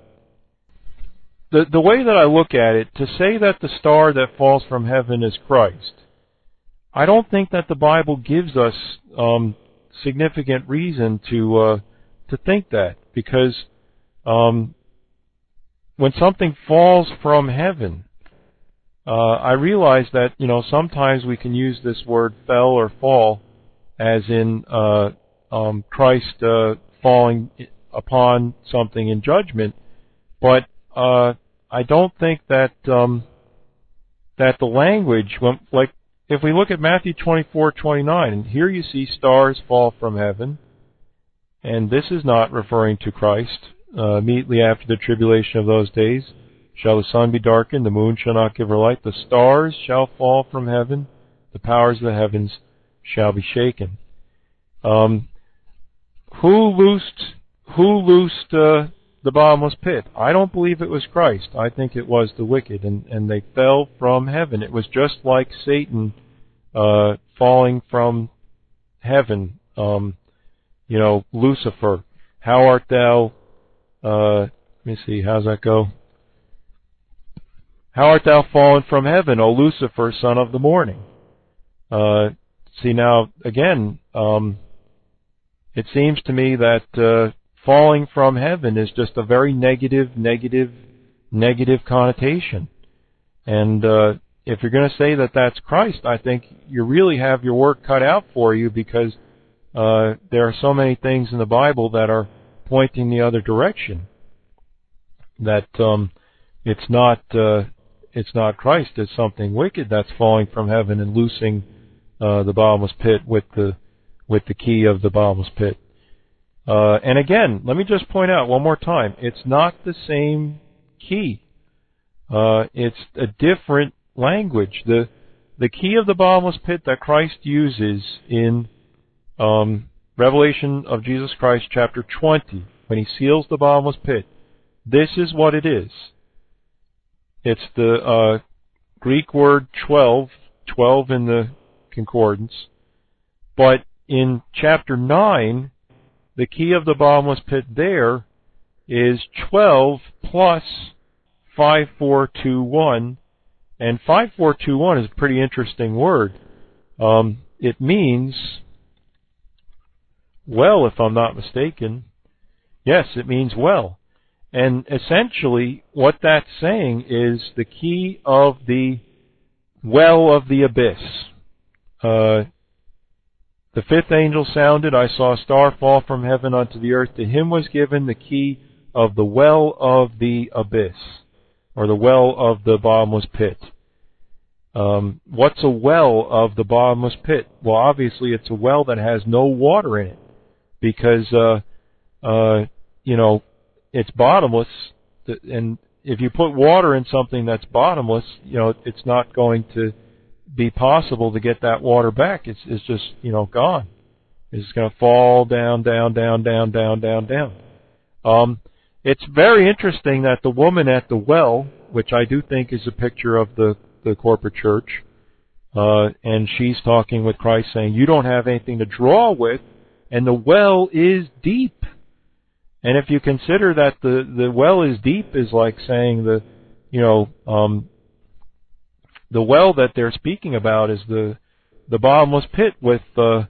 the way that I look at it, to say that the star that falls from heaven is Christ, I don't think that the Bible gives us significant reason to think that, because when something falls from heaven, I realize that sometimes we can use this word fell or fall as in Christ falling upon something in judgment, but I don't think that that the language, if we look at Matthew 24:29, and here you see stars fall from heaven, and this is not referring to Christ. Immediately after the tribulation of those days shall the sun be darkened, the moon shall not give her light, the stars shall fall from heaven, the powers of the heavens shall be shaken. Who loosed the bottomless pit? I don't believe it was Christ. I think it was the wicked, and they fell from heaven. It was just like Satan falling from heaven. Lucifer, how art thou? Let me see, how's that go? How art thou fallen from heaven, O Lucifer, son of the morning? See, now again, it seems to me that falling from heaven is just a very negative connotation. And if you're going to say that that's Christ, I think you really have your work cut out for you, because there are so many things in the Bible that are pointing the other direction. That it's not Christ, it's something wicked that's falling from heaven and loosing the bottomless pit with the key of the bottomless pit. And again, let me just point out one more time, it's not the same key. It's a different language. The key of the bottomless pit that Christ uses in Revelation of Jesus Christ chapter 20, when he seals the bottomless pit, this is what it is. It's the Greek word 12 in the concordance, but in chapter 9, the key of the bottomless pit there is 12 plus 5421, and 5421 is a pretty interesting word. It means well, if I'm not mistaken. Yes, it means well. And essentially, what that's saying is the key of the well of the abyss. The fifth angel sounded, I saw a star fall from heaven unto the earth. To him was given the key of the well of the abyss, or the well of the bottomless pit. What's a well of the bottomless pit? Well, obviously it's a well that has no water in it, because it's bottomless, and if you put water in something that's bottomless, it's not going to be possible to get that water back. It's just, gone. It's going to fall down, down, down, down, down, down, down. It's very interesting that the woman at the well, which I do think is a picture of the corporate church, and she's talking with Christ saying, you don't have anything to draw with, and the well is deep. And if you consider that the well is deep is like saying the well that they're speaking about is the bottomless pit with the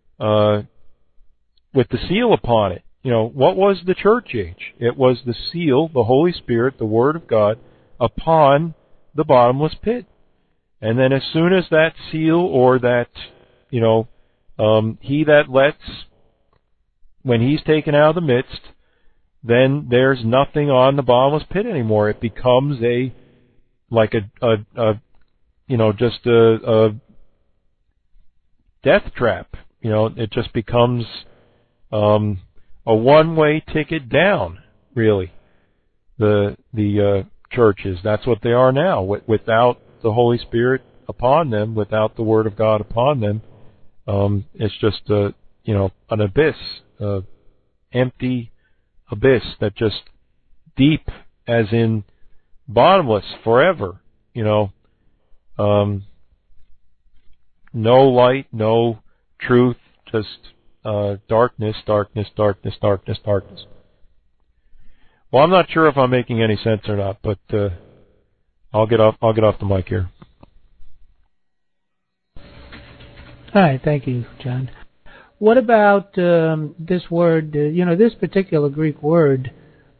seal upon it. What was the church age? It was the seal, the Holy Spirit, the Word of God, upon the bottomless pit. And then as soon as that seal or that, he that lets, when he's taken out of the midst, then there's nothing on the bottomless pit anymore. It becomes just a death trap. It just becomes a one-way ticket down, really. The churches, that's what they are now. Without the Holy Spirit upon them, without the Word of God upon them, it's just an abyss, empty abyss that just deep, as in bottomless forever. No light, no truth, just darkness, darkness, darkness, darkness, darkness. Well, I'm not sure if I'm making any sense or not, but I'll get off the mic here. All right, thank you, John. What about this word? This particular Greek word,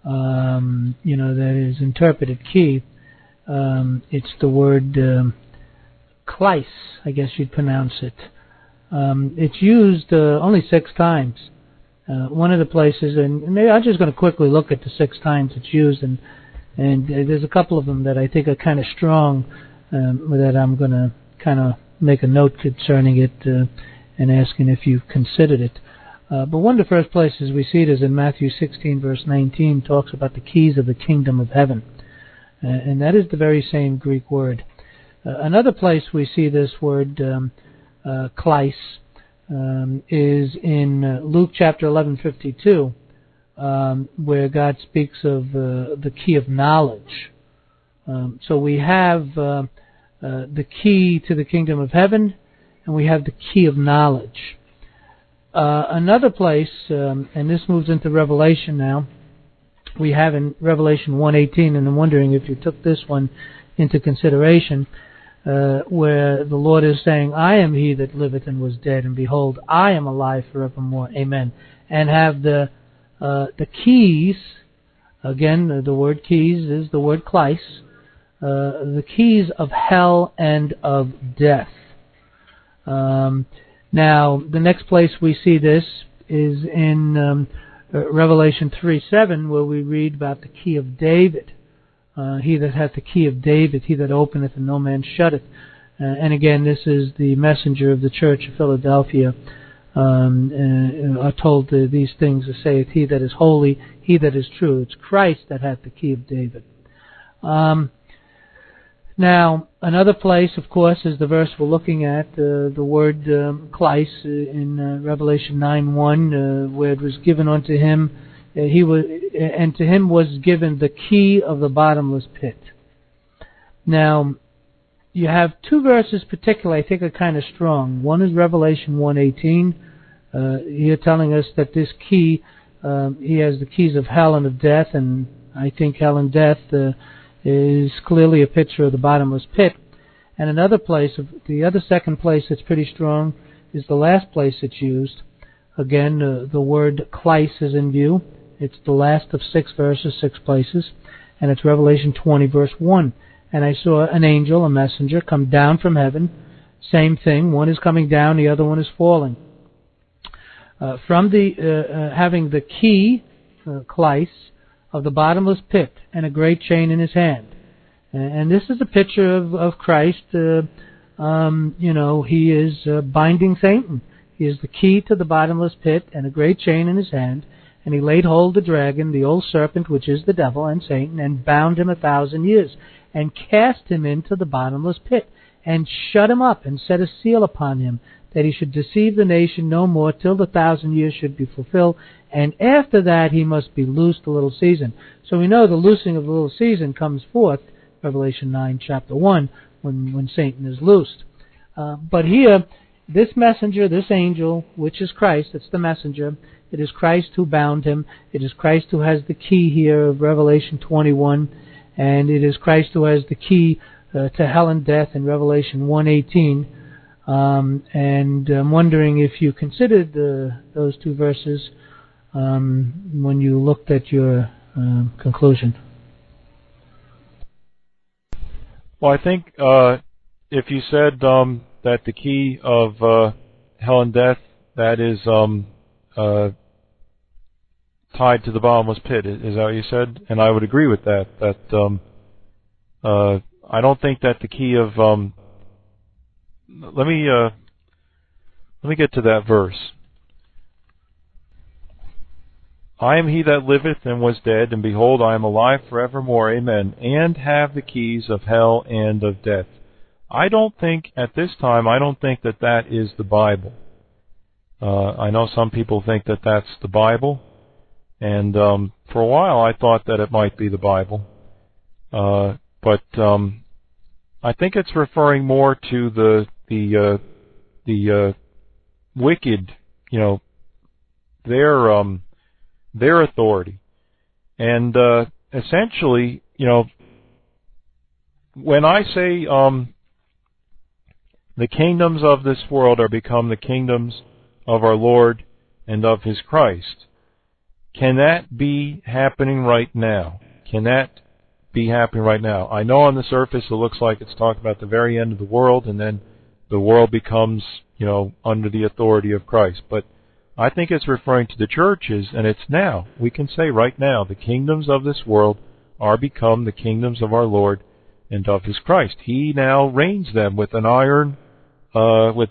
that is interpreted key. It's the word kleis, I guess you'd pronounce it. It's used only 6 times. One of the places, and maybe I'm just going to quickly look at the 6 times it's used, and there's a couple of them that I think are kind of strong, that I'm going to kind of make a note concerning it and asking if you've considered it. But one of the first places we see it is in Matthew 16, verse 19, talks about the keys of the kingdom of heaven. And that is the very same Greek word. Another place we see this word, kleis, is in Luke chapter 11:52, where God speaks of the key of knowledge. So we have the key to the kingdom of heaven, and we have the key of knowledge. Another place, and this moves into Revelation now, we have in Revelation 1:18, and I'm wondering if you took this one into consideration, where the Lord is saying, I am he that liveth and was dead, and behold, I am alive forevermore. Amen. And have the keys, again, the word keys is the word kleis, the keys of hell and of death. Now, the next place we see this is in Revelation 3:7, where we read about the key of David. He that hath the key of David, he that openeth and no man shutteth. And again, this is the messenger of the church of Philadelphia, are told these things, saith he that is holy, he that is true. It's Christ that hath the key of David. Now, another place, of course, is the verse we're looking at, the word kleis in Revelation 9:1, where it was given unto him, and to him was given the key of the bottomless pit. Now, you have 2 verses particularly I think are kind of strong. One is Revelation 1:18. Here telling us that this key, he has the keys of hell and of death, and I think hell and death is clearly a picture of the bottomless pit. And another place, the other second place that's pretty strong, is the last place it's used. Again, the word kleis is in view. It's the last of 6 verses, 6 places, and it's Revelation 20, verse 1. And I saw an angel, a messenger, come down from heaven. Same thing, one is coming down, the other one is falling. From having the key, kleis, of the bottomless pit, and a great chain in his hand. And this is a picture of Christ. He is binding Satan. He is the key to the bottomless pit and a great chain in his hand, And he laid hold of the dragon, the old serpent, which is the devil and Satan, and bound him 1,000 years, and cast him into the bottomless pit, and shut him up, and set a seal upon him, that he should deceive the nation no more till the 1,000 years should be fulfilled, and after that he must be loosed a little season. So we know the loosing of the little season comes forth, Revelation 9, chapter 1, when Satan is loosed. But here, this messenger, this angel, which is Christ, it's the messenger, it is Christ who bound him, it is Christ who has the key here of Revelation 21, and it is Christ who has the key to hell and death in Revelation 1:18. And I'm wondering if you considered those two verses when you looked at your conclusion. Well, I think if you said that the key of hell and death, that is tied to the bottomless pit, is that what you said? And I would agree with that. That I don't think that the key of let me get to that verse. I am he that liveth and was dead, and behold, I am alive forevermore, amen, and have the keys of hell and of death. I don't think, at this time, that that is the Bible. I know some people think that that's the Bible, and for a while I thought that it might be the Bible. But I think it's referring more to the wicked, their authority. And essentially, when I say the kingdoms of this world are become the kingdoms of our Lord and of His Christ, can that be happening right now? Can that be happening right now? I know on the surface it looks like it's talking about the very end of the world, and then the world becomes, under the authority of Christ. But I think it's referring to the churches, and it's now. We can say right now, the kingdoms of this world are become the kingdoms of our Lord and of His Christ. He now reigns them with an iron rod, with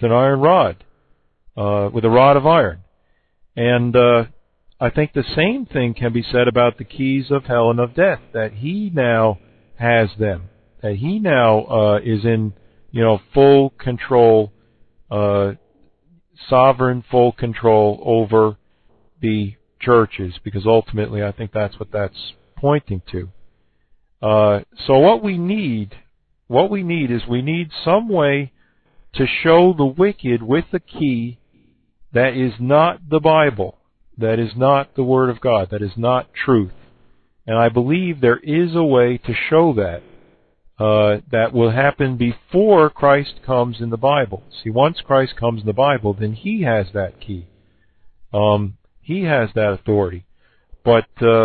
a rod of iron. And I think the same thing can be said about the keys of hell and of death, that He now has them, that He now is in, full control, sovereign full control over the churches, because ultimately I think that's what that's pointing to. So what we need is we need some way to show the wicked with the key that is not the Bible, that is not the Word of God, that is not truth. And I believe there is a way to show that. That will happen before Christ comes in the Bible. See, once Christ comes in the Bible, then He has that key. He has that authority. But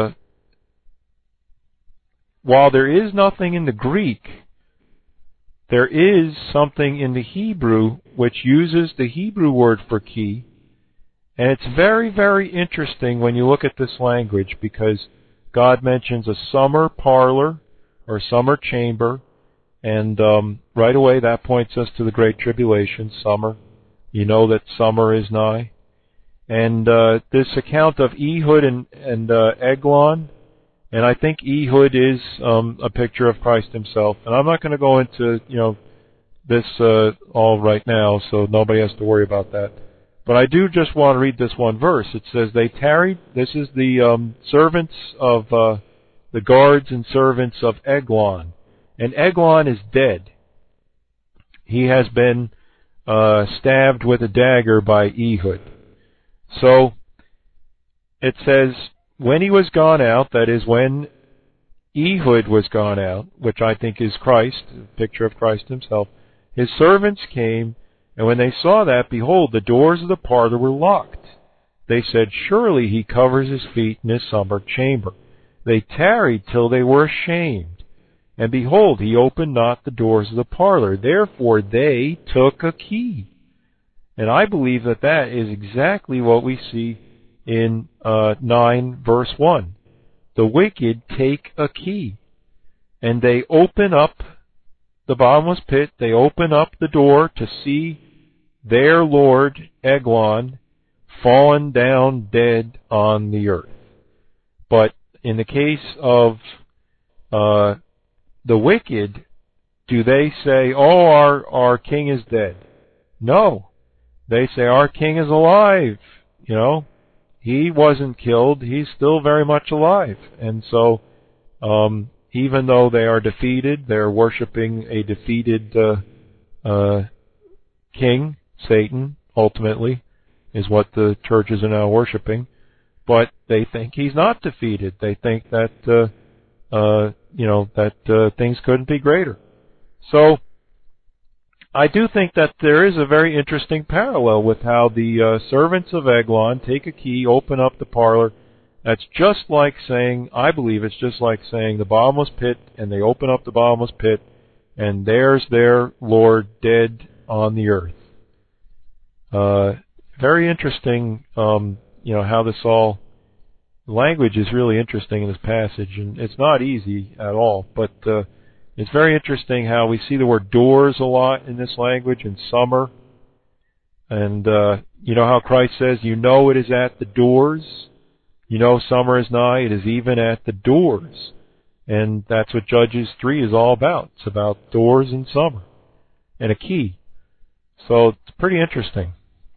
while there is nothing in the Greek, there is something in the Hebrew which uses the Hebrew word for key. And it's very, very interesting when you look at this language, because God mentions a summer parlor or summer chamber, and right away that points us to the Great Tribulation, summer. You know that summer is nigh. And this account of Ehud and Eglon, and I think Ehud is a picture of Christ Himself. And I'm not going to go into this all right now, so nobody has to worry about that. But I do just want to read this one verse. It says, they tarried. This is the servants of the guards and servants of Eglon. And Eglon is dead. He has been stabbed with a dagger by Ehud. So it says, when he was gone out, that is when Ehud was gone out, which I think is Christ, a picture of Christ Himself, His servants came, and when they saw that, behold, the doors of the parlor were locked. They said, surely he covers his feet in his summer chamber. They tarried till they were ashamed. And behold, he opened not the doors of the parlor. Therefore they took a key. And I believe that that is exactly what we see in 9 verse 1. The wicked take a key, and they open up the bottomless pit. They open up the door to see their Lord, Eglon, fallen down dead on the earth. But in the case of the wicked, do they say, "Oh, our king is dead"? No. They say, "Our king is alive." He wasn't killed. He's still very much alive. And so, even though they are defeated, they're worshiping a defeated king, Satan, ultimately, is what the churches are now worshiping. But they think he's not defeated. They think that, things couldn't be greater. So, I do think that there is a very interesting parallel with how the servants of Eglon take a key, open up the parlor. That's just like saying, I believe it's just like saying the bottomless pit, and they open up the bottomless pit, and there's their Lord dead on the earth. Very interesting, how this all, language is really interesting in this passage, and it's not easy at all, but it's very interesting how we see the word doors a lot in this language in summer. And how Christ says, it is at the doors. Summer is nigh, it is even at the doors. And that's what Judges 3 is all about. It's about doors in summer and a key. So it's pretty interesting.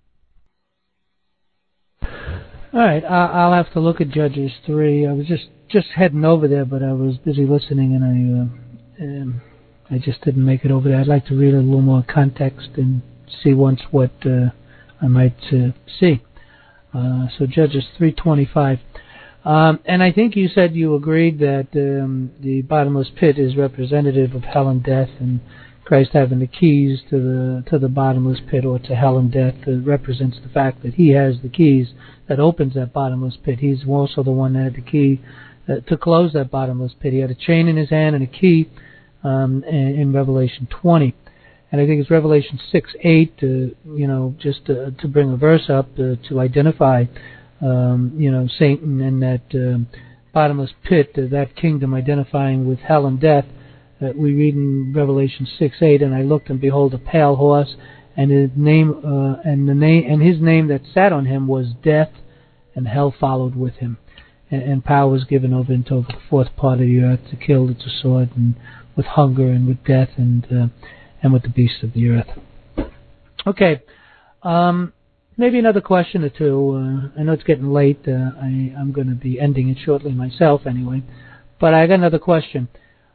All right, I'll have to look at Judges 3. I was just heading over there, but I was busy listening, and I just didn't make it over there. I'd like to read a little more context and see once what I might see. So Judges 3:25, and I think you said you agreed that the bottomless pit is representative of hell and death, and Christ having the keys to the bottomless pit or to hell and death represents the fact that He has the keys that opens that bottomless pit. He's also the one that had the key to close that bottomless pit. He had a chain in his hand and a key in Revelation 20. And I think it's Revelation 6:8, just to bring a verse up to identify, Satan and that bottomless pit, that kingdom identifying with hell and death. We read in Revelation 6:8, and I looked, and behold, a pale horse, and his name, and his name that sat on him was Death, and hell followed with him. And power was given over into the fourth part of the earth to kill with the sword, and with hunger, and with death, and with the beasts of the earth. Okay, maybe another question or two. I know it's getting late. I'm going to be ending it shortly myself, anyway. But I got another question.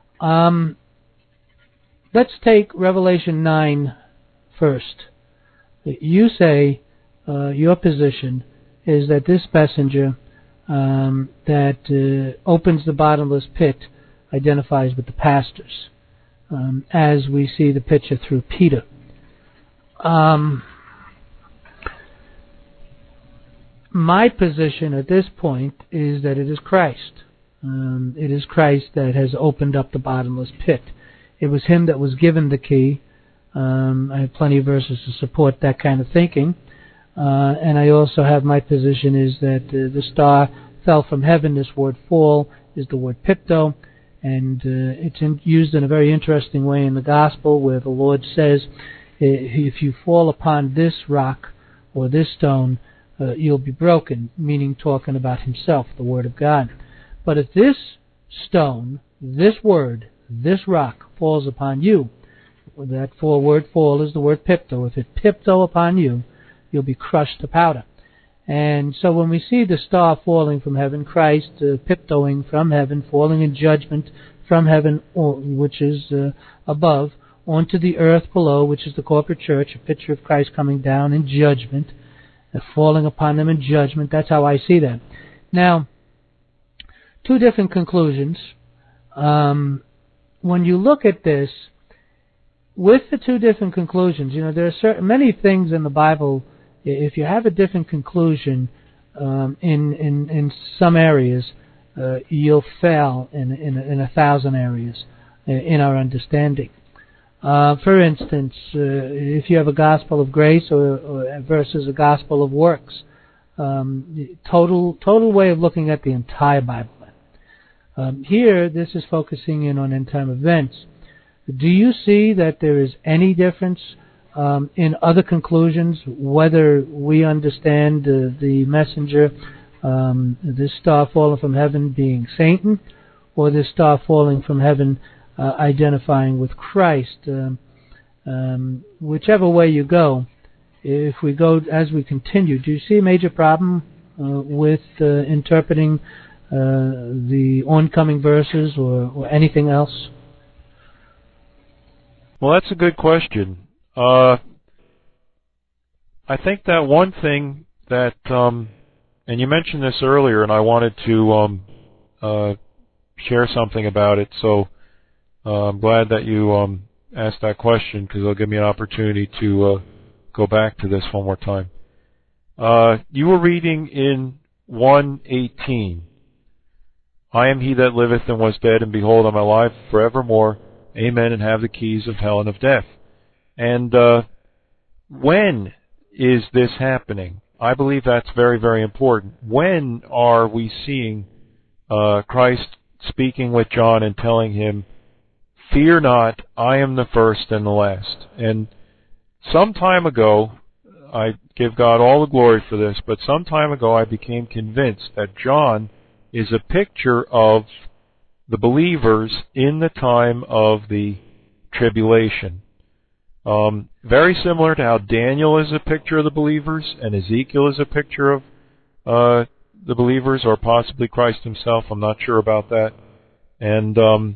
Let's take Revelation 9 first. You say your position is that this messenger that opens the bottomless pit identifies with the pastors, as we see the picture through Peter. My position at this point is that it is Christ. It is Christ that has opened up the bottomless pit. It was Him that was given the key. I have plenty of verses to support that kind of thinking. And I also have my position is that the star fell from heaven. This word fall is the word pipto. And it's used in a very interesting way in the Gospel, where the Lord says, if you fall upon this rock or this stone, you'll be broken, meaning talking about Himself, the Word of God. But if this stone, this word, this rock falls upon you, that word fall is the word pipto. If it pipto upon you, you'll be crushed to powder. And so when we see the star falling from heaven, Christ piptoing from heaven, falling in judgment from heaven, which is above, onto the earth below, which is the corporate church, a picture of Christ coming down in judgment, falling upon them in judgment. That's how I see that. Now, two different conclusions. When you look at this, with the two different conclusions, there are many things in the Bible. If you have a different conclusion in some areas, you'll fail in 1,000 areas in our understanding. For instance, if you have a gospel of grace or versus a gospel of works, total way of looking at the entire Bible. Here, this is focusing in on end-time events. Do you see that there is any difference in other conclusions, whether we understand the messenger this star falling from heaven being Satan, or this star falling from heaven identifying with Christ. Whichever way you go, if we go as we continue, do you see a major problem with interpreting the oncoming verses or anything else? Well, that's a good question. I think that one thing that, and you mentioned this earlier, and I wanted to share something about it, so I'm glad that you asked that question, because it'll give me an opportunity to go back to this one more time. You were reading in 1:18, I am he that liveth and was dead, and behold, I am alive forevermore. Amen, and have the keys of hell and of death. And when is this happening? I believe that's very, very important. When are we seeing Christ speaking with John and telling him, fear not, I am the first and the last? And some time ago, I give God all the glory for this, but some time ago I became convinced that John is a picture of the believers in the time of the tribulation. Very similar to how Daniel is a picture of the believers and Ezekiel is a picture of the believers, or possibly Christ himself. I'm not sure about that. And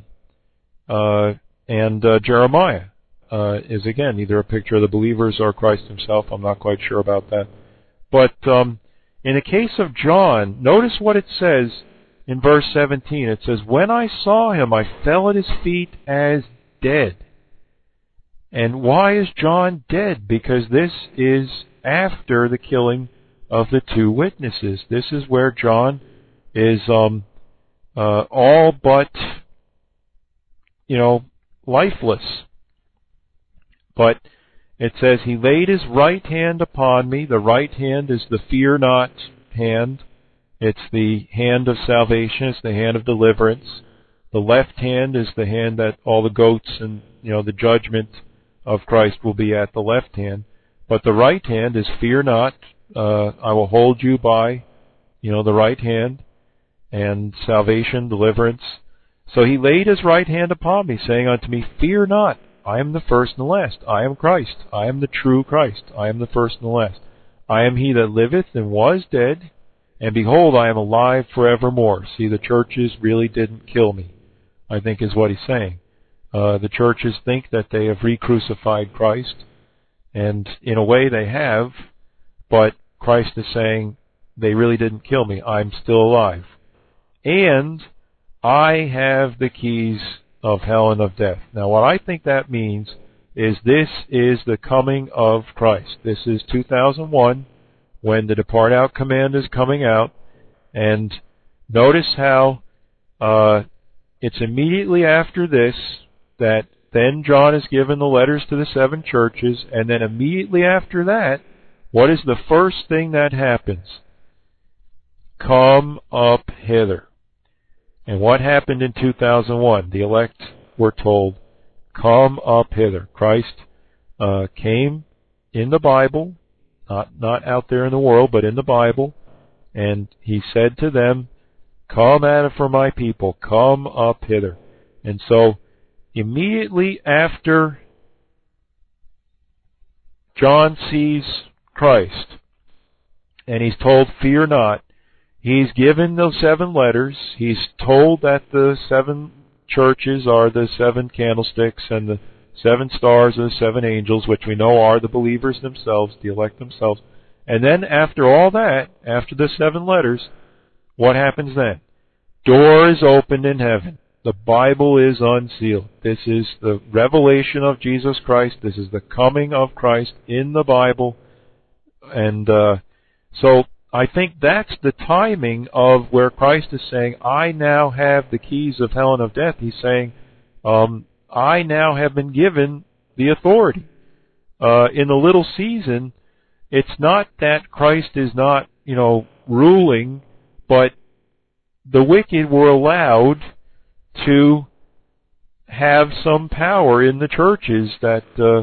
Jeremiah is again either a picture of the believers or Christ himself. I'm not quite sure about that. But in the case of John, notice what it says in verse 17. It says, when I saw him, I fell at his feet as dead. And why is John dead? Because this is after the killing of the two witnesses. This is where John is all but, lifeless. But it says, he laid his right hand upon me. The right hand is the fear not hand. It's the hand of salvation. It's the hand of deliverance. The left hand is the hand that all the goats and, the judgment of Christ will be at the left hand. But the right hand is fear not. I will hold you by, the right hand, and salvation, deliverance. So he laid his right hand upon me, saying unto me, fear not. I am the first and the last. I am Christ. I am the true Christ. I am the first and the last. I am he that liveth and was dead, and behold, I am alive forevermore. See, the churches really didn't kill me, I think is what he's saying. The churches think that they have re-crucified Christ, and in a way they have, but Christ is saying, they really didn't kill me. I'm still alive. And I have the keys of hell and of death. Now, what I think that means is this is the coming of Christ. This is 2001, when the depart out command is coming out. And notice how it's immediately after this that then John is given the letters to the seven churches, and then immediately after that, what is the first thing that happens? Come up hither. And what happened in 2001? The elect were told, come up hither. Christ came in the Bible, not out there in the world, but in the Bible, and he said to them, come out for my people, come up hither. And so, immediately after John sees Christ, and he's told, fear not, he's given those seven letters. He's told that the seven churches are the seven candlesticks, and the seven stars are the seven angels, which we know are the believers themselves, the elect themselves. And then after all that, after the seven letters, what happens then? Door is opened in heaven. The Bible is unsealed. This is the revelation of Jesus Christ. This is the coming of Christ in the Bible. And so I think that's the timing of where Christ is saying, I now have the keys of hell and of death. He's saying, I now have been given the authority. In the little season, it's not that Christ is not, ruling, but the wicked were allowed to have some power in the churches that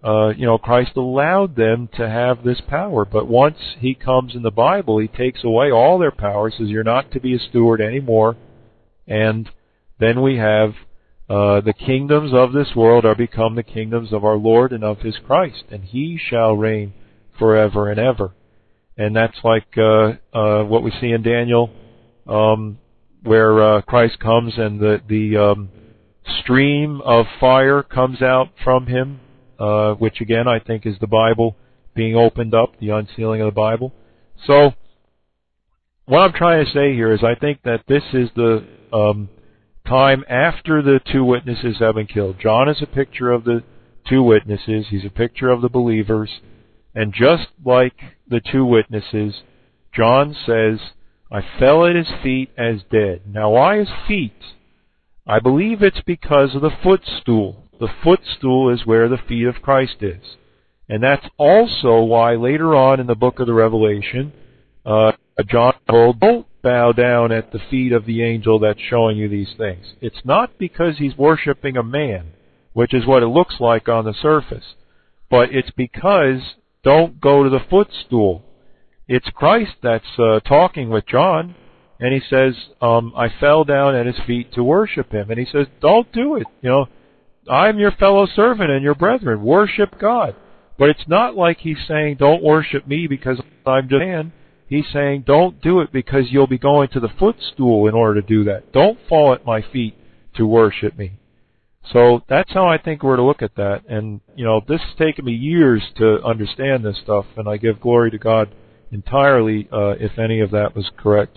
Christ allowed them to have this power. But once He comes in the Bible, He takes away all their power, says you're not to be a steward anymore. And then we have the kingdoms of this world are become the kingdoms of our Lord and of His Christ, and He shall reign forever and ever. And that's like what we see in Daniel, where Christ comes and the stream of fire comes out from Him, which again I think is the Bible being opened up, the unsealing of the Bible. So what I'm trying to say here is I think that this is the time after the two witnesses have been killed. John is a picture of the two witnesses. He's a picture of the believers. And just like the two witnesses, John says, I fell at His feet as dead. Now why His feet? I believe it's because of the footstool. The footstool is where the feet of Christ is. And that's also why later on in the book of the Revelation, John told, don't bow down at the feet of the angel that's showing you these things. It's not because he's worshiping a man, which is what it looks like on the surface, but it's because don't go to the footstool. It's Christ that's talking with John, and he says, I fell down at His feet to worship Him. And he says, don't do it. I'm your fellow servant and your brethren. Worship God. But it's not like He's saying, don't worship me because I'm just a man. He's saying, don't do it because you'll be going to the footstool in order to do that. Don't fall at my feet to worship me. So that's how I think we're to look at that. And, this has taken me years to understand this stuff, and I give glory to God entirely if any of that was correct.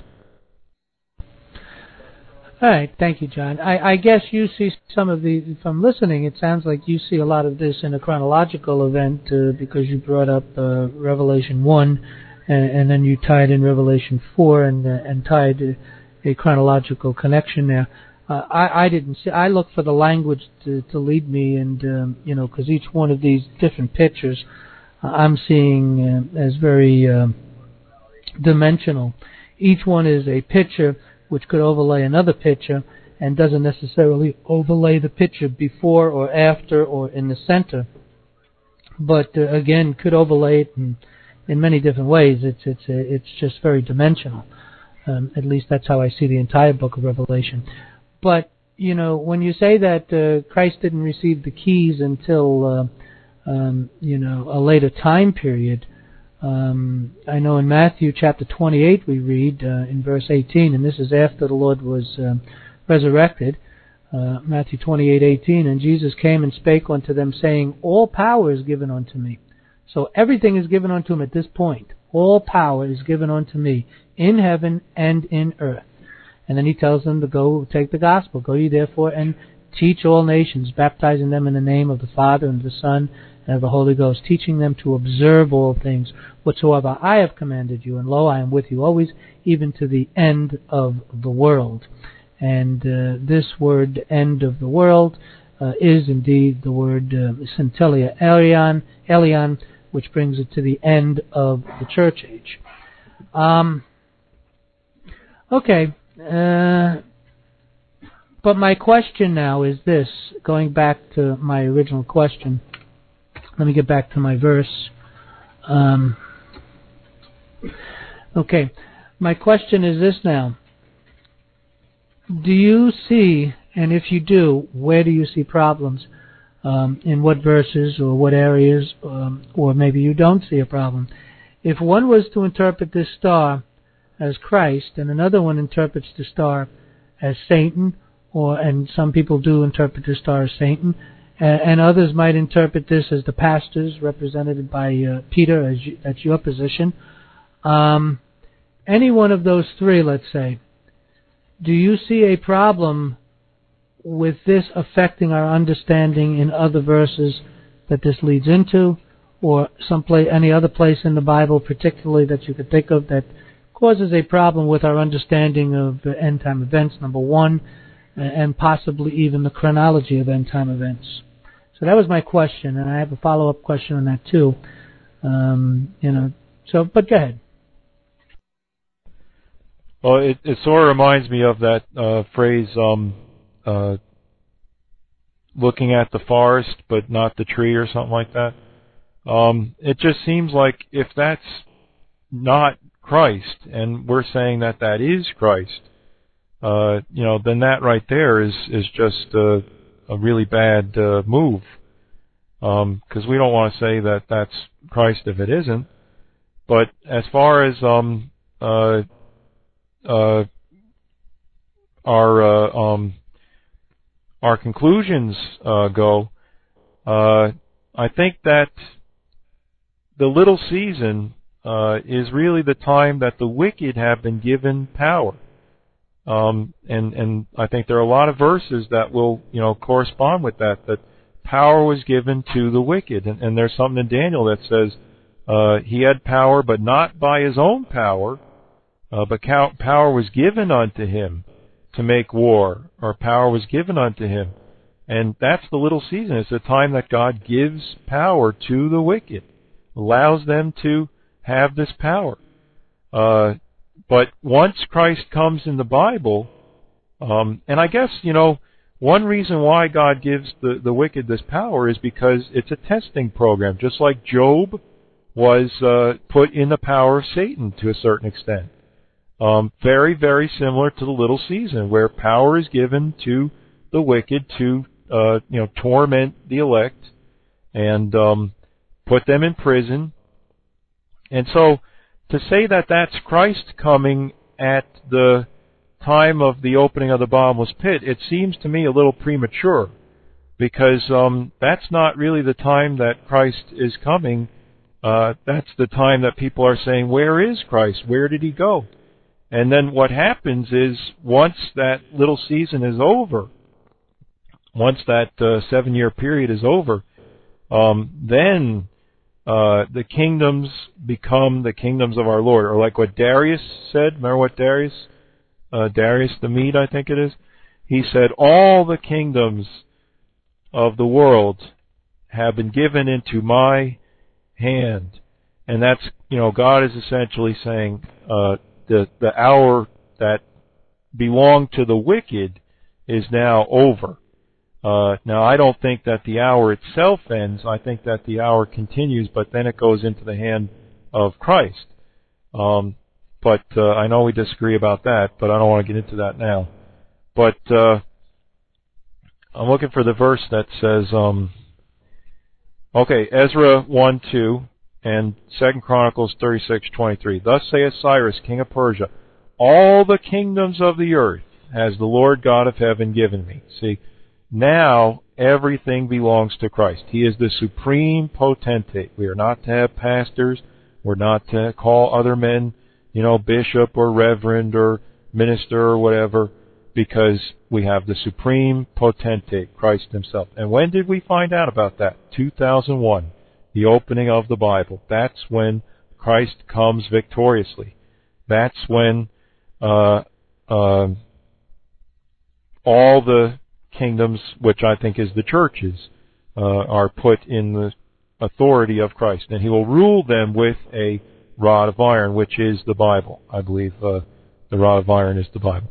All right, thank you, John. I guess you see some of from listening, it sounds like you see a lot of this in a chronological event because you brought up Revelation 1, and then you tied in Revelation 4 and tied a chronological connection there. I didn't see. I look for the language to lead me, and because each one of these different pictures I'm seeing as very dimensional. Each one is a picture which could overlay another picture, and doesn't necessarily overlay the picture before or after or in the center, but again could overlay it in many different ways. It's just very dimensional. At least that's how I see the entire book of Revelation. But when you say that Christ didn't receive the keys until a later time period, I know in Matthew chapter 28 we read in verse 18, and this is after the Lord was resurrected. Matthew 28:18, and Jesus came and spake unto them, saying, all power is given unto me. So everything is given unto Him at this point. All power is given unto me in heaven and in earth. And then He tells them to go take the gospel. Go ye therefore and teach all nations, baptizing them in the name of the Father and of the Son and of the Holy Ghost, teaching them to observe all things whatsoever I have commanded you. And lo, I am with you always, even to the end of the world. And this word, end of the world, is indeed the word Syntelia Elion, which brings it to the end of the church age. Okay. But my question now is this, going back to my original question. Let me get back to my verse. Okay. My question is this now. Do you see, and if you do, where do you see problems? In what verses or what areas, or maybe you don't see a problem? If one was to interpret this star as Christ, and another one interprets the star as Satan, and some people do interpret the star as Satan, and others might interpret this as the pastors, represented by Peter, that's your position. Any one of those three, let's say, do you see a problem with this affecting our understanding in other verses that this leads into, or any other place in the Bible particularly that you could think of that causes a problem with our understanding of end-time events, number one, and possibly even the chronology of end-time events? So that was my question, and I have a follow-up question on that too. But go ahead. Well, it sort of reminds me of that phrase, looking at the forest but not the tree or something like that. It just seems like if that's not Christ, and we're saying that that is Christ, then that right there is just a really bad move. Because we don't want to say that that's Christ if it isn't. But as far as our conclusions go, I think that the little season is really the time that the wicked have been given power. And I think there are a lot of verses that will, correspond with that power was given to the wicked. And there's something in Daniel that says he had power, but not by his own power, but power was given unto him to make war, or power was given unto him. And that's the little season. It's the time that God gives power to the wicked, allows them to have this power. But once Christ comes in the Bible, and I guess, one reason why God gives the wicked this power is because it's a testing program, just like Job was put in the power of Satan to a certain extent. Very, very similar to the little season, where power is given to the wicked to torment the elect and put them in prison. And so to say that that's Christ coming at the time of the opening of the bottomless pit, it seems to me a little premature, because that's not really the time that Christ is coming. That's the time that people are saying, where is Christ? Where did he go? And then what happens is, once that little season is over, once that 7-year period is over, then the kingdoms become the kingdoms of our Lord. Or like what Darius said, remember what Darius the Mede, I think it is? He said, all the kingdoms of the world have been given into my hand. And that's, God is essentially saying, the hour that belonged to the wicked is now over. Now, I don't think that the hour itself ends. I think that the hour continues, but then it goes into the hand of Christ. But I know we disagree about that, but I don't want to get into that now. But I'm looking for the verse that says, Ezra 1:2 and 2 Chronicles 36:23. Thus saith Cyrus, king of Persia, all the kingdoms of the earth has the Lord God of heaven given me. See, now everything belongs to Christ. He is the supreme potentate. We are not to have pastors. We're not to call other men, bishop or reverend or minister or whatever, because we have the supreme potentate, Christ himself. And when did we find out about that? 2001, the opening of the Bible. That's when Christ comes victoriously. That's when all the kingdoms, which I think is the churches, are put in the authority of Christ. And he will rule them with a rod of iron, which is the Bible. I believe the rod of iron is the Bible.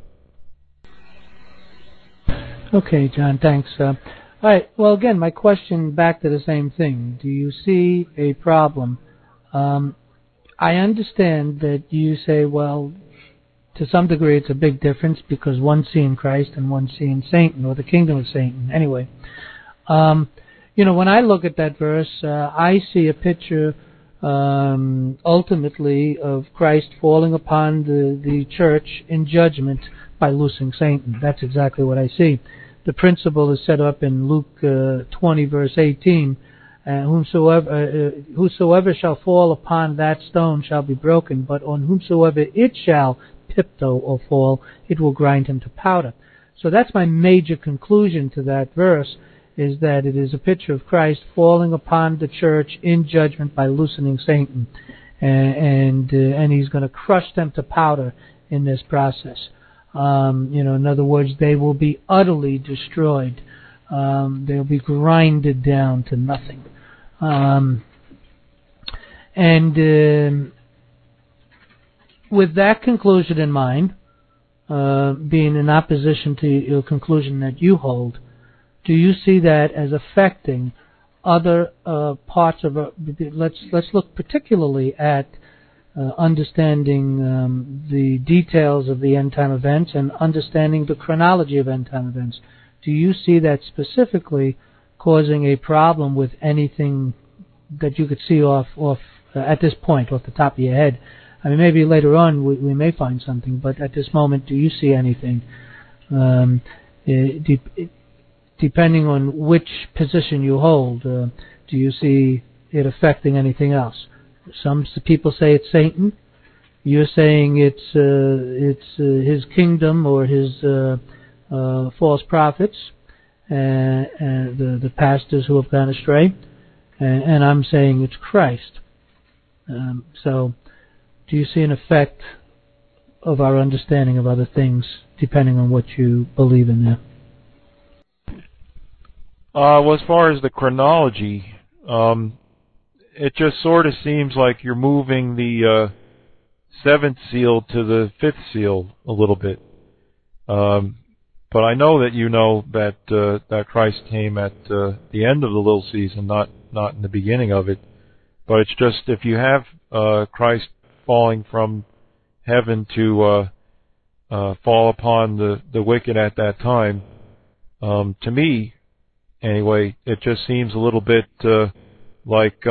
Okay, John, thanks. All right, well, again, my question back to the same thing. Do you see a problem? I understand that you say, well, to some degree it's a big difference because one's seeing Christ and one's seeing Satan, or the kingdom of Satan. Anyway, when I look at that verse, I see a picture ultimately of Christ falling upon the church in judgment by loosing Satan. That's exactly what I see. The principle is set up in Luke 20, verse 18. Whosoever shall fall upon that stone shall be broken, but on whomsoever it shall pipto or fall, it will grind him to powder. So that's my major conclusion to that verse, is that it is a picture of Christ falling upon the church in judgment by loosening Satan, and he's going to crush them to powder in this process. In other words, they will be utterly destroyed. They'll be grinded down to nothing. With that conclusion in mind, being in opposition to your conclusion that you hold, do you see that as affecting other parts of let's look particularly at understanding the details of the end time events and understanding the chronology of end time events. Do you see that specifically causing a problem with anything that you could see off at this point off the top of your head? I mean, maybe later on we may find something, but at this moment, do you see anything? Depending on which position you hold, do you see it affecting anything else? Some people say it's Satan. You're saying it's his kingdom or his false prophets and the pastors who have gone astray, and I'm saying it's Christ. So, do you see an effect of our understanding of other things depending on what you believe in there? Well, as far as the chronology, it just sort of seems like you're moving the seventh seal to the fifth seal a little bit. But I know that you know that that Christ came at the end of the little season, not in the beginning of it. But it's just if you have Christ falling from heaven to fall upon the wicked at that time, to me, anyway, it just seems a little bit like,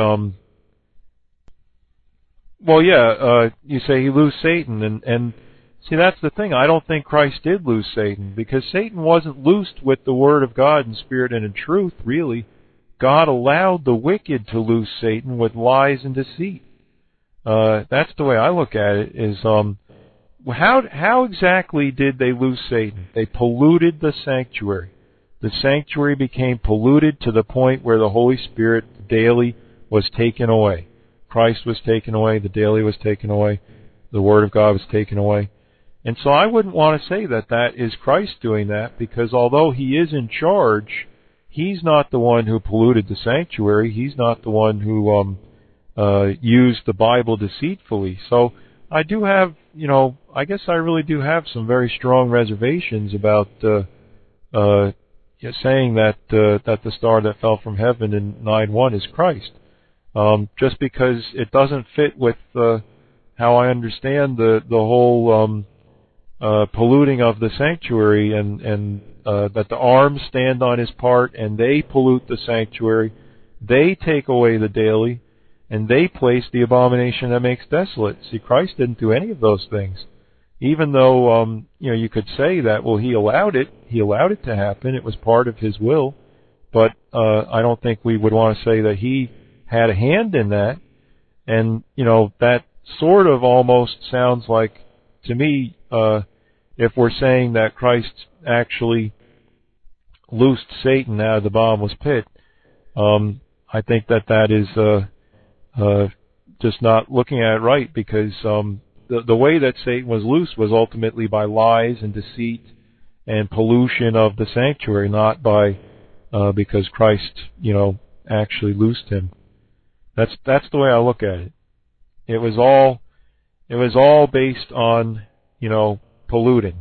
you say he loosed Satan, and see, that's the thing. I don't think Christ did loose Satan, because Satan wasn't loosed with the Word of God in spirit and in truth, really. God allowed the wicked to loose Satan with lies and deceit. That's the way I look at it, is how exactly did they loose Satan? They polluted the sanctuary. The sanctuary became polluted to the point where the Holy Spirit daily was taken away. Christ was taken away, the daily was taken away, the Word of God was taken away. And so I wouldn't want to say that that is Christ doing that, because although He is in charge, He's not the one who polluted the sanctuary. He's not the one who used the Bible deceitfully. So I do have, I guess I really do have some very strong reservations about saying that the star that fell from heaven in 9:1 is Christ. Just because it doesn't fit with how I understand the whole polluting of the sanctuary, and that the arms stand on His part and they pollute the sanctuary, they take away the daily, and they place the abomination that makes desolate. See, Christ didn't do any of those things. Even though you could say that, well, He allowed it to happen. It was part of His will, but I don't think we would want to say that He had a hand in that. And that sort of almost sounds like, to me, if we're saying that Christ actually loosed Satan out of the bottomless pit, I think that is just not looking at it right, because the way that Satan was loosed was ultimately by lies and deceit and pollution of the sanctuary, not by because Christ actually loosed him. That's the way I look at it. It was all based on polluting.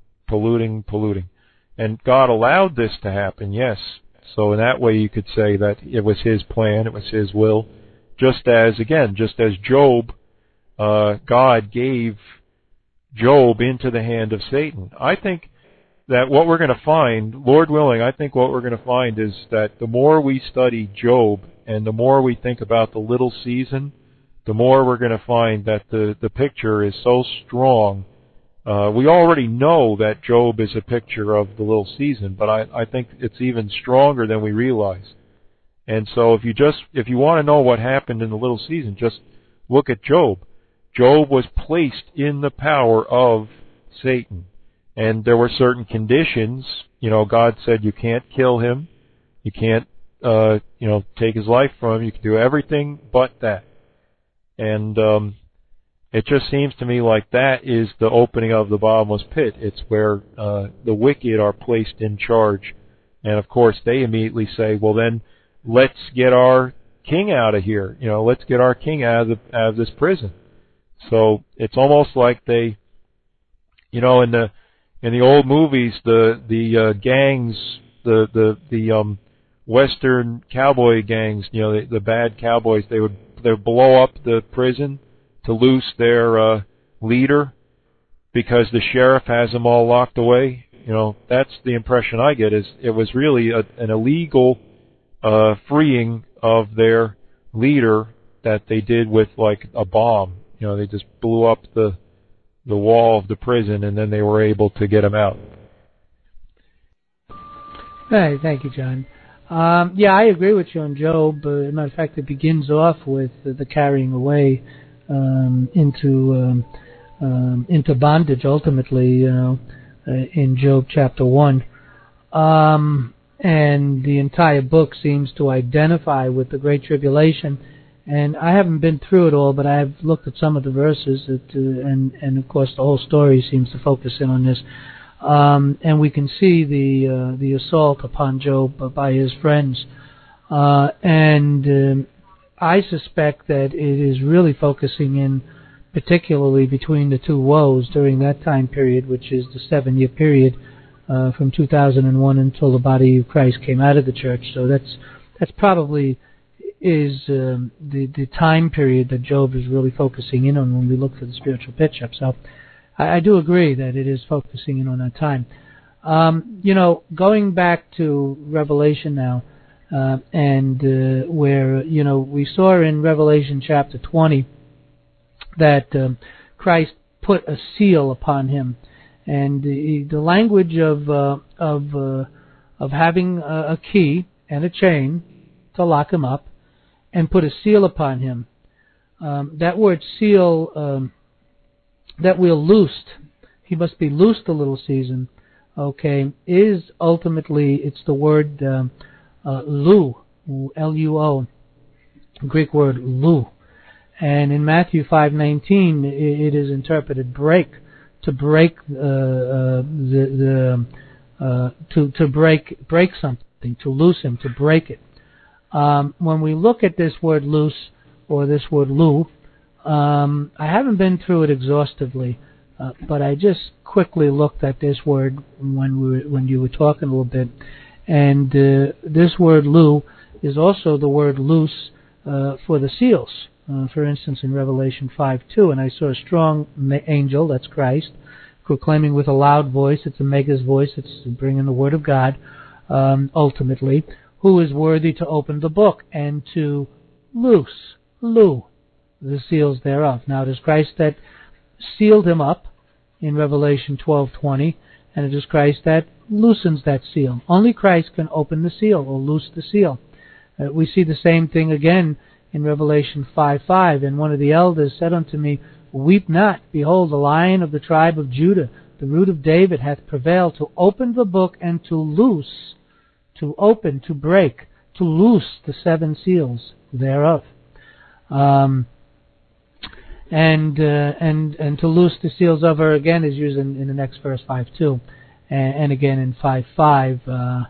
And God allowed this to happen, yes. So in that way you could say that it was His plan, it was His will. Just as Job, God gave Job into the hand of Satan. I think that what we're going to find, Lord willing, I think what we're going to find is that the more we study Job and the more we think about the little season, the more we're going to find that the picture is so strong. We already know that Job is a picture of the little season, but I think it's even stronger than we realize. And so if you want to know what happened in the little season, just look at Job. Job was placed in the power of Satan. And there were certain conditions. God said you can't kill him. You can't, take his life from him. You can do everything but that. And it just seems to me like that is the opening of the bottomless pit. It's where the wicked are placed in charge. And of course they immediately say, well then, let's get our king out of here. Let's get our king out of this prison. So it's almost like they, in the old movies, the gangs the Western cowboy gangs, the bad cowboys, they would blow up the prison to loose their leader because the sheriff has them all locked away. That's the impression I get, is it was really an illegal freeing of their leader that they did with like a bomb. They just blew up the wall of the prison, and then they were able to get him out. Hey, thank you, John. Yeah, I agree with you on Job. As a matter of fact, it begins off with the carrying away into bondage, ultimately, in Job chapter 1. And the entire book seems to identify with the Great Tribulation. And I haven't been through it all, but I've looked at some of the verses, and of course the whole story seems to focus in on this. And we can see the assault upon Job by his friends. And I suspect that it is really focusing in particularly between the two woes during that time period, which is the 7-year period from 2001 until the body of Christ came out of the church. So that's probably is the time period that Job is really focusing in on when we look for the spiritual pitch-up. So I do agree that it is focusing in on that time. Going back to Revelation now, where, we saw in Revelation chapter 20 that Christ put a seal upon him. And the language of having a key and a chain to lock him up and put a seal upon him. That word seal, that we're loosed, he must be loosed a little season, okay, is ultimately, it's the word lu, L-U-O, Greek word lu. And in Matthew 5:19, it is interpreted break, to break to break something, to loose him, to break it. When we look at this word loose or this word lu, I haven't been through it exhaustively, but I just quickly looked at this word when you were talking a little bit, and this word lu is also the word loose for the seals. For instance, in Revelation 5:2, and I saw a strong angel, that's Christ, proclaiming with a loud voice, it's a mega's voice, it's bringing the word of God, ultimately, who is worthy to open the book and to loose, the seals thereof. Now it is Christ that sealed him up in Revelation 12:20, and it is Christ that loosens that seal. Only Christ can open the seal or loose the seal. We see the same thing again in Revelation 5:5, and one of the elders said unto me, Weep not, behold, the Lion of the tribe of Judah, the root of David, hath prevailed to open the book and to loose, to open, to break, to loose the 7 seals thereof. And to loose the seals of her again is used in the next verse 5:2, and again in 5:5,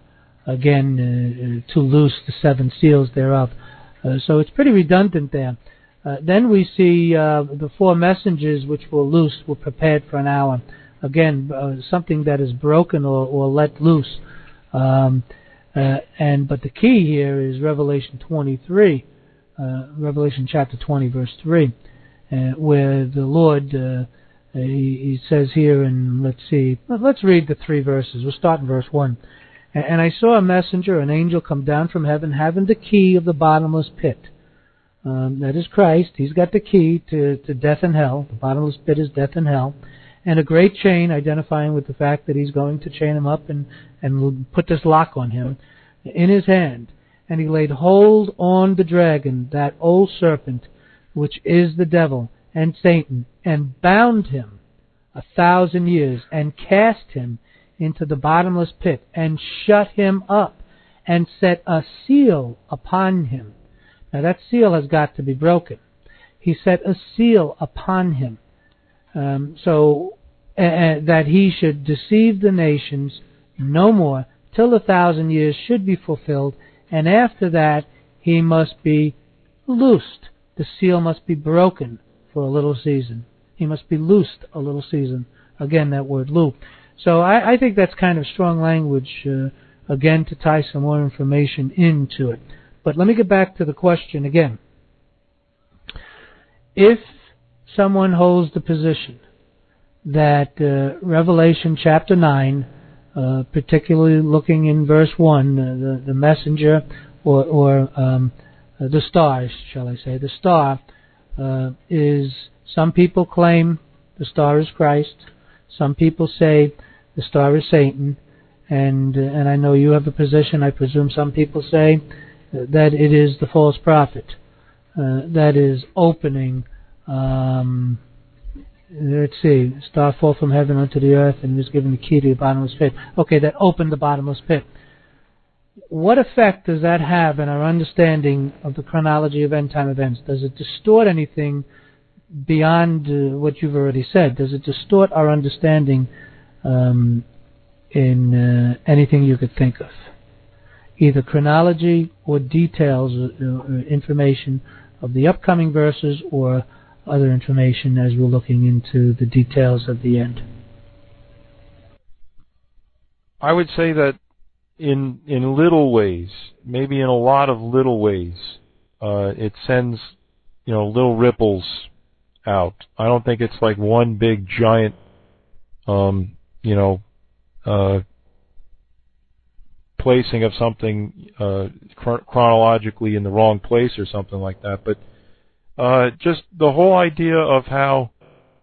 to loose the 7 seals thereof. So it's pretty redundant there. Then we see the 4 messengers which were loosed were prepared for an hour. Again, something that is broken or let loose. But the key here is Revelation 23, Revelation chapter 20, verse 3, where the Lord he says here, and let's read the 3 verses. We'll start in verse 1. And I saw a messenger, an angel, come down from heaven, having the key of the bottomless pit. That is Christ. He's got the key to death and hell. The bottomless pit is death and hell. And a great chain, identifying with the fact that he's going to chain him up and put this lock on him, in his hand. And he laid hold on the dragon, that old serpent, which is the devil and Satan, and bound him 1,000 years, and cast him into the bottomless pit, and shut him up, and set a seal upon him. Now that seal has got to be broken. He set a seal upon him, so that he should deceive the nations no more, till the 1,000 years should be fulfilled, and after that he must be loosed. The seal must be broken for a little season. He must be loosed a little season. Again, that word lu. So I think that's kind of strong language again to tie some more information into it. But let me get back to the question again. If someone holds the position that Revelation chapter 9, particularly looking in verse 1, the messenger or the stars, shall I say, the star is, some people claim the star is Christ, some people say the star is Satan, and I know you have a position, I presume some people say that it is the false prophet that is opening, let's see, star fall from heaven unto the earth and was given the key to the bottomless pit. Okay, that opened the bottomless pit. What effect does that have in our understanding of the chronology of end time events? Does it distort anything beyond what you've already said? Does it distort our understanding in anything you could think of? Either chronology or details or information of the upcoming verses or other information as we're looking into the details of the end. I would say that in little ways, maybe in a lot of little ways, it sends, little ripples out. I don't think it's like one big giant, placing of something chronologically in the wrong place or something like that. But just the whole idea of how,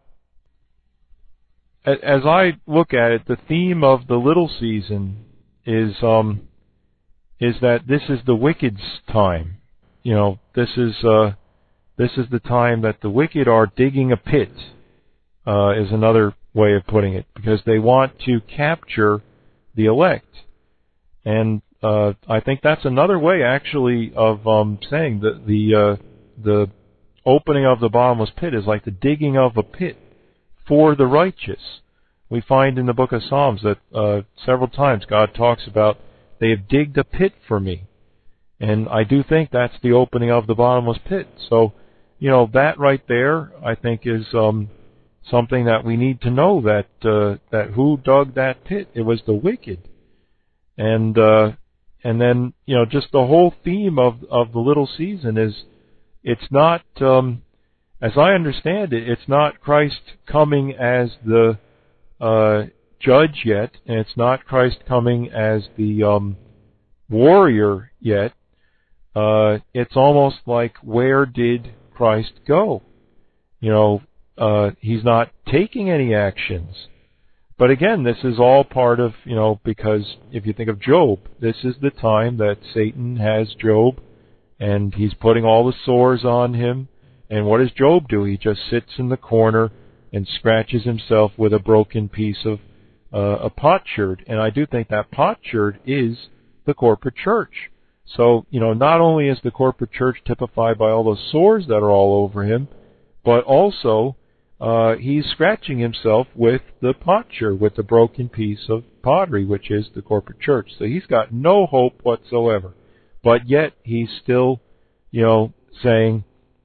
as I look at it, the theme of the little season is that this is the wicked's time. This is the time that the wicked are digging a pit, is another way of putting it, because they want to capture the elect. And I think that's another way, actually, of saying that the opening of the bottomless pit is like the digging of a pit for the righteous. We find in the book of Psalms that several times God talks about, they have digged a pit for me. And I do think that's the opening of the bottomless pit. So, that right there, I think, is something that we need to know, that who dug that pit? It was the wicked. And then, just the whole theme of the little season is, it's not, as I understand it, it's not Christ coming as the judge yet, and it's not Christ coming as the warrior yet. It's almost like, where did Christ go? He's not taking any actions. But again, this is all part of, because if you think of Job, this is the time that Satan has Job, and he's putting all the sores on him. And what does Job do? He just sits in the corner and scratches himself with a broken piece of a potsherd. And I do think that potsherd is the corporate church. So, not only is the corporate church typified by all those sores that are all over him, but also he's scratching himself with the potsherd, with the broken piece of pottery, which is the corporate church. So he's got no hope whatsoever. But yet he's still, saying,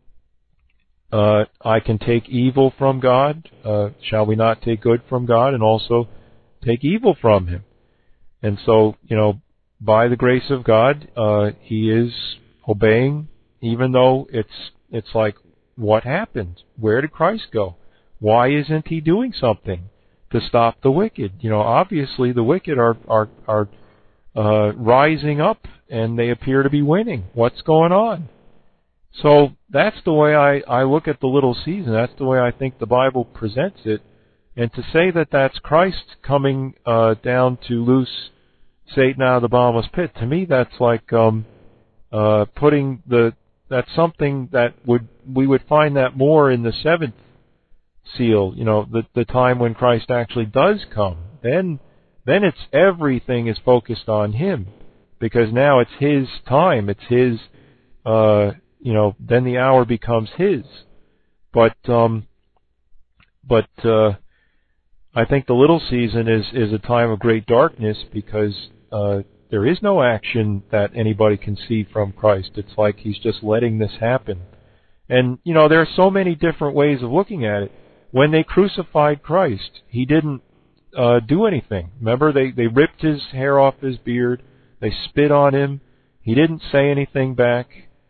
I can take evil from God. Shall we not take good from God and also take evil from Him? And so, by the grace of God, he is obeying, even though it's like, what happened? Where did Christ go? Why isn't He doing something to stop the wicked? Obviously the wicked are rising up, and they appear to be winning. What's going on? So that's the way I look at the little season. That's the way I think the Bible presents it. And to say that that's Christ coming down to loose Satan out of the bottomless pit, to me that's like that's something that we would find that more in the seventh seal, the time when Christ actually does come. Then it's everything is focused on Him, because now it's His time. It's His, then the hour becomes His. But I think the little season is a time of great darkness, because there is no action that anybody can see from Christ. It's like He's just letting this happen. And, there are so many different ways of looking at it. When they crucified Christ, He didn't do anything. Remember, they ripped His hair off His beard, They spit on him. He didn't say anything back.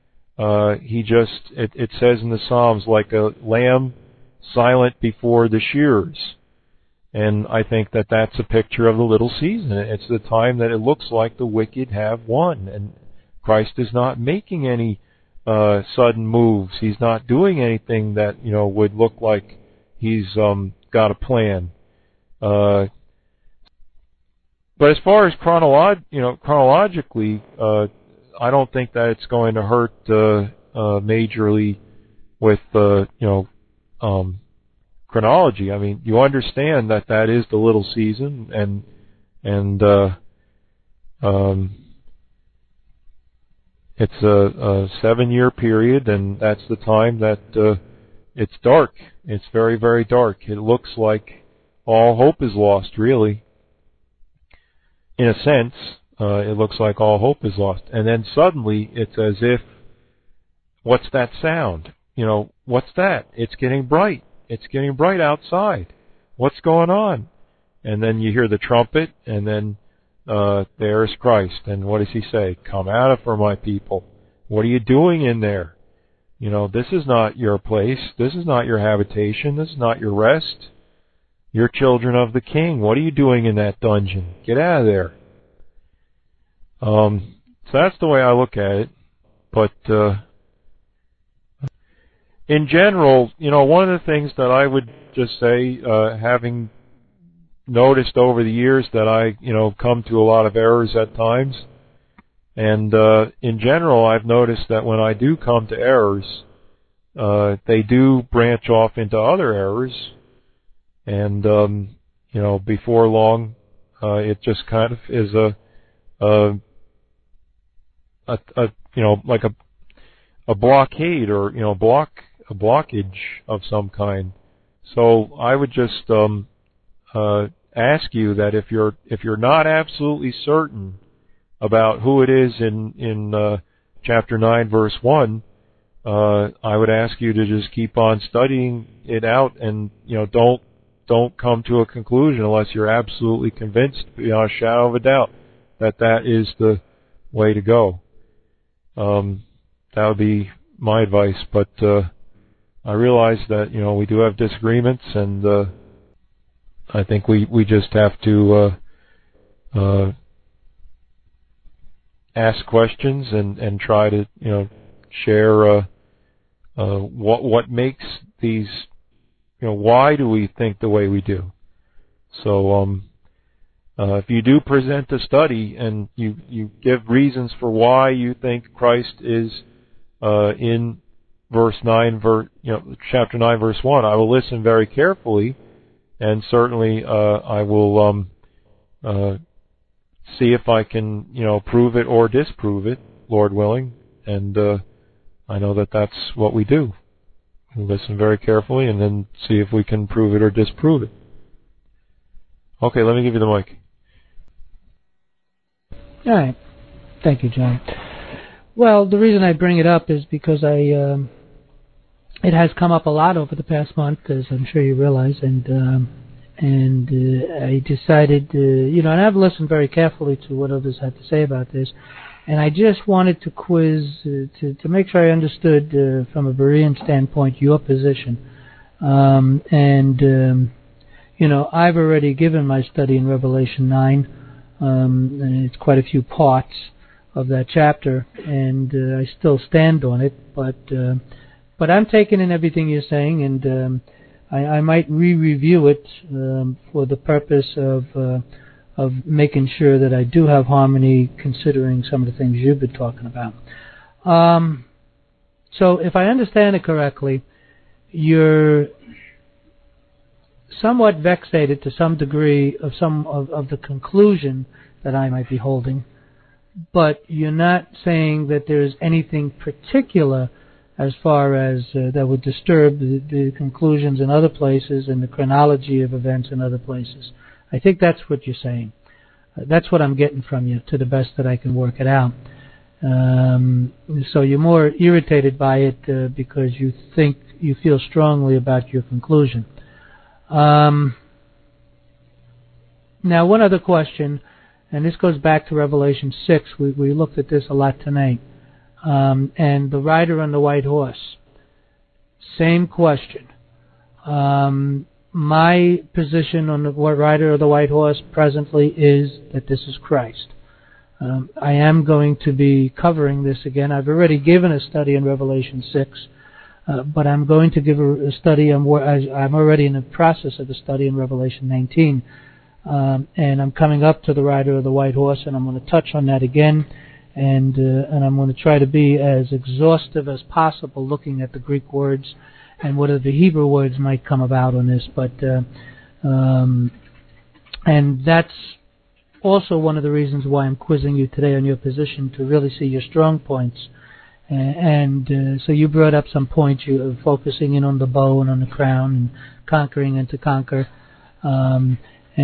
It says in the Psalms, like a lamb silent before the shearers. And I think that that's a picture of the little season. It's the time that it looks like the wicked have won, and Christ is not making any sudden moves. He's not doing anything that would look like he's got a plan. But as far as chronologically, I don't think that it's going to hurt majorly with chronology. I mean, you understand that is the little season, and it's a 7-year period, and that's the time that it's dark. It's very, very dark. It looks like all hope is lost, really. In a sense, it looks like all hope is lost. And then suddenly, it's as if, what's that sound? What's that? It's getting bright. It's getting bright outside. What's going on? And then you hear the trumpet, and then there's Christ. And what does he say? Come out of her, my people. What are you doing in there? This is not your place. This is not your habitation. This is not your rest. You're children of the King. What are you doing in that dungeon? Get out of there. So that's the way I look at it. But in general, one of the things that I would just say, having noticed over the years that I, come to a lot of errors at times, and in general, I've noticed that when I do come to errors, they do branch off into other errors, and before long, it just kind of is like a blockade or a blockage of some kind. So I would just ask you that if you're not absolutely certain about who it is in chapter 9 verse 1, I would ask you to just keep on studying it out, and don't come to a conclusion unless you're absolutely convinced beyond a shadow of a doubt that is the way to go. That would be my advice, but I realize that we do have disagreements, and I think we just have to ask questions and try to share what makes these, why do we think the way we do. So if you do present a study and you give reasons for why you think Christ is in verse 9, chapter 9, verse 1, I will listen very carefully, and certainly I will see if I can, prove it or disprove it, Lord willing. And I know that that's what we do. We listen very carefully and then see if we can prove it or disprove it. Okay, let me give you the mic. All right. Thank you, John. Well, the reason I bring it up is because it has come up a lot over the past month, as I'm sure you realize, and I decided, and I've listened very carefully to what others had to say about this, and I just wanted to quiz, to make sure I understood from a Berean standpoint your position. I've already given my study in Revelation 9, and it's quite a few parts of that chapter, and I still stand on it, but I'm taking in everything you're saying, and I might re-review it for the purpose of making sure that I do have harmony, considering some of the things you've been talking about. So if I understand it correctly, you're somewhat vexated to some degree of some of the conclusion that I might be holding, but you're not saying that there's anything particular as far as that would disturb the conclusions in other places and the chronology of events in other places. I think that's what you're saying. That's what I'm getting from you, to the best that I can work it out. So you're more irritated by it because you feel strongly about your conclusion. Now, one other question, and this goes back to Revelation 6. We looked at this a lot tonight. And the rider on the white horse. Same question. My position on the rider of the white horse presently is that this is Christ. I am going to be covering this again. I've already given a study in Revelation 6, but I'm going to give a study. I'm already in the process of a study in Revelation 19, and I'm coming up to the rider of the white horse, and I'm going to touch on that again, and I'm going to try to be as exhaustive as possible, looking at the Greek words and what the Hebrew words might come about on this. But and that's also one of the reasons why I'm quizzing you today on your position, to really see your strong points. So you brought up some points, you focusing in on the bow and on the crown and conquering and to conquer, and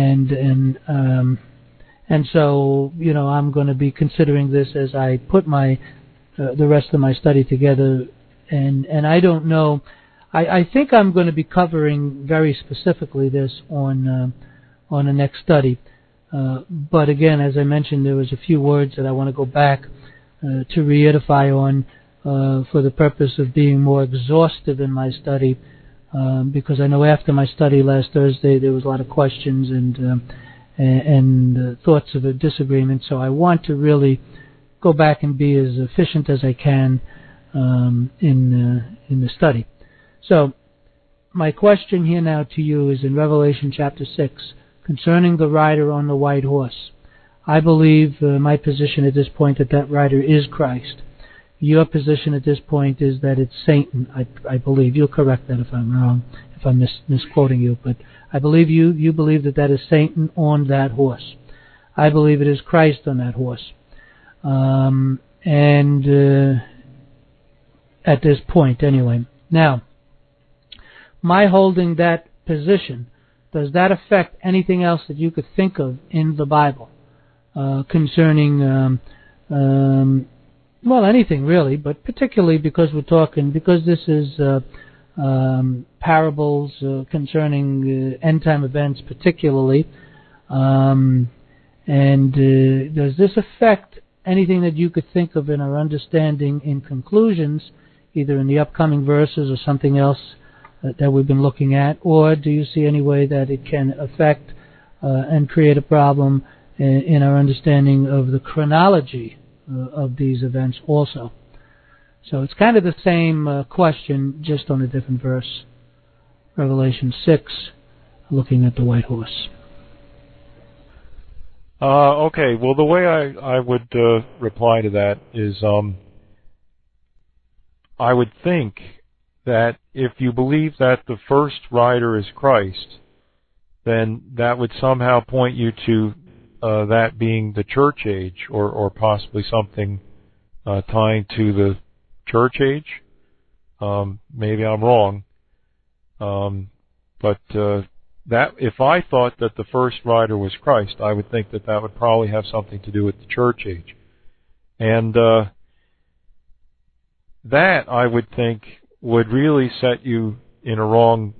so I'm going to be considering this as I put the rest of my study together, and I don't know. I think I'm going to be covering very specifically this on the next study. But again, as I mentioned, there was a few words that I want to go back to re-edify on for the purpose of being more exhaustive in my study, because I know after my study last Thursday there was a lot of questions and thoughts of a disagreement. So I want to really go back and be as efficient as I can in the study. So my question here now to you is in Revelation chapter 6 concerning the rider on the white horse. I believe my position at this point that rider is Christ. Your position at this point is that it's Satan. I believe. You'll correct that if I'm wrong, if I'm misquoting you, but I believe you believe that is Satan on that horse. I believe it is Christ on that horse. At this point anyway. Now, my holding that position, does that affect anything else that you could think of in the Bible concerning, anything really, but particularly because this is parables concerning end-time events particularly, and does this affect anything that you could think of in our understanding in conclusions, either in the upcoming verses or something else that we've been looking at, or do you see any way that it can affect and create a problem in our understanding of the chronology of these events also? So it's kind of the same question, just on a different verse. Revelation 6, looking at the white horse. Okay, well, the way I would reply to that is I would think that if you believe that the first rider is Christ, then that would somehow point you to that being the church age, or possibly something tying to the church age. Maybe I'm wrong, but that if I thought that the first rider was Christ, I would think that would probably have something to do with the church age, and that I would think would really set you in a wrong,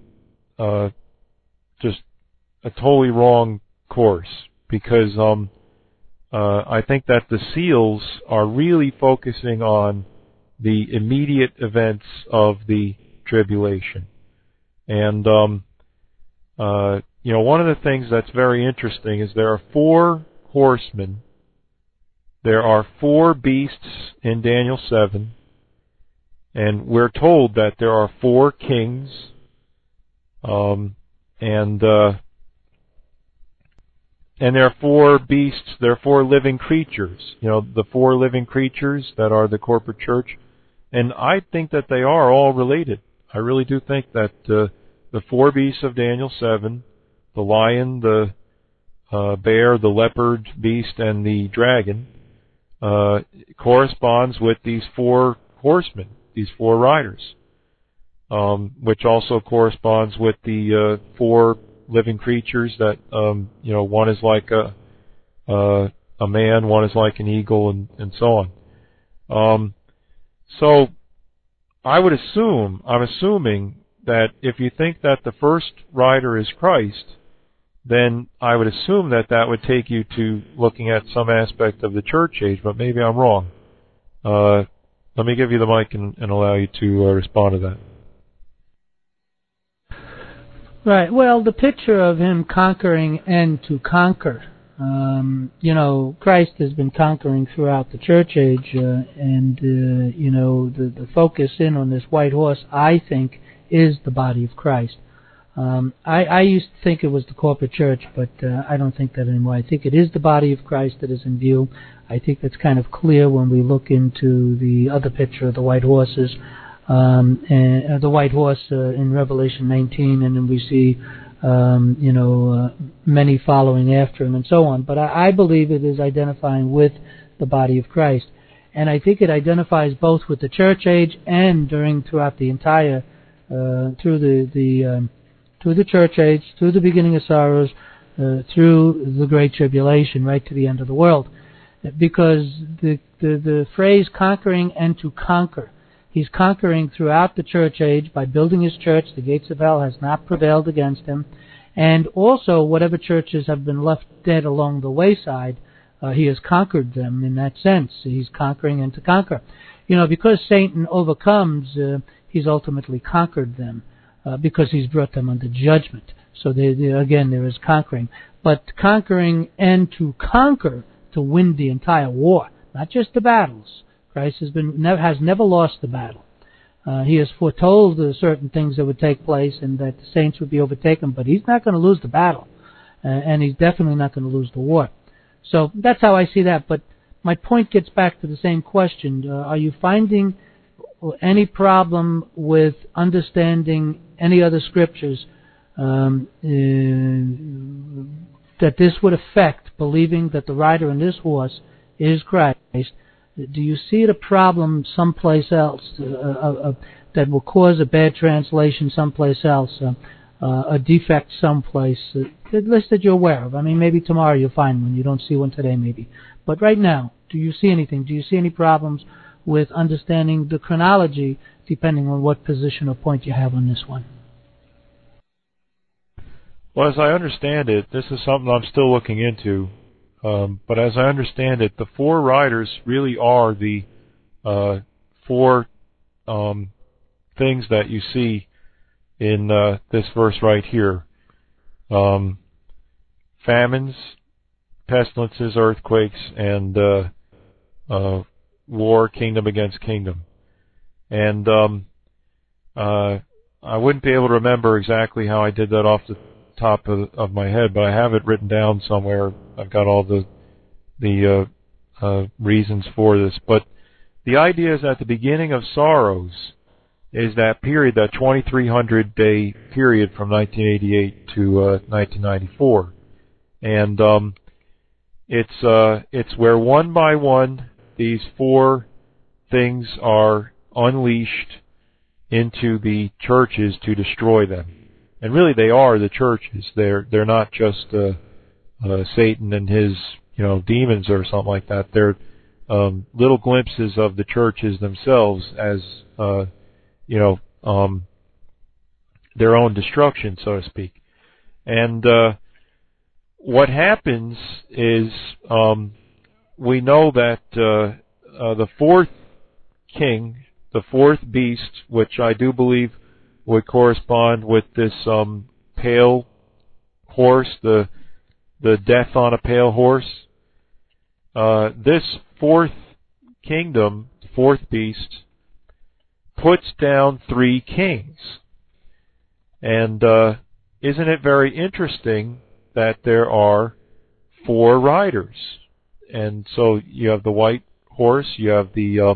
just a totally wrong course, because I think that the seals are really focusing on the immediate events of the tribulation. And one of the things that's very interesting is there are 4 horsemen, there are 4 beasts in Daniel 7, and we're told that there are 4 kings, and there are 4 beasts, there are 4 living creatures, the 4 living creatures that are the corporate church, and I think that they are all related. I really do think that the 4 beasts of Daniel 7, the lion, the bear, the leopard beast, and the dragon, corresponds with these 4 horsemen, these 4 riders, which also corresponds with the 4 living creatures that, one is like a man, one is like an eagle, and so on. So I'm assuming that if you think that the first rider is Christ, then I would assume that that would take you to looking at some aspect of the church age, but maybe I'm wrong. Let me give you the mic and allow you to respond to that. Right. Well, the picture of him conquering and to conquer. Christ has been conquering throughout the church age, and the focus in on this white horse, I think, is the body of Christ. I used to think it was the corporate church, but I don't think that anymore. I think it is the body of Christ that is in view. I think that's kind of clear when we look into the other picture of the white horses, and the white horse in Revelation 19, and then we see many following after him and so on. But I believe it is identifying with the body of Christ. And I think it identifies both with the church age and throughout the entire, through the church age, through the beginning of sorrows, through the Great Tribulation, right to the end of the world. Because the phrase conquering and to conquer, he's conquering throughout the church age by building his church. The gates of hell has not prevailed against him. And also, whatever churches have been left dead along the wayside, he has conquered them in that sense. He's conquering and to conquer. Because Satan overcomes, he's ultimately conquered them, because he's brought them under judgment. So again, there is conquering. But conquering and to conquer, to win the entire war, not just the battles. Christ has never lost the battle. He has foretold certain things that would take place and that the saints would be overtaken, but he's not going to lose the battle, and he's definitely not going to lose the war. So that's how I see that. But my point gets back to the same question: are you finding any problem with understanding any other scriptures that this would affect believing that the rider in this horse is Christ? Do you see a problem someplace else that will cause a bad translation someplace else, a defect someplace, at least that you're aware of? I mean, maybe tomorrow you'll find one. You don't see one today, maybe. But right now, do you see anything? Do you see any problems with understanding the chronology, depending on what position or point you have on this one? Well, as I understand it, this is something I'm still looking into. But as I understand it, the four riders really are the four things that you see in this verse right here. Famines, pestilences, earthquakes, and war, kingdom against kingdom. And I wouldn't be able to remember exactly how I did that off the top of my head, but I have it written down somewhere. I've got all the reasons for this. But the idea is at the beginning of sorrows is that period, that 2,300-day period from 1988 to 1994. And it's where one by one these four things are unleashed into the churches to destroy them. And really, they are the churches. They're not just Satan and his demons or something like that. They're little glimpses of the churches themselves as their own destruction, so to speak. And what happens is we know that the fourth king, the fourth beast, which I do believe would correspond with this pale horse, the death on a pale horse. This fourth kingdom, fourth beast, puts down three kings. And isn't it very interesting that there are four riders? And so you have the white horse, you have the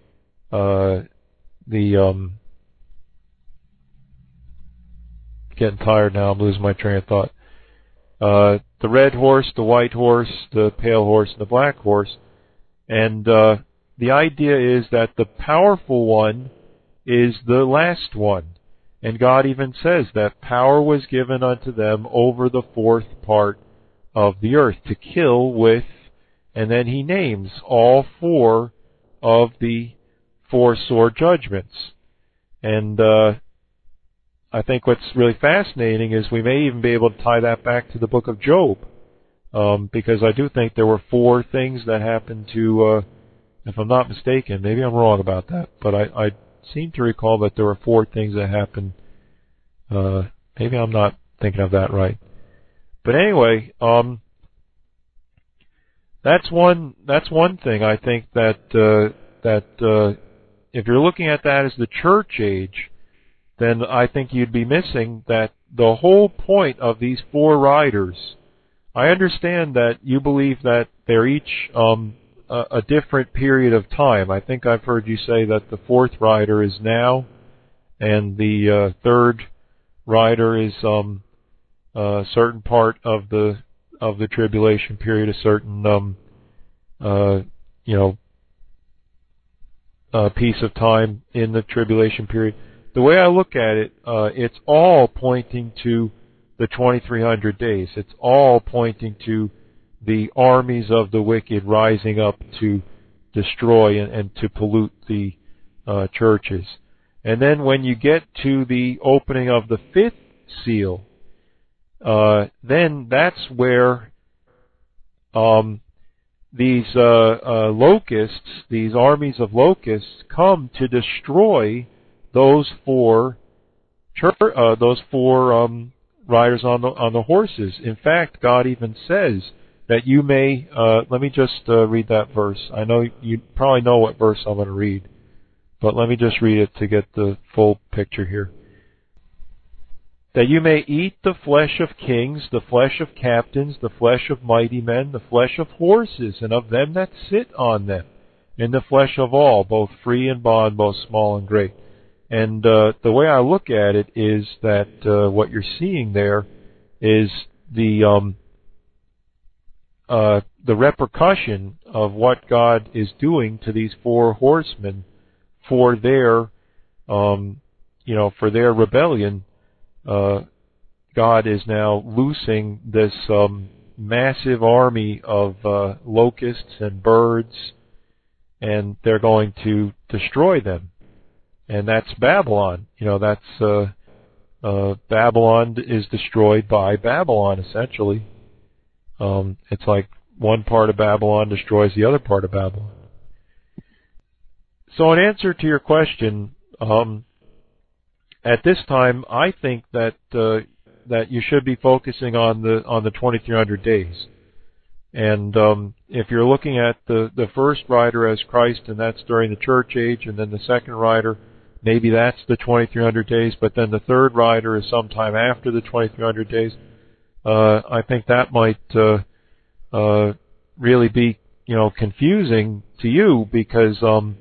getting tired now, I'm losing my train of thought. The red horse, the white horse, the pale horse, and the black horse. And the idea is that the powerful one is the last one. And God even says that power was given unto them over the fourth part of the earth to kill with, and then he names all four of the four sore judgments. And I think what's really fascinating is we may even be able to tie that back to the book of Job, because I do think there were 4 things that happened to, if I'm not mistaken, maybe I'm wrong about that, but I seem to recall that there were 4 things that happened. Maybe I'm not thinking of that right. But anyway, that's one thing I think that if you're looking at that as the church age, then I think you'd be missing that the whole point of these 4 riders. I understand that you believe that they're each a different period of time. I think I've heard you say that the 4th rider is now, and the 3rd rider is a certain part of the tribulation period, a certain piece of time in the tribulation period. The way I look at it, it's all pointing to the 2300 days. It's all pointing to the armies of the wicked rising up to destroy and to pollute the churches. And then when you get to the opening of the 5th seal, then that's where these locusts, these armies of locusts, come to destroy those 4 riders on the horses. In fact, God even says that you may. Let me just read that verse. I know you probably know what verse I'm going to read, but let me just read it to get the full picture here. That you may eat the flesh of kings, the flesh of captains, the flesh of mighty men, the flesh of horses, and of them that sit on them, and the flesh of all, both free and bond, both small and great. And the way I look at it is that what you're seeing there is the repercussion of what God is doing to these 4 horsemen for their, for their rebellion. God is now loosing this massive army of locusts and birds, and they're going to destroy them. And that's Babylon. Babylon is destroyed by Babylon, essentially. It's like one part of Babylon destroys the other part of Babylon. So in answer to your question, at this time, I think that you should be focusing on the 2300 days. And if you're looking at the first rider as Christ, and that's during the church age, and then the second rider, maybe that's the 2300 days, but then the third rider is sometime after the 2300 days. I think that might really be confusing to you, because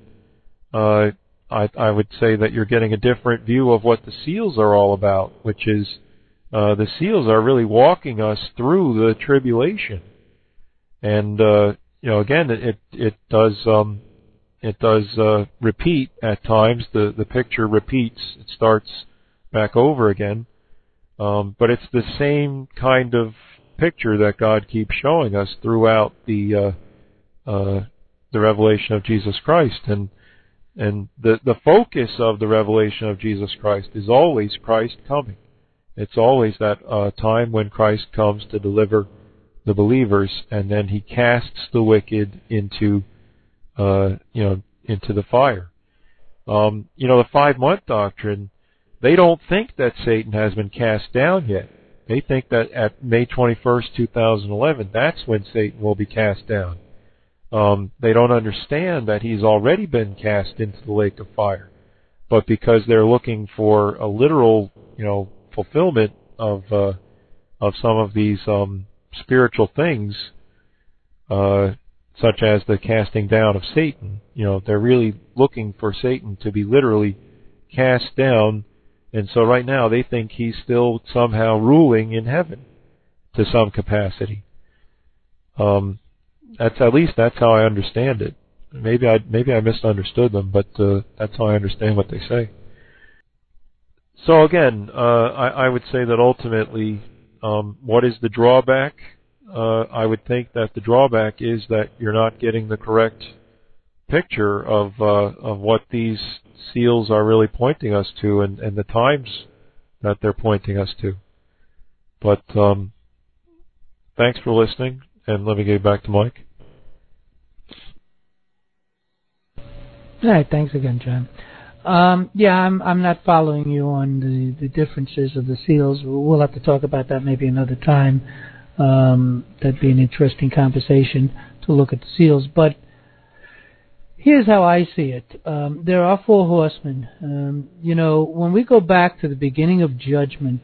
I would say that you're getting a different view of what the seals are all about, which is the seals are really walking us through the tribulation. And again, it does repeat at times. The picture repeats. It starts back over again. But it's the same kind of picture that God keeps showing us throughout the revelation of Jesus Christ. And the focus of the revelation of Jesus Christ is always Christ coming. It's always that time when Christ comes to deliver the believers, and then He casts the wicked into the fire. The 5-month doctrine, they don't think that Satan has been cast down yet. They think that at May 21st, 2011, that's when Satan will be cast down. They don't understand that he's already been cast into the lake of fire. But because they're looking for a literal, fulfillment of some of these spiritual things, such as the casting down of Satan, they're really looking for Satan to be literally cast down. And so right now they think he's still somehow ruling in heaven to some capacity. That's how I understand it. Maybe I misunderstood them, but that's how I understand what they say. So again, I would say that ultimately, what is the drawback? I would think that the drawback is that you're not getting the correct picture of what these seals are really pointing us to, and the times that they're pointing us to. But thanks for listening, and let me get back to Mike. All right, thanks again, John. I'm not following you on the differences of the seals. We'll have to talk about that maybe another time. That'd be an interesting conversation to look at the seals. But here's how I see it. There are four horsemen. When we go back to the beginning of judgment,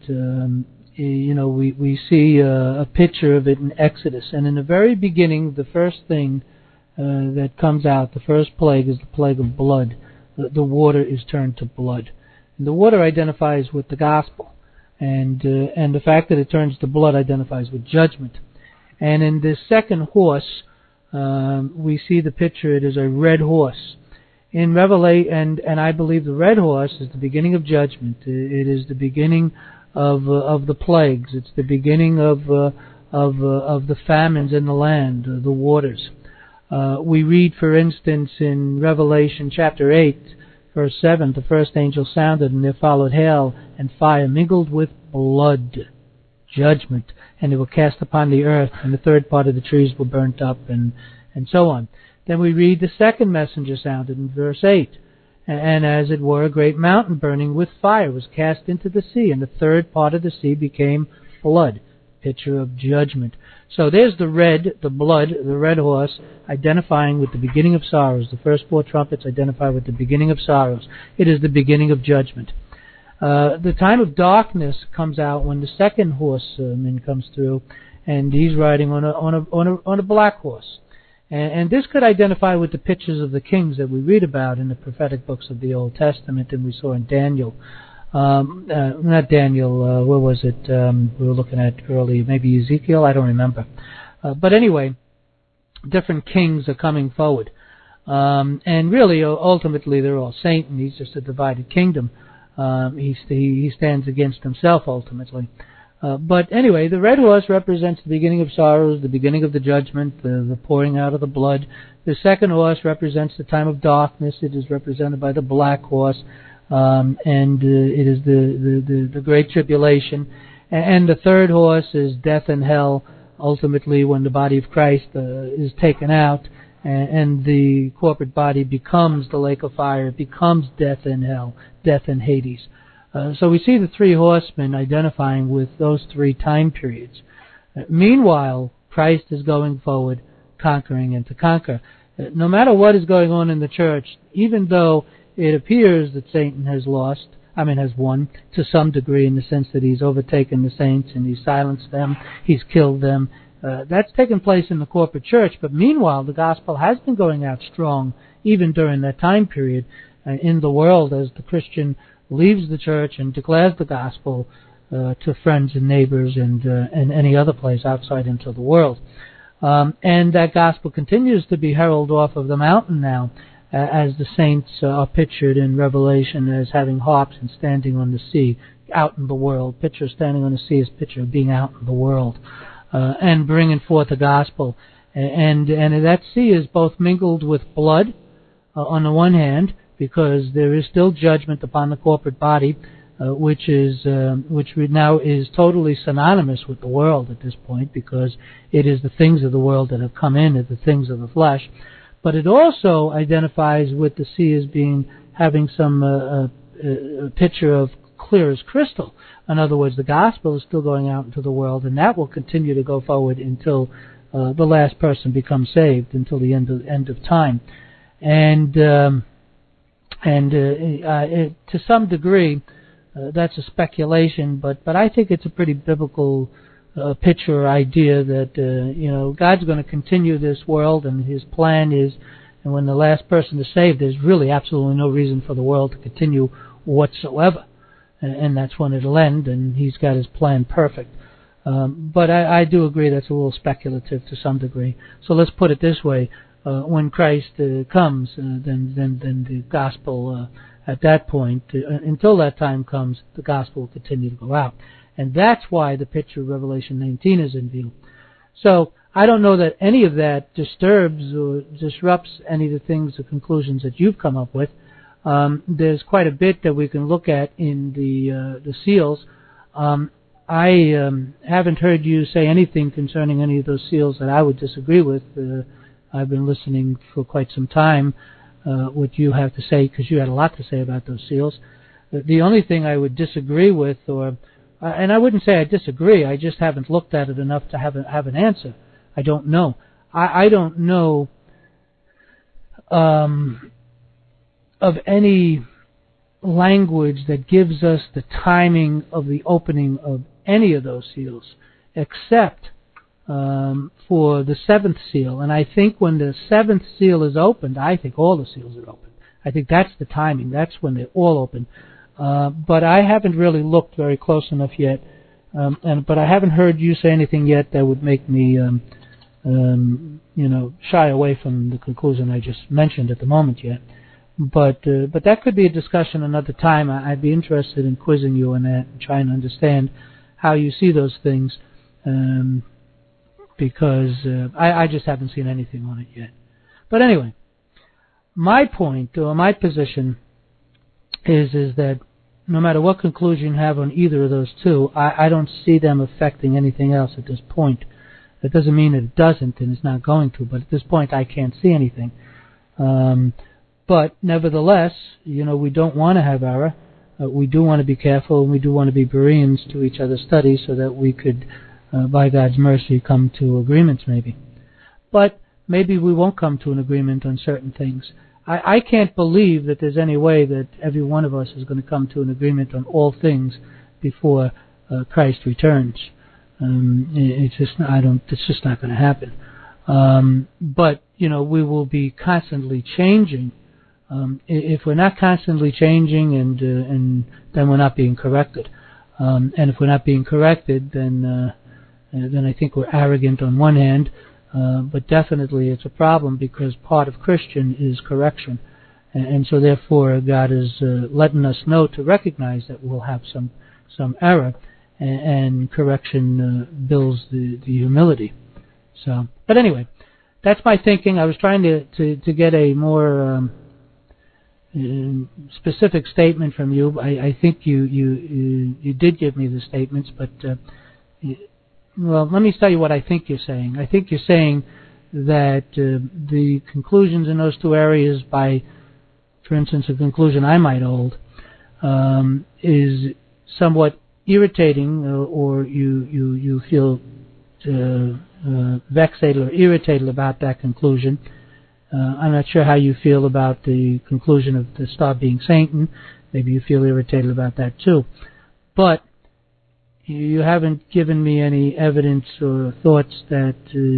we see a picture of it in Exodus. And in the very beginning, the first thing that comes out, the first plague, is the plague of blood. The water is turned to blood. And the water identifies with the gospel. And the fact that it turns to blood identifies with judgment. And in the second horse, we see the picture. It is a red horse. In Revelation, and I believe the red horse is the beginning of judgment. It is the beginning of the plagues. It's the beginning of the famines in the land, the waters. We read, for instance, in Revelation chapter 8, verse 7, the first angel sounded, and there followed hail and fire mingled with blood, judgment, and they were cast upon the earth, and the third part of the trees were burnt up, and so on. Then we read the second messenger sounded in verse 8, and as it were a great mountain burning with fire was cast into the sea, and the third part of the sea became blood, picture of judgment. So there's the red, the blood, the red horse, identifying with the beginning of sorrows. The first four trumpets identify with the beginning of sorrows. It is the beginning of judgment. The time of darkness comes out when the second horseman comes through, and he's riding on a black horse. And this could identify with the pictures of the kings that we read about in the prophetic books of the Old Testament, and we saw in Daniel. Not Daniel, where was it? We were looking at earlier, maybe Ezekiel, I don't remember. But anyway, different kings are coming forward. And really, ultimately, they're all Satan. He's just a divided kingdom. He stands against himself, ultimately. But anyway, the red horse represents the beginning of sorrows, the beginning of the judgment, the pouring out of the blood. The second horse represents the time of darkness. It is represented by the black horse. And it is the great tribulation. And the third horse is death and hell, ultimately when the body of Christ is taken out, and the corporate body becomes the lake of fire. It becomes death and hell, death and Hades. So we see the three horsemen identifying with those three time periods. Meanwhile, Christ is going forward, conquering and to conquer. No matter what is going on in the church, even though it appears that Satan has won to some degree, in the sense that he's overtaken the saints and he's silenced them, he's killed them. That's taken place in the corporate church, but meanwhile the gospel has been going out strong even during that time period in the world, as the Christian leaves the church and declares the gospel to friends and neighbors and any other place outside into the world. And that gospel continues to be heralded off of the mountain now, as the saints are pictured in Revelation as having harps and standing on the sea, out in the world. Picture of standing on the sea is picture of being out in the world, and bringing forth the gospel. And that sea is both mingled with blood, on the one hand, because there is still judgment upon the corporate body, which now is totally synonymous with the world at this point, because it is the things of the world that have come in, as the things of the flesh. But it also identifies with the sea as having some a picture of clear as crystal. In other words, the gospel is still going out into the world, and that will continue to go forward until the last person becomes saved, until the end of time. And to some degree, that's a speculation, but I think it's a pretty biblical picture or idea that God's going to continue this world, and His plan is, and when the last person is saved, there's really absolutely no reason for the world to continue whatsoever, and that's when it'll end, and He's got His plan perfect. But I do agree that's a little speculative to some degree. So let's put it this way: when Christ comes, then the gospel at that point, until that time comes, the gospel will continue to go out. And that's why the picture of Revelation 19 is in view. So I don't know that any of that disturbs or disrupts any of the things, the conclusions that you've come up with. There's quite a bit that we can look at in the seals. I haven't heard you say anything concerning any of those seals that I would disagree with. I've been listening for quite some time what you have to say, because you had a lot to say about those seals. The only thing I would disagree with, and I wouldn't say I disagree, I just haven't looked at it enough to have an answer. I don't know. I don't know of any language that gives us the timing of the opening of any of those seals, except for the seventh seal. And I think when the seventh seal is opened, I think all the seals are opened. I think that's the timing. That's when they're all open. But I haven't really looked very close enough yet. But I haven't heard you say anything yet that would make me, shy away from the conclusion I just mentioned at the moment yet. But that could be a discussion another time. I'd be interested in quizzing you on that and trying to understand how you see those things, because I just haven't seen anything on it yet. But anyway, my point, or my position, is that no matter what conclusion you have on either of those two, I don't see them affecting anything else at this point. That doesn't mean that it doesn't and it's not going to, but at this point I can't see anything. But nevertheless, we don't want to have error. We do want to be careful, and we do want to be Bereans to each other's studies so that we could, by God's mercy, come to agreements maybe. But maybe we won't come to an agreement on certain things. I can't believe that there's any way that every one of us is going to come to an agreement on all things before Christ returns. It's just not going to happen. But we will be constantly changing. If we're not constantly changing, and then we're not being corrected. And if we're not being corrected, then I think we're arrogant on one hand. But definitely it's a problem, because part of Christian is correction. And so therefore God is letting us know to recognize that we'll have some error, and correction builds the humility. So, but anyway, that's my thinking. I was trying to get a more specific statement from you. I think you did give me the statements, but well, let me tell you what I think you're saying. I think you're saying that the conclusions in those two areas, by, for instance, a conclusion I might hold, is somewhat irritating, or you feel vexated or irritated about that conclusion. I'm not sure how you feel about the conclusion of the star being Satan. Maybe you feel irritated about that too. But you haven't given me any evidence or thoughts that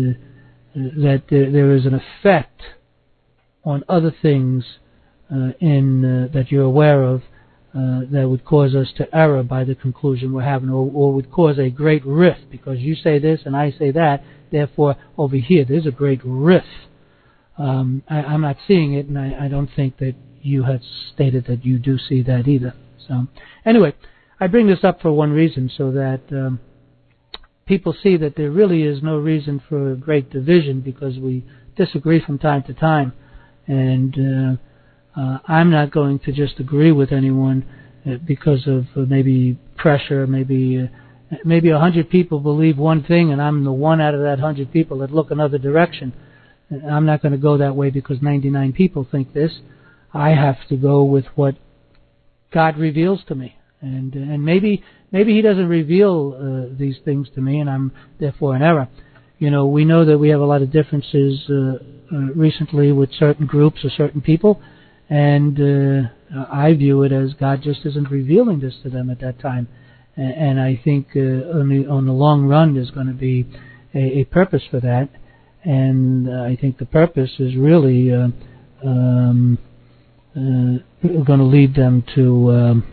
there is an effect on other things that you're aware of that would cause us to err by the conclusion we're having, or would cause a great rift, because you say this and I say that, therefore over here there's a great rift. I'm not seeing it, and I don't think that you had stated that you do see that either. So anyway, I bring this up for one reason, so that people see that there really is no reason for great division, because we disagree from time to time. And I'm not going to just agree with anyone because of maybe pressure. Maybe 100 people believe one thing, and I'm the one out of that 100 people that look another direction. I'm not going to go that way because 99 people think this. I have to go with what God reveals to me. And maybe He doesn't reveal these things to me, and I'm therefore in error. We know that we have a lot of differences recently with certain groups or certain people, and I view it as God just isn't revealing this to them at that time. And I think on the long run there's going to be a purpose for that, and I think the purpose is really going to lead them to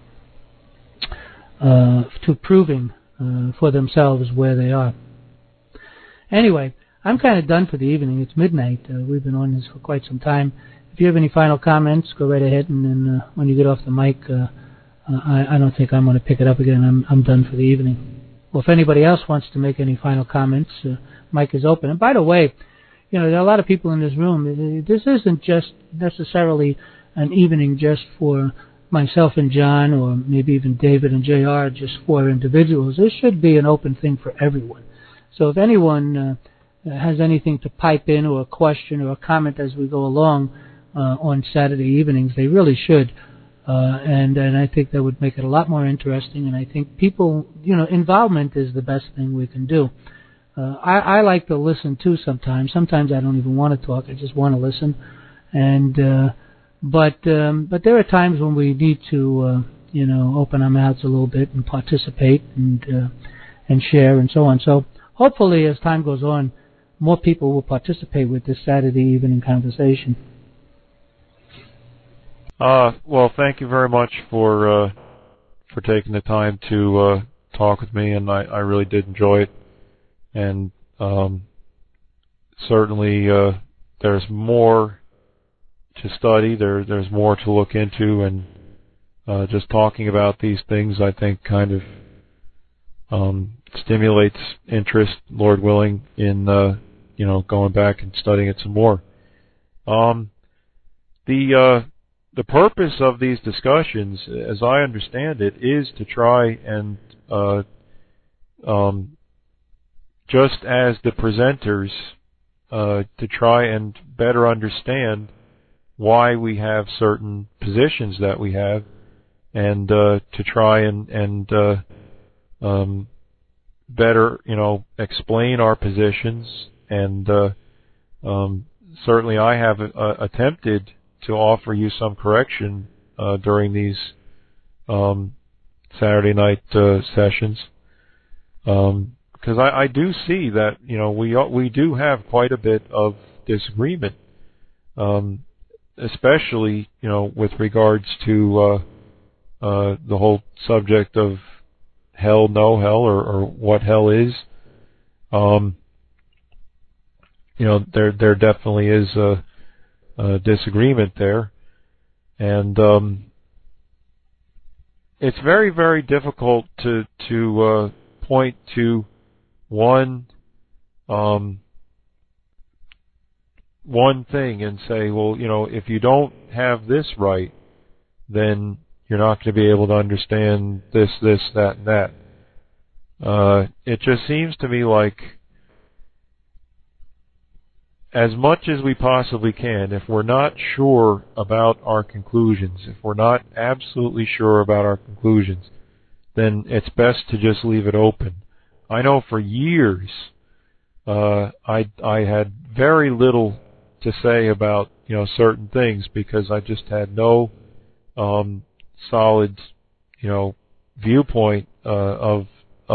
proving for themselves where they are. Anyway, I'm kind of done for the evening. It's midnight. We've been on this for quite some time. If you have any final comments, go right ahead, and then when you get off the mic, I don't think I'm going to pick it up again. I'm done for the evening. Well, if anybody else wants to make any final comments, mic is open. And by the way, there are a lot of people in this room. This isn't just necessarily an evening just for myself and John, or maybe even David and JR, just for individuals. This should be an open thing for everyone. So if anyone has anything to pipe in, or a question or a comment as we go along on Saturday evenings, they really should. And I think that would make it a lot more interesting, and I think people, involvement is the best thing we can do. I like to listen too sometimes. Sometimes I don't even want to talk, I just want to listen. And but there are times when we need to open our mouths a little bit and participate and share and so on. So hopefully as time goes on, more people will participate with this Saturday evening conversation. Well, thank you very much for taking the time to talk with me, and I really did enjoy it. And certainly there's more to study. There's more to look into, and just talking about these things, I think, kind of stimulates interest, Lord willing, in going back and studying it some more. The purpose of these discussions, as I understand it, is to try and just as the presenters, to try and better understand why we have certain positions that we have, and to try and better, explain our positions. And certainly I have attempted to offer you some correction during these Saturday night sessions, because I do see that we do have quite a bit of disagreement, especially with regards to the whole subject of hell, no hell, or what hell is. There definitely is a disagreement there, and it's very, very difficult to point to one thing and say, well, if you don't have this right, then you're not going to be able to understand this, that, and that. It just seems to me like, as much as we possibly can, if we're not sure about our conclusions, if we're not absolutely sure about our conclusions, then it's best to just leave it open. I know for years I had very little to say about certain things, because I just had no solid viewpoint of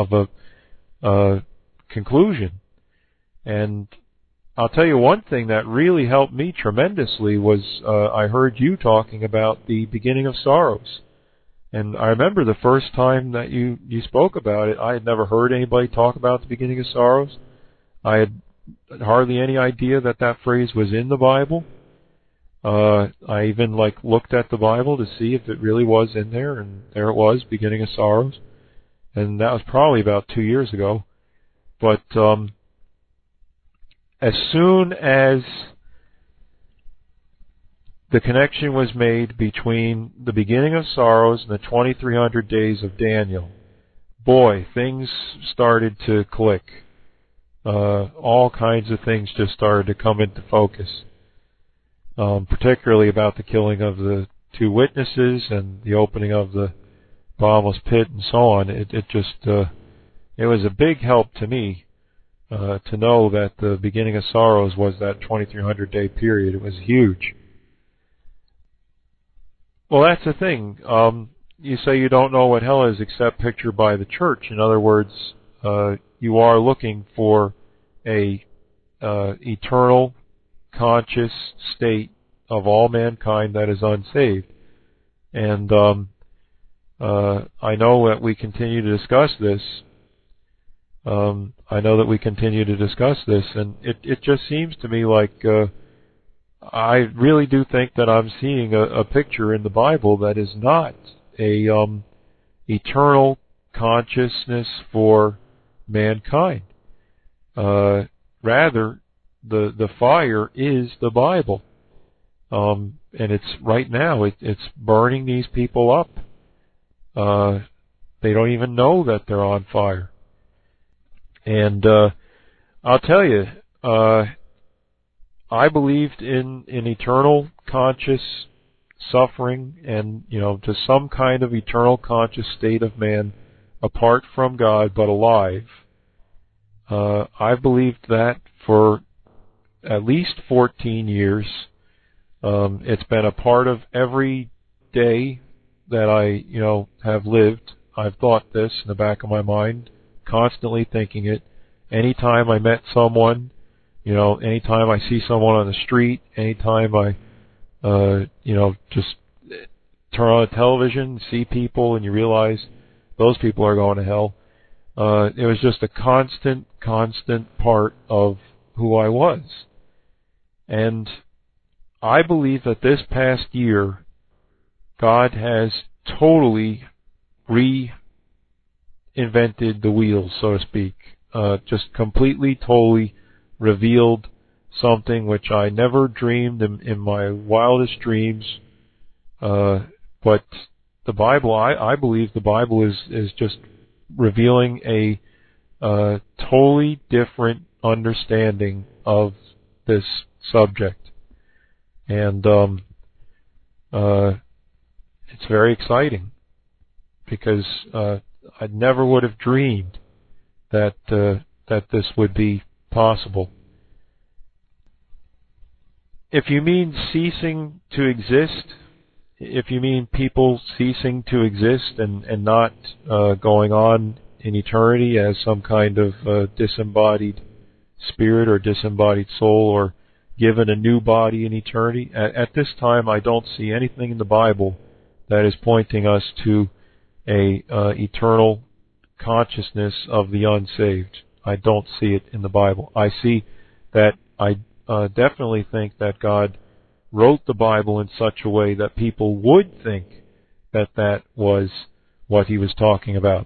a conclusion. And I'll tell you one thing that really helped me tremendously was I heard you talking about the beginning of sorrows. And I remember the first time that you spoke about it, I had never heard anybody talk about the beginning of sorrows. I had hardly any idea that phrase was in the Bible. I even looked at the Bible to see if it really was in there, and there it was, beginning of sorrows. And that was probably about 2 years ago. But as soon as the connection was made between the beginning of sorrows and the 2300 days of Daniel, boy, things started to click. All kinds of things just started to come into focus, particularly about the killing of the 2 witnesses and the opening of the bottomless pit and so on. It was a big help to me to know that the beginning of sorrows was that 2300-day period. It was huge. Well, that's the thing. You say you don't know what hell is except pictured by the church. In other words, you are looking for a eternal, conscious state of all mankind that is unsaved. And I know that we continue to discuss this. And it just seems to me like I really do think that I'm seeing a picture in the Bible that is not a eternal consciousness for mankind. Rather, the fire is the Bible. it's right now. It's burning these people up. They don't even know that they're on fire. And I'll tell you, I believed in eternal conscious suffering and, to some kind of eternal conscious state of man apart from God but alive. I've believed that for at least 14 years. It's been a part of every day that I, have lived. I've thought this in the back of my mind, constantly thinking it. Anytime I met someone, anytime I see someone on the street, anytime I, just turn on the television, see people, and you realize those people are going to hell. It was just a constant part of who I was. And I believe that this past year, God has totally reinvented the wheel, so to speak. Just completely, totally revealed something which I never dreamed in my wildest dreams. But the Bible, I believe the Bible is just revealing a totally different understanding of this subject. And it's very exciting because I never would have dreamed that this would be possible. If you mean ceasing to exist, if you mean people ceasing to exist and not going on in eternity as some kind of disembodied spirit or disembodied soul or given a new body in eternity, at this time I don't see anything in the Bible that is pointing us to a eternal consciousness of the unsaved. I don't see it in the Bible. I see that I definitely think that God wrote the Bible in such a way that people would think that that was what he was talking about.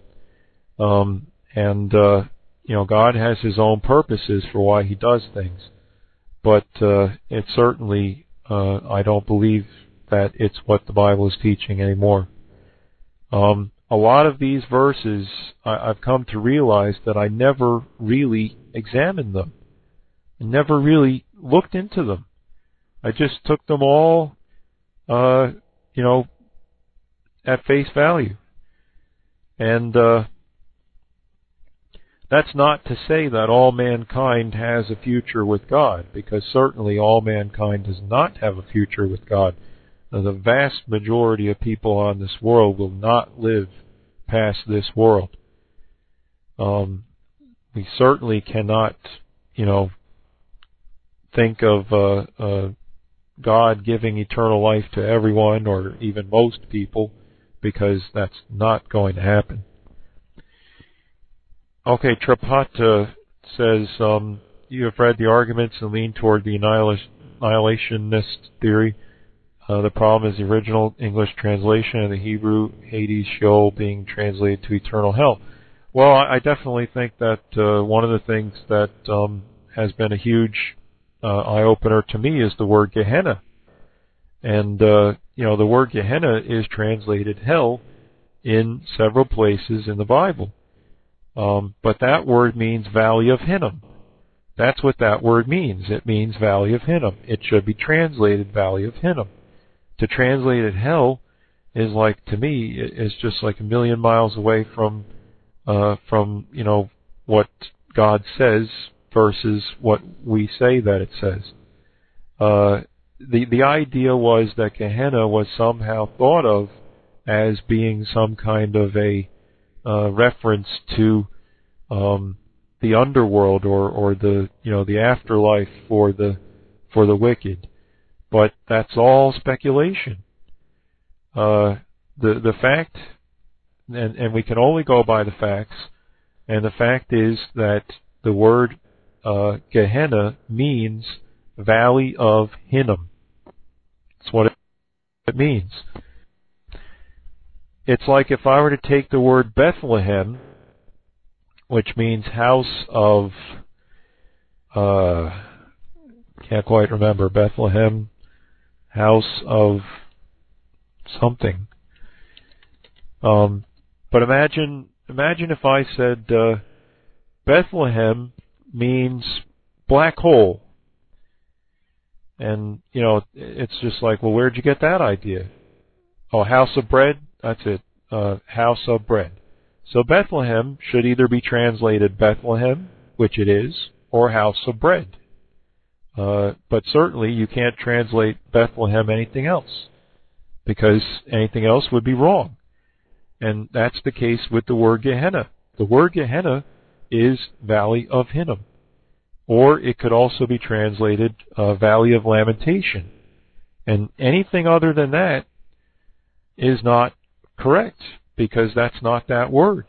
God has his own purposes for why he does things. But it certainly, I don't believe that it's what the Bible is teaching anymore. A lot of these verses, I've come to realize that I never really examined them. I never really looked into them. I just took them all, at face value. And that's not to say that all mankind has a future with God, because certainly all mankind does not have a future with God. The vast majority of people on this world will not live past this world. We certainly cannot, think of God giving eternal life to everyone or even most people, because that's not going to happen. Okay, Tripata says, you have read the arguments and lean toward the annihilationist theory. The problem is the original English translation of the Hebrew Hades Sheol being translated to eternal hell. Well, I definitely think that one of the things that has been a huge eye-opener to me is the word Gehenna. And, the word Gehenna is translated hell in several places in the Bible. But that word means Valley of Hinnom. That's what that word means. It means Valley of Hinnom. It should be translated Valley of Hinnom. To translate it hell is like, to me, is just like a million miles away from what God says versus what we say that it says. The idea was that Gehenna was somehow thought of as being some kind of a reference to the underworld or the afterlife for the wicked, but that's all speculation. The fact, and we can only go by the facts, and the fact is that the word Gehenna means Valley of Hinnom. That's what it means. It's like if I were to take the word Bethlehem, which means house of, can't quite remember, Bethlehem, house of something. But imagine if I said Bethlehem means black hole. And, it's just like, well, where'd you get that idea? Oh, house of bread? That's it. House of bread. So Bethlehem should either be translated Bethlehem, which it is, or house of bread. But certainly you can't translate Bethlehem anything else, because anything else would be wrong. And that's the case with the word Gehenna. The word Gehenna is Valley of Hinnom. Or it could also be translated Valley of Lamentation. And anything other than that is not correct, because that's not that word.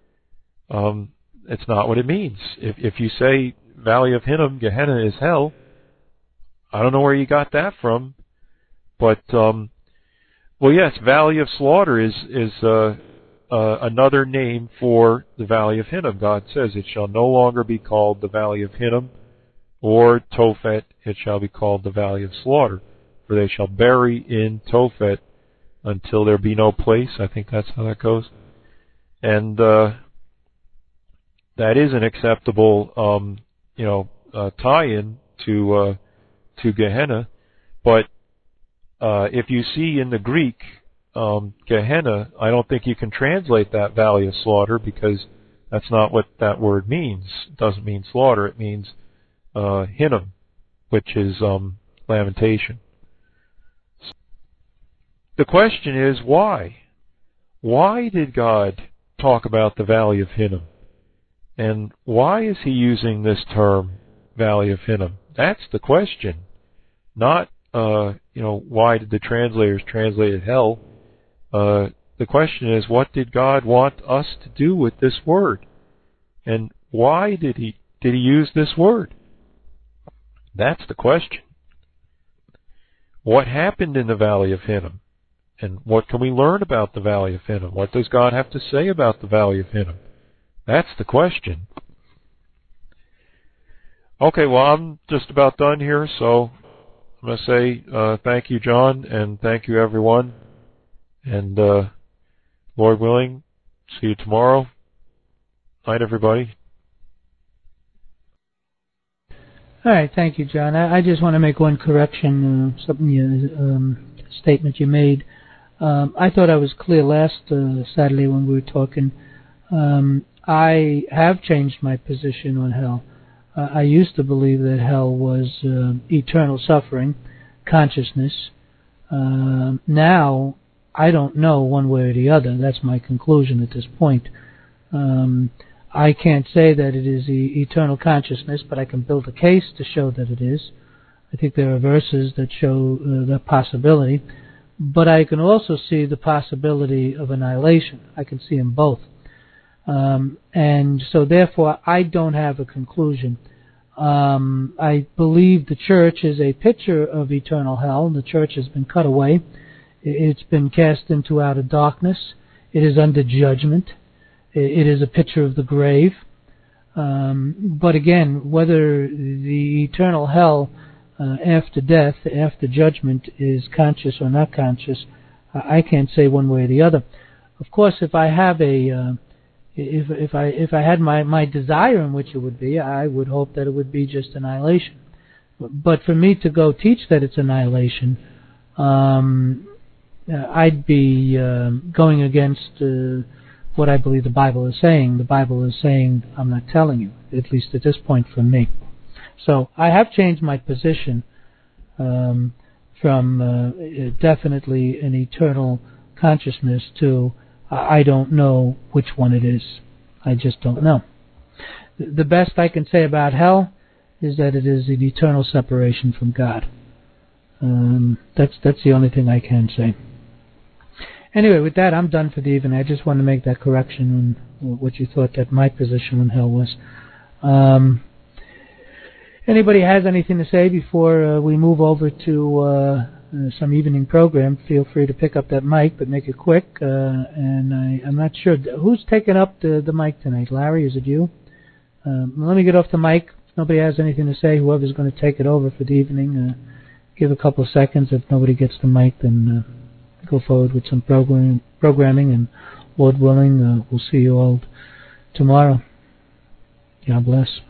It's not what it means. If you say Valley of Hinnom, Gehenna is hell, I don't know where you got that from. But, well, yes, Valley of Slaughter is another name for the Valley of Hinnom. God says, it shall no longer be called the Valley of Hinnom, or Tophet, it shall be called the Valley of Slaughter. For they shall bury in Tophet until there be no place. I think that's how that goes. And that is an acceptable, tie-in to Gehenna. But if you see in the Greek Gehenna, I don't think you can translate that Valley of Slaughter, because that's not what that word means. It doesn't mean slaughter. It means Hinnom, which is lamentation. The question is, why? Why did God talk about the Valley of Hinnom? And why is he using this term, Valley of Hinnom? That's the question. Not, why did the translators translate it hell? The question is, what did God want us to do with this word? And why did he use this word? That's the question. What happened in the Valley of Hinnom? And what can we learn about the Valley of Hinnom? What does God have to say about the Valley of Hinnom? That's the question. Okay, well, I'm just about done here, so I'm going to say thank you, John, and thank you, everyone. And Lord willing, see you tomorrow. Night, everybody. All right, thank you, John. I just want to make one correction, statement you made. I thought I was clear last Saturday when we were talking. I have changed my position on hell. I used to believe that hell was eternal suffering, consciousness. Now, I don't know one way or the other. That's my conclusion at this point. I can't say that it is eternal consciousness, but I can build a case to show that it is. I think there are verses that show that possibility. But I can also see the possibility of annihilation. I can see them both. And so therefore, I don't have a conclusion. I believe the church is a picture of eternal hell. The church has been cut away. It's been cast into outer darkness. It is under judgment. It is a picture of the grave. But again, whether the eternal hell after death, after judgment, is conscious or not conscious, I can't say one way or the other. Of course, if I have if I had my desire in which it would be, I would hope that it would be just annihilation. But for me to go teach that it's annihilation, I'd be going against what I believe the Bible is saying. The Bible is saying, I'm not telling you, at least at this point from me. So I have changed my position from definitely an eternal consciousness to I don't know which one it is. I just don't know. The best I can say about hell is that it is an eternal separation from God. That's the only thing I can say. Anyway, with that, I'm done for the evening. I just want to make that correction on what you thought that my position on hell was. Anybody has anything to say before we move over to some evening program? Feel free to pick up that mic, but make it quick. And I'm not sure. Who's taking up the mic tonight? Larry, is it you? Let me get off the mic. If nobody has anything to say, whoever's going to take it over for the evening, give a couple of seconds. If nobody gets the mic, then go forward with some programming, and Lord willing, we'll see you all tomorrow. God bless.